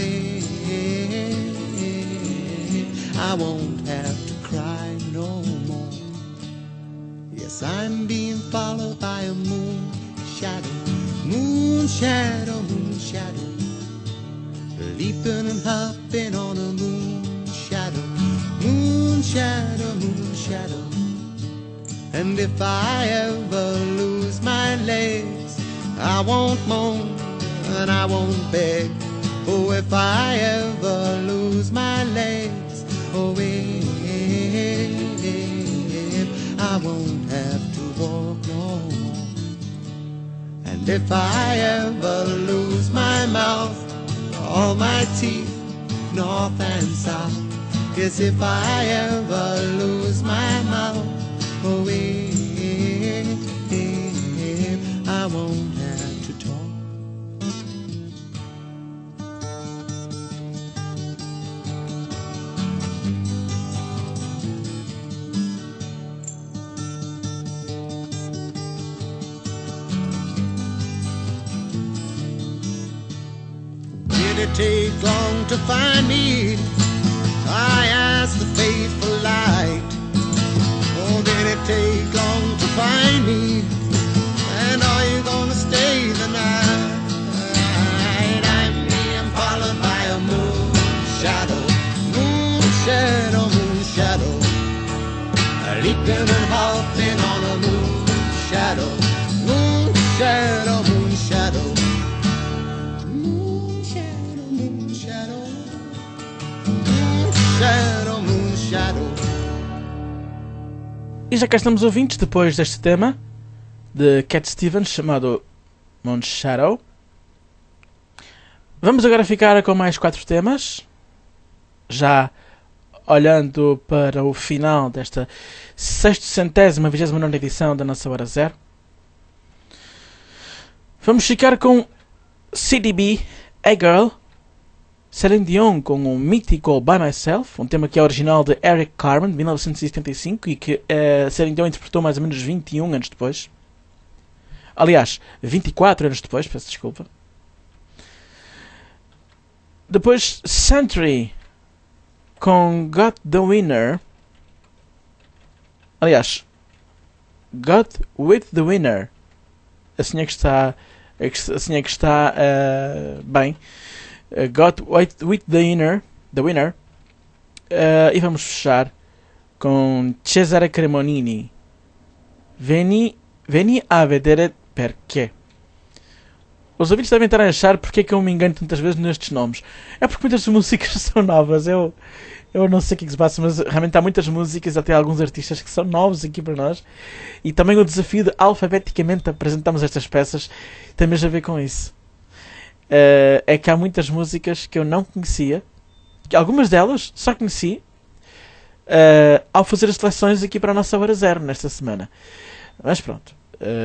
I won't have to cry no more. Yes, I'm being followed by a moon shadow, moon shadow, moon shadow, leaping and hopping on a moon shadow, moon shadow, moon shadow. And if I ever lose my legs, I won't moan and I won't beg. Oh, if I ever lose my legs, oh, I won't have to walk no more. And if I ever lose my mouth, all my teeth, north and south, yes, if I ever lose my mouth, oh, I won't have to talk. Did it take long to find me? I asked the faithful light. Oh, did it take long to find me? And are you gonna stay the night? I'm being followed by a moon shadow, moon shadow, moon shadow, leaping and hopping on a moon shadow, moon shadow, moon shadow. Shadow, moon shadow. E já cá estamos, ouvintes, depois deste tema de Cat Stevens chamado Moon Shadow. Vamos agora ficar com mais 4 temas, já olhando para o final desta 629ª edição da nossa Hora Zero. Vamos ficar com CDB, Hey Girl, Celine Dion com o mítico By Myself, um tema que é original de Eric Carmen, de 1975, e que Celine Dion interpretou mais ou menos 21 anos depois. Aliás, 24 anos depois, peço desculpa. Depois, Century com Got the Winner. Aliás, Got with the Winner. Assim é que está, bem. Got with the Winner. E vamos fechar com Cesare Cremonini. Veni a vedere perché. Os ouvintes devem estar a achar porque é que eu me engano tantas vezes nestes nomes. É porque muitas músicas são novas. Eu não sei o que se passa, mas realmente há muitas músicas, até alguns artistas que são novos aqui para nós. E também o desafio de alfabeticamente apresentarmos estas peças tem mesmo a ver com isso. É que há muitas músicas que eu não conhecia, que algumas delas só conheci ao fazer as seleções aqui para a nossa Hora Zero nesta semana. Mas pronto.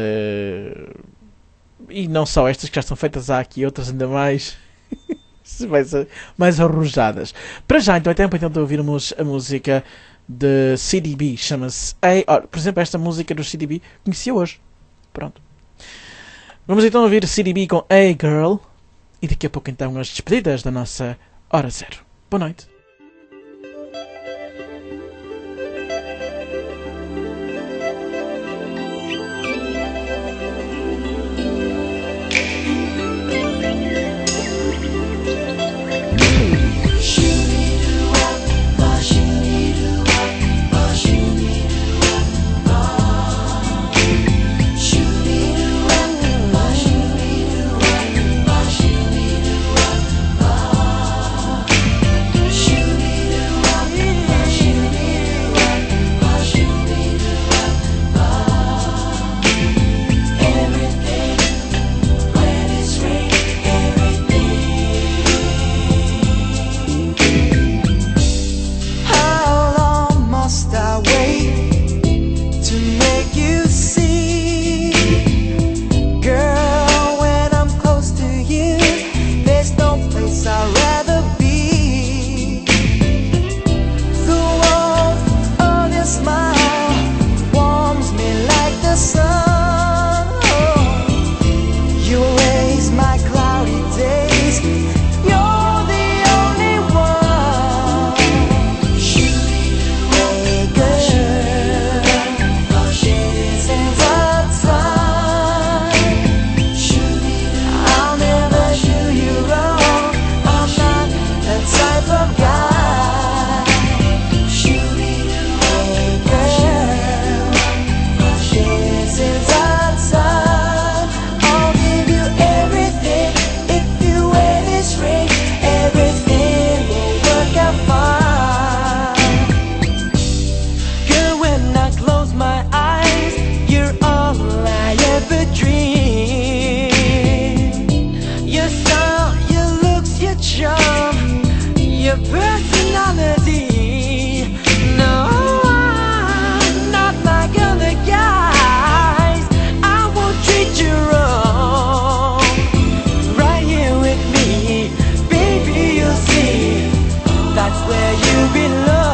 E não só estas que já estão feitas, há aqui outras ainda mais arrojadas. Para já, então, é tempo de ouvirmos a música de CDB, chama-se por exemplo, esta música do CDB conheci hoje. Pronto. Vamos então ouvir CDB com Hey Girl e daqui a pouco então as despedidas da nossa Hora Zero. Boa noite. your personality. No, I'm not like other guys. I won't treat you wrong. Right here with me, baby, you'll see that's where you belong.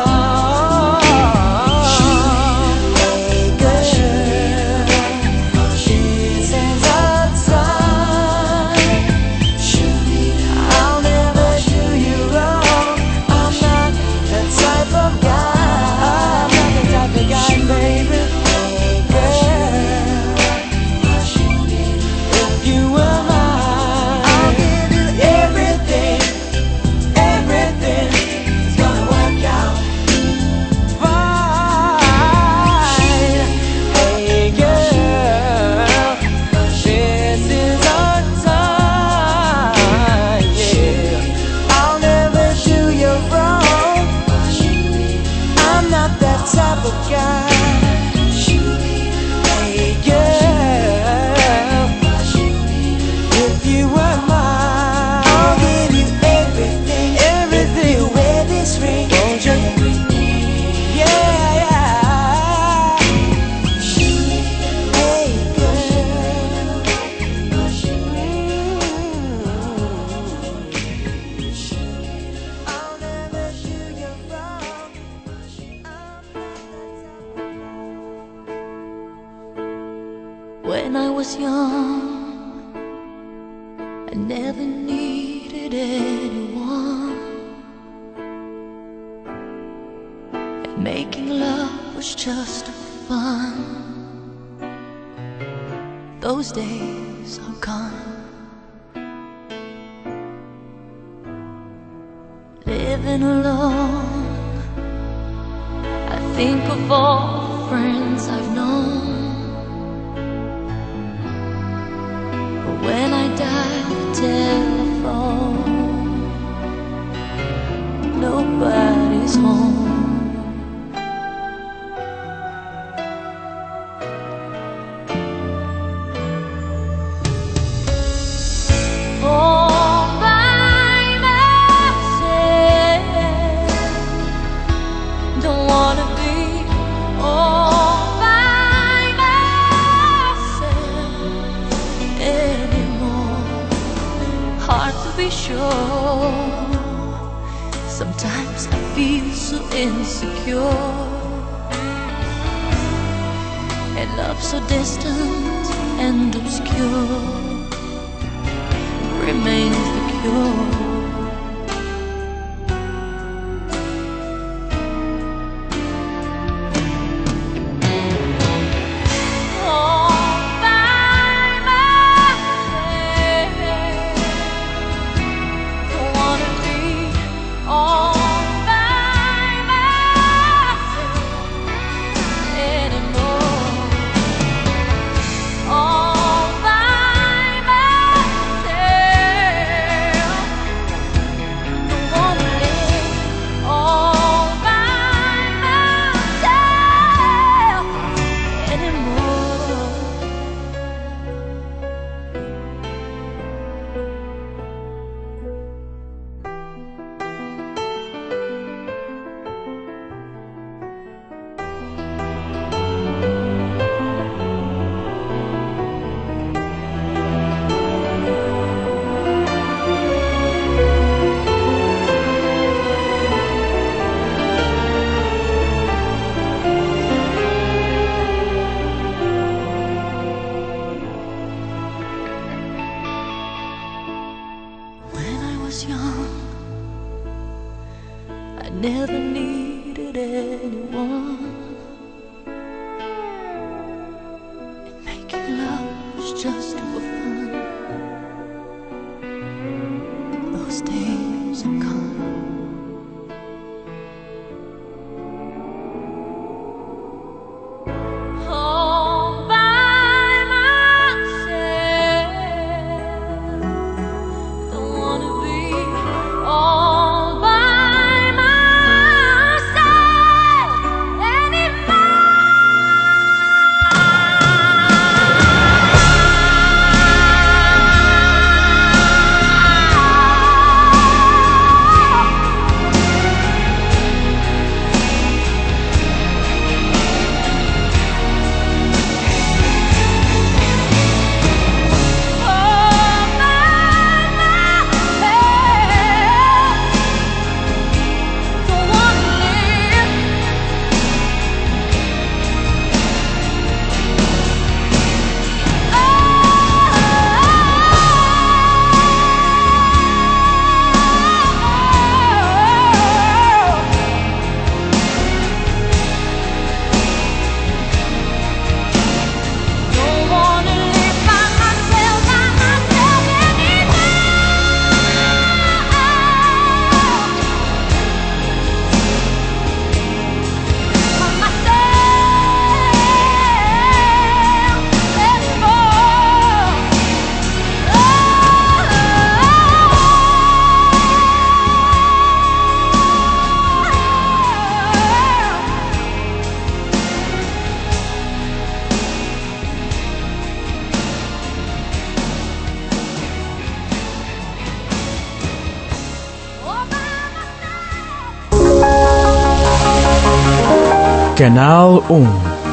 When I was young, I never needed anyone, and making love was just fun. Those days are gone. Living alone, I think of all the friends I've known. When I dial the telephone, nobody's home. All by myself, don't wanna be all by myself anymore. Hard to be sure. Sometimes I feel so insecure, and love so distant and obscure remains the cure. Never needed anyone, and making love was just for fun. Those days are gone. All by myself, don't wanna be all by anymore. Canal 1.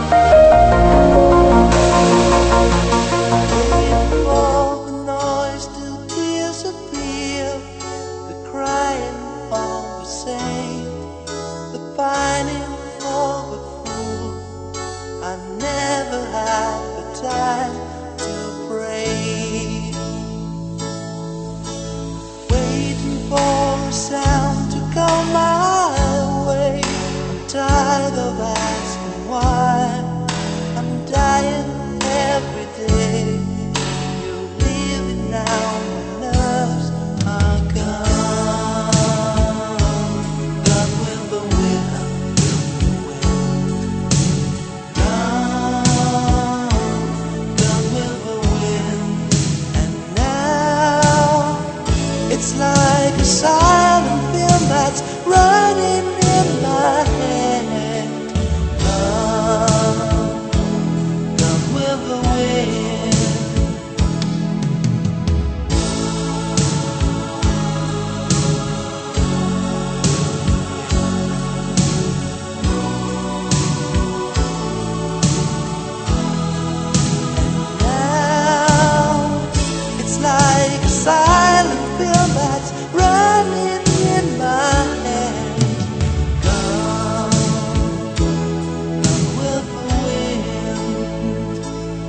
It's like a silent film that's running in my head. Come with the wind. And now it's like a silent film that's running in my head. Come with the wind.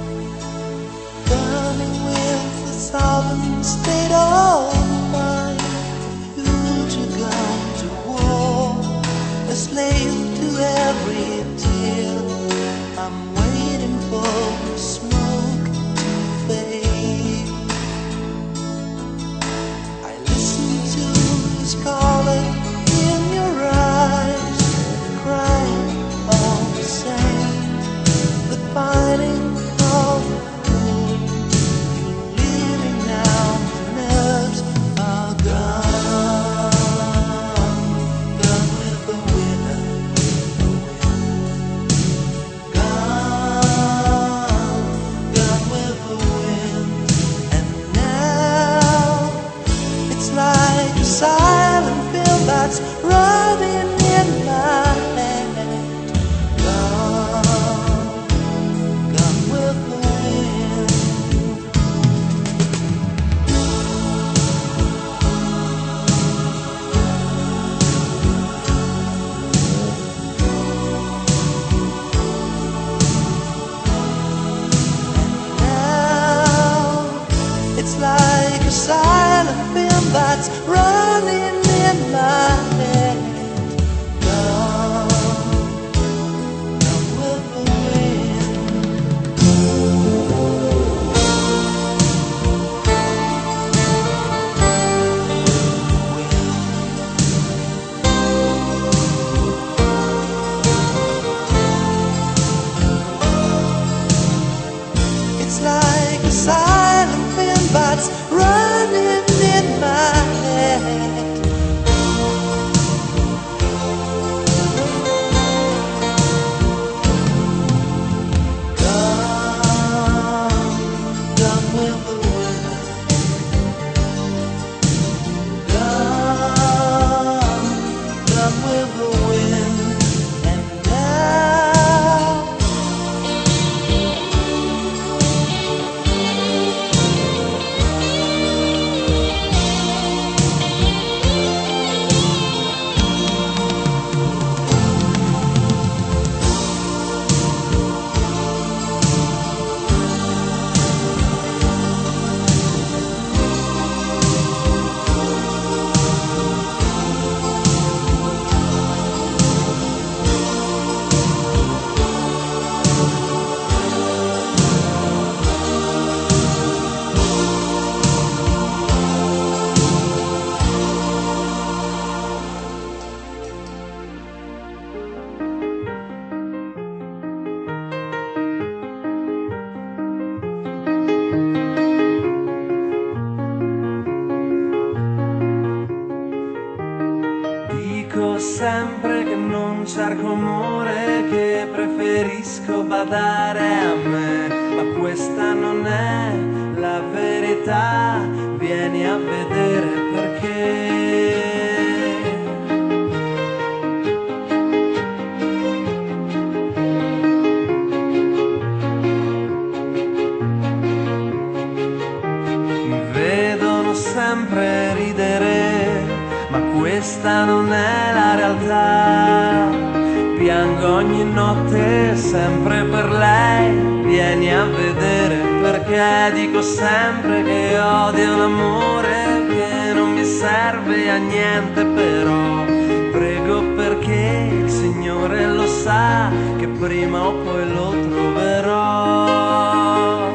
Coming with the sovereign state of mind. Future gone to war, a slave to every tear. I'm waiting for the smoke to fade. I listen to his calling in your eyes, crying all the same, the fighting of the fool. You're leaving now, the nerves are gone. Gone with the wind. Gone, gone with the wind. And now it's like a silent film that's running in my head. Gone, gone with the wind. Now it's like a silent film that's running in my head. Gone, gone with the It's like a silent film that's running in my head. Gone, gone with the wind. Gone, gone with the wind. And now dico sempre che non cerco amore, che preferisco badare a me, ma questa non è la verità, vieni a vedere perché. questa non è la realtà. Piango ogni notte sempre per lei, vieni a vedere perché dico sempre che odio l'amore, che non mi serve a niente, però prego perché il Signore lo sa che prima o poi lo troverò.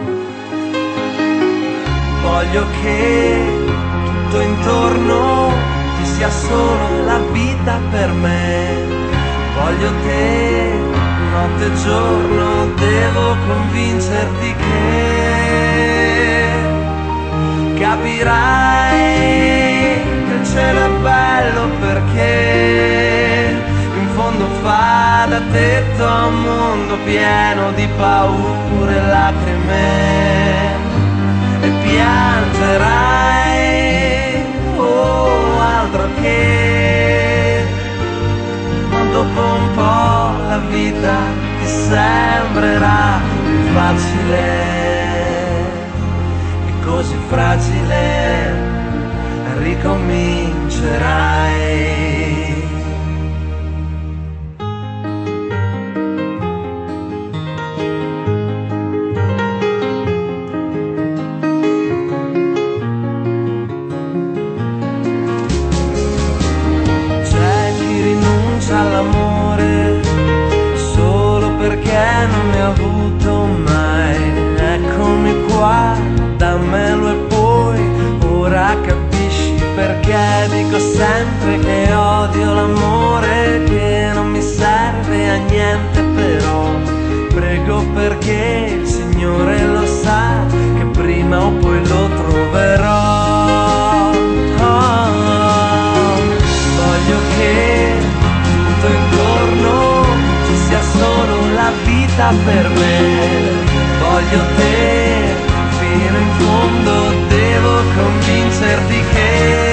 Voglio che tutto intorno ci sia solo la vita per me. Voglio te, notte e giorno, devo convincerti che capirai che il cielo è bello perché in fondo fa da tetto a un mondo pieno di paure e lacrime, e piangerai, oh altro che, ma dopo un po' la vita ti sembrerà più facile e così fragile ricomincerai. All'amore solo perché non mi ha avuto mai. Eccomi qua, dammelo e poi ora capisci perché dico sempre che odio l'amore, che non mi serve a niente, però prego perché il Signore lo sa che prima o poi lo troverò. Voglio che intorno ci sia solo la vita per me. Voglio te fino in fondo, devo convincerti che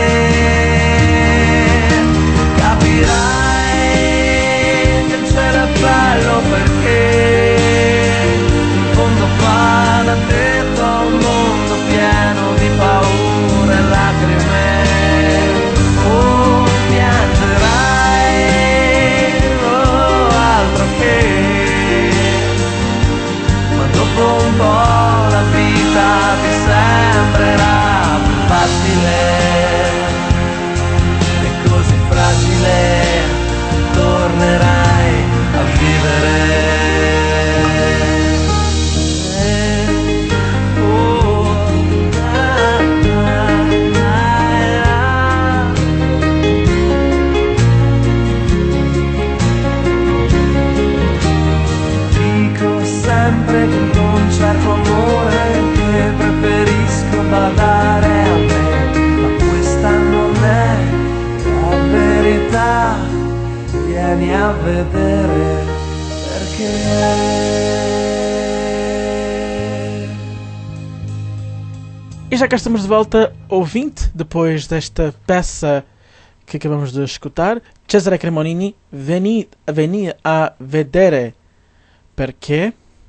capirai che il cielo è bello perché in fondo fa da tetto a un mondo pieno di paure e lacrime. Oh, piangerai, ma dopo un po' la vita ti sembrerà più facile e così fragile tornerai a vivere. Sempre che non cerco amore, che preferisco badare a me, ma questa non è la verità, vieni a vedere perché. E já cá estamos de volta, ouvinte, depois desta peça que acabamos de escutar, Cesare Cremonini, Veni a vedere perché.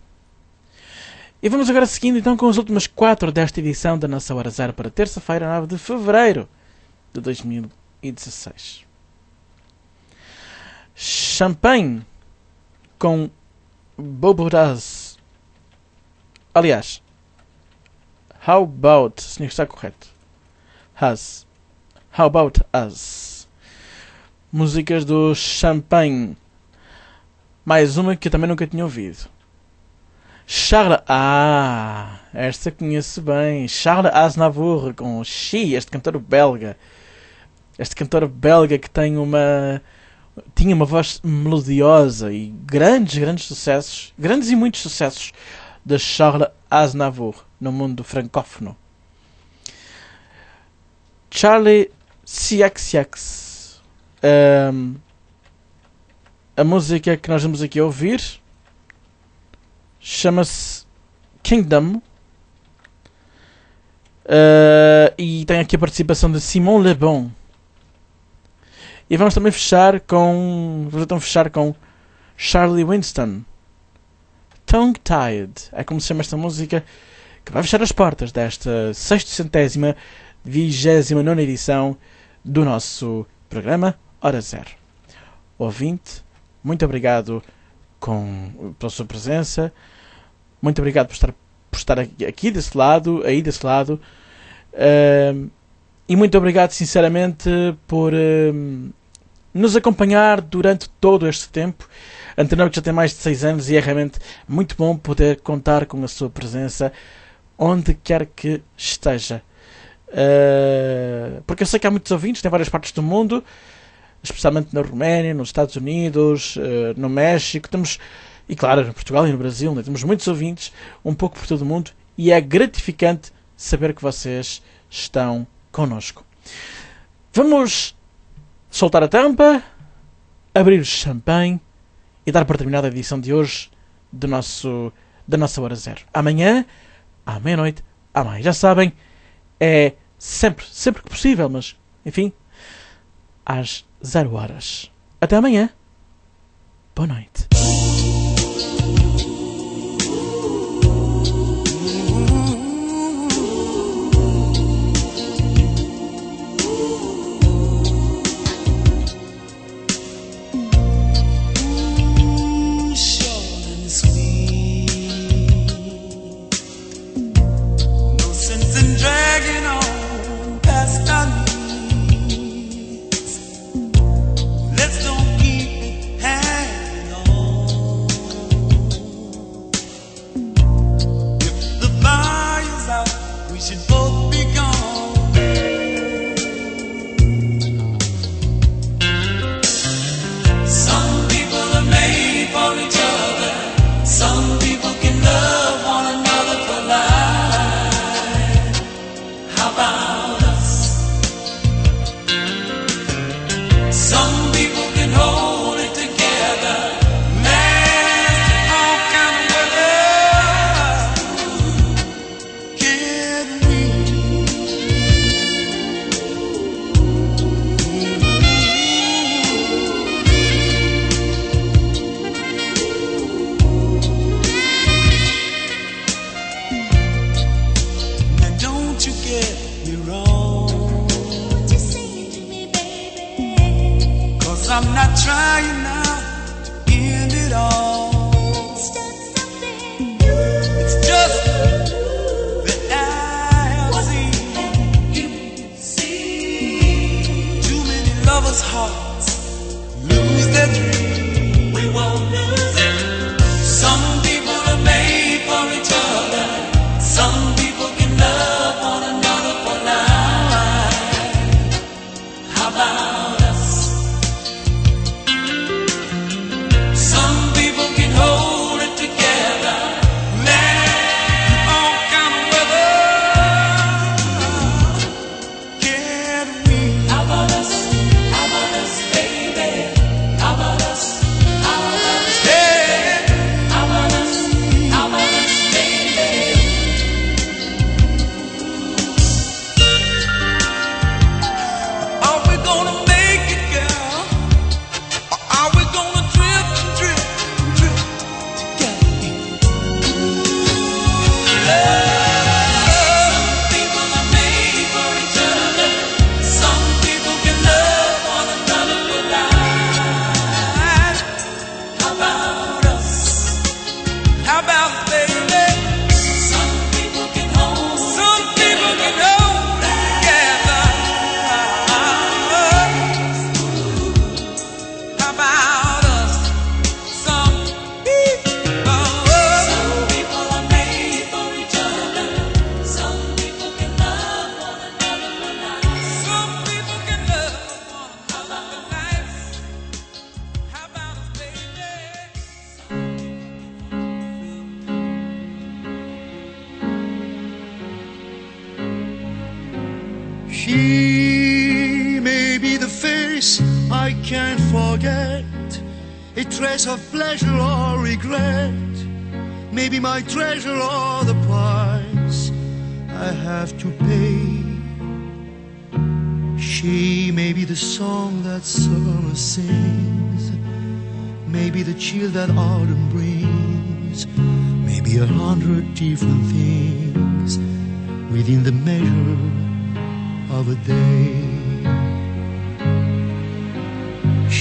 E vamos agora seguindo então com as últimas 4 desta edição da nossa Hora Zero para terça-feira, 9 de fevereiro de 2016. Champagne com Bobo Raz. Aliás, How About, se não está correto, Us. How About Us. Músicas do Champagne. Mais uma que eu também nunca tinha ouvido. Charles, esta conheço bem. Charles Aznavour com She, este cantor belga. Este cantor belga que tinha uma voz melodiosa e grandes sucessos, grandes e muitos sucessos de Charles Aznavour no mundo francófono. Charlie XCX. A música que nós vamos aqui ouvir chama-se Kingdom e tem aqui a participação de Simon Le Bon. E vamos também fechar com Charlie Winston, Tongue Tied. É como se chama esta música, que vai fechar as portas desta 629ª edição do nosso programa Hora Zero. Ouvinte, muito obrigado pela sua presença, muito obrigado por estar aqui desse lado, aí desse lado, e muito obrigado sinceramente por nos acompanhar durante todo este tempo. Antena 8 já tem mais de 6 anos e é realmente muito bom poder contar com a sua presença onde quer que esteja. Porque eu sei que há muitos ouvintes em várias partes do mundo, especialmente na Roménia, nos Estados Unidos, no México, e claro, em Portugal e no Brasil, né? Temos muitos ouvintes, um pouco por todo o mundo, e é gratificante saber que vocês estão connosco. Vamos soltar a tampa, abrir o champanhe e dar por terminada a edição de hoje da nossa Hora Zero. Amanhã, à meia-noite, há mais. Já sabem, é sempre que possível, mas, enfim, às 0 horas. Até amanhã. Boa noite. I'm not trying now to end it all. It's just that I have seen too many lovers' hearts lose their dream. We won't lose it. Some people are made for each other. Some people can love one another for life. How about She may be the face I can't forget, a trace of pleasure or regret, maybe my treasure or the price I have to pay. She may be the song that summer sings, maybe the chill that autumn brings, maybe 100 different things within the measure of a day.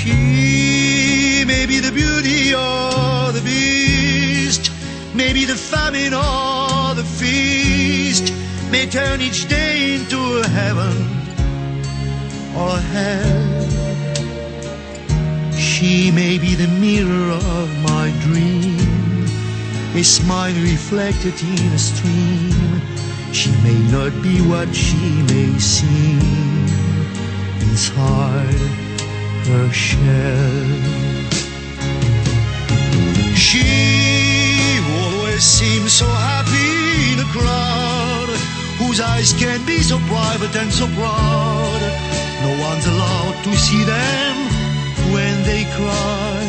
She may be the beauty or the beast, maybe the famine or the feast, may turn each day into a heaven or a hell. She may be the mirror of my dream, a smile reflected in a stream. She may not be what she may seem inside her shell. She always seems so happy in a crowd, whose eyes can be so private and so proud. No one's allowed to see them when they cry.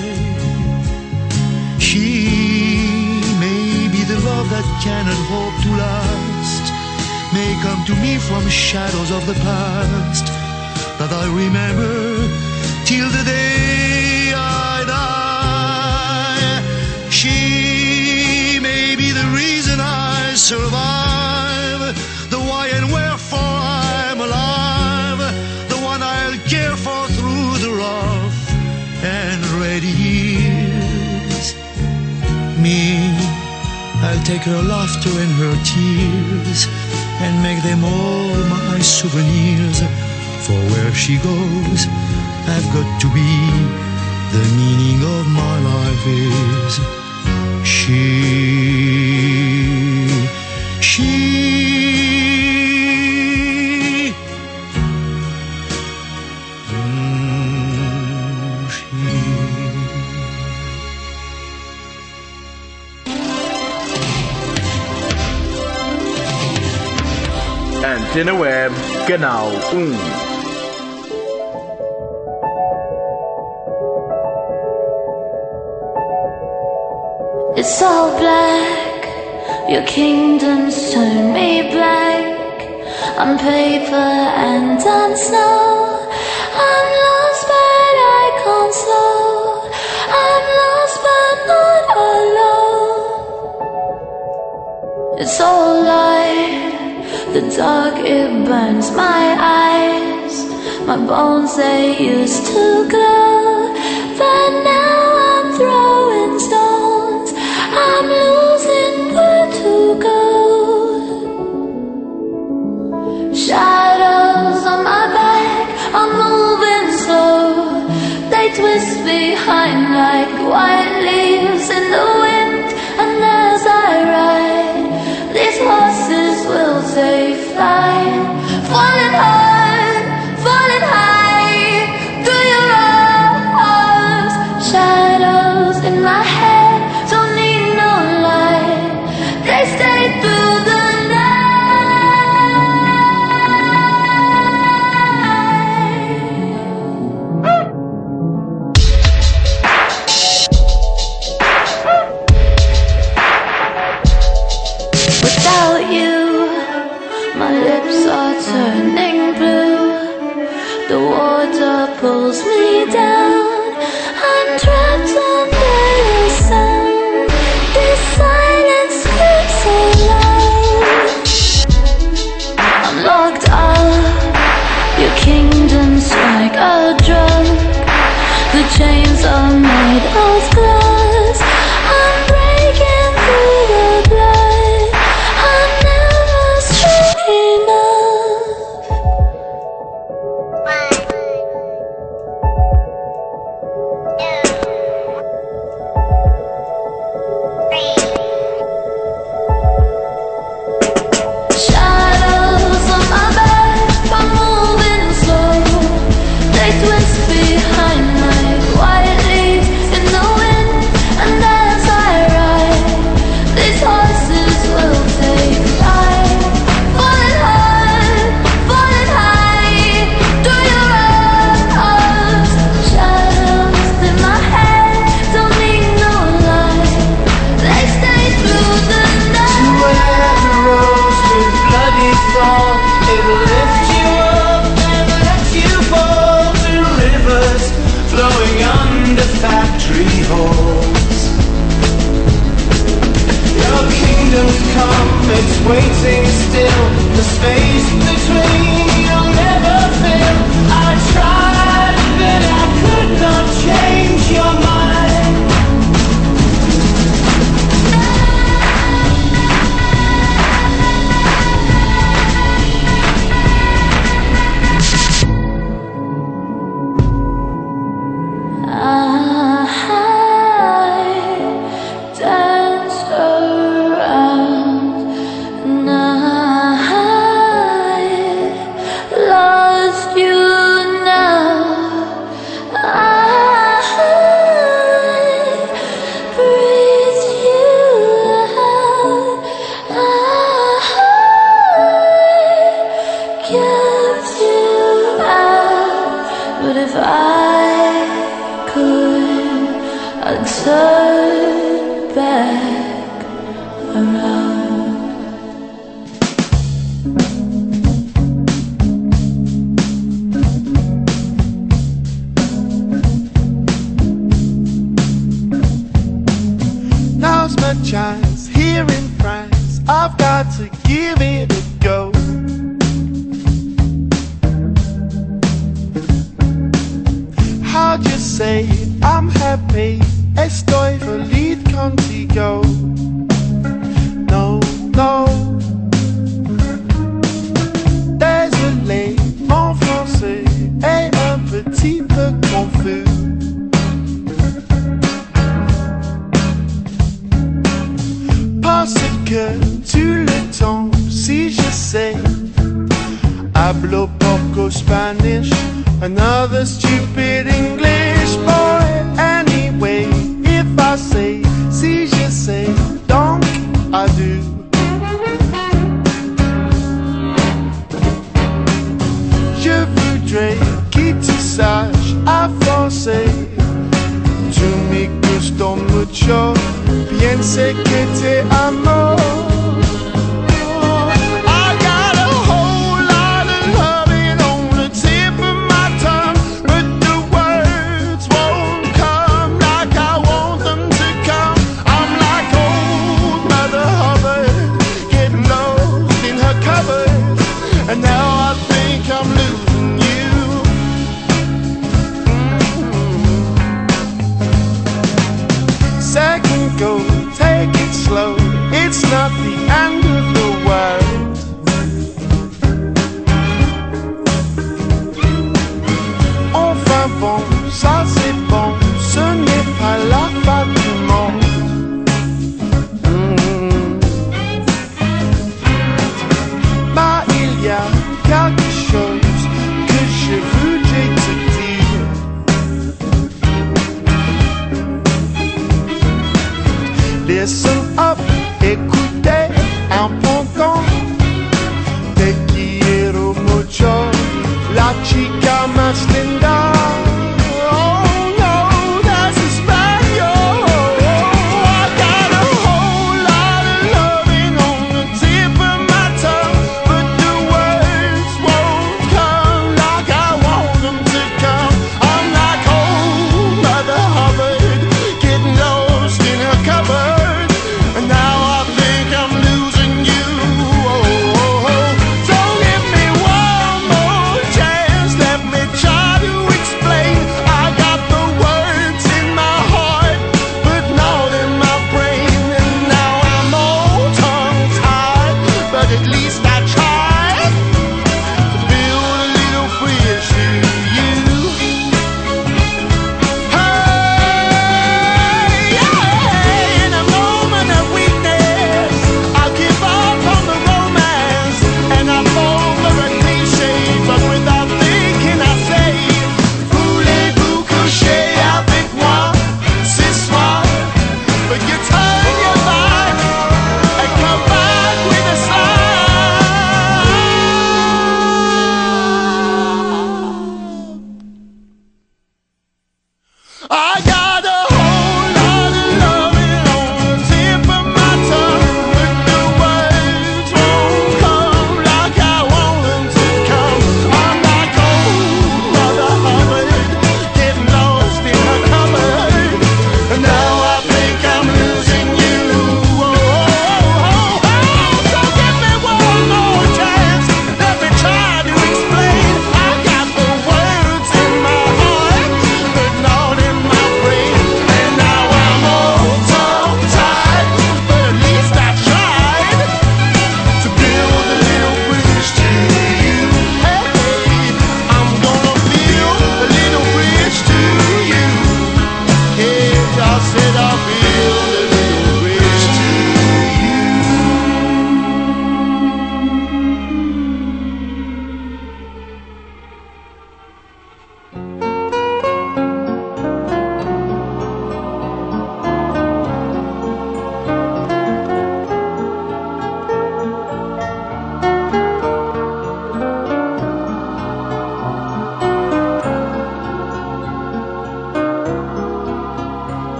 She may be the love that cannot hope to last, may come to me from shadows of the past that I remember till the day I die. She may be the reason I survive, the why and wherefore I'm alive, the one I'll care for through the rough and ready years. Me, I'll take her laughter and her tears and make them all my souvenirs. For where she goes, I've got to be. The meaning of my life is Antena Web, Canal 1. It's all black, your kingdoms turn me black, on paper and on snow. I'm lost but I can't slow, I'm lost but not alone. It's all light, the dark it burns my eyes, my bones they used to glow, but now I'm throwing stones, I'm losing where to go. Shadows on my back, I'm moving slow, they twist behind like white leaves in the wind. And as I ride, these horses will take flight, falling hard, falling high through your arms. Shadows in my head don't need no light, they stay through the without you. My lips are turning blue, the water pulls me down, I'm trapped under the sun, this silence speaks so loud. I'm locked up, your kingdom's like a drug, the chains are made of glass, I'm breaking through the blood, I'm never strong enough. Shadows on my back, I'm moving slow, they twist behind like white leaves in the wind. I could, I'd turn back around. Now's my chance here in France. I've got to give it a go. How'd you say I'm happy? Estoy feliz contigo. No, no. Désolé, mon français est un petit peu confus. Parce que tu le tombes si je sais. Hablo poco Spanish, another stupid English boy. Anyway, if I say si je sais, donc I do. Je voudrais que tu saches à français. Tu me gustas mucho, piense que te amo. I got a whole lot of loving on the tip of my tongue, but the words won't come like I want them to come. I'm like old Mother Hubbard, getting lost in her cupboard, and now I think I'm losing you. Second go, take it slow, it's not the end of the world. Enfin bon, ça c'est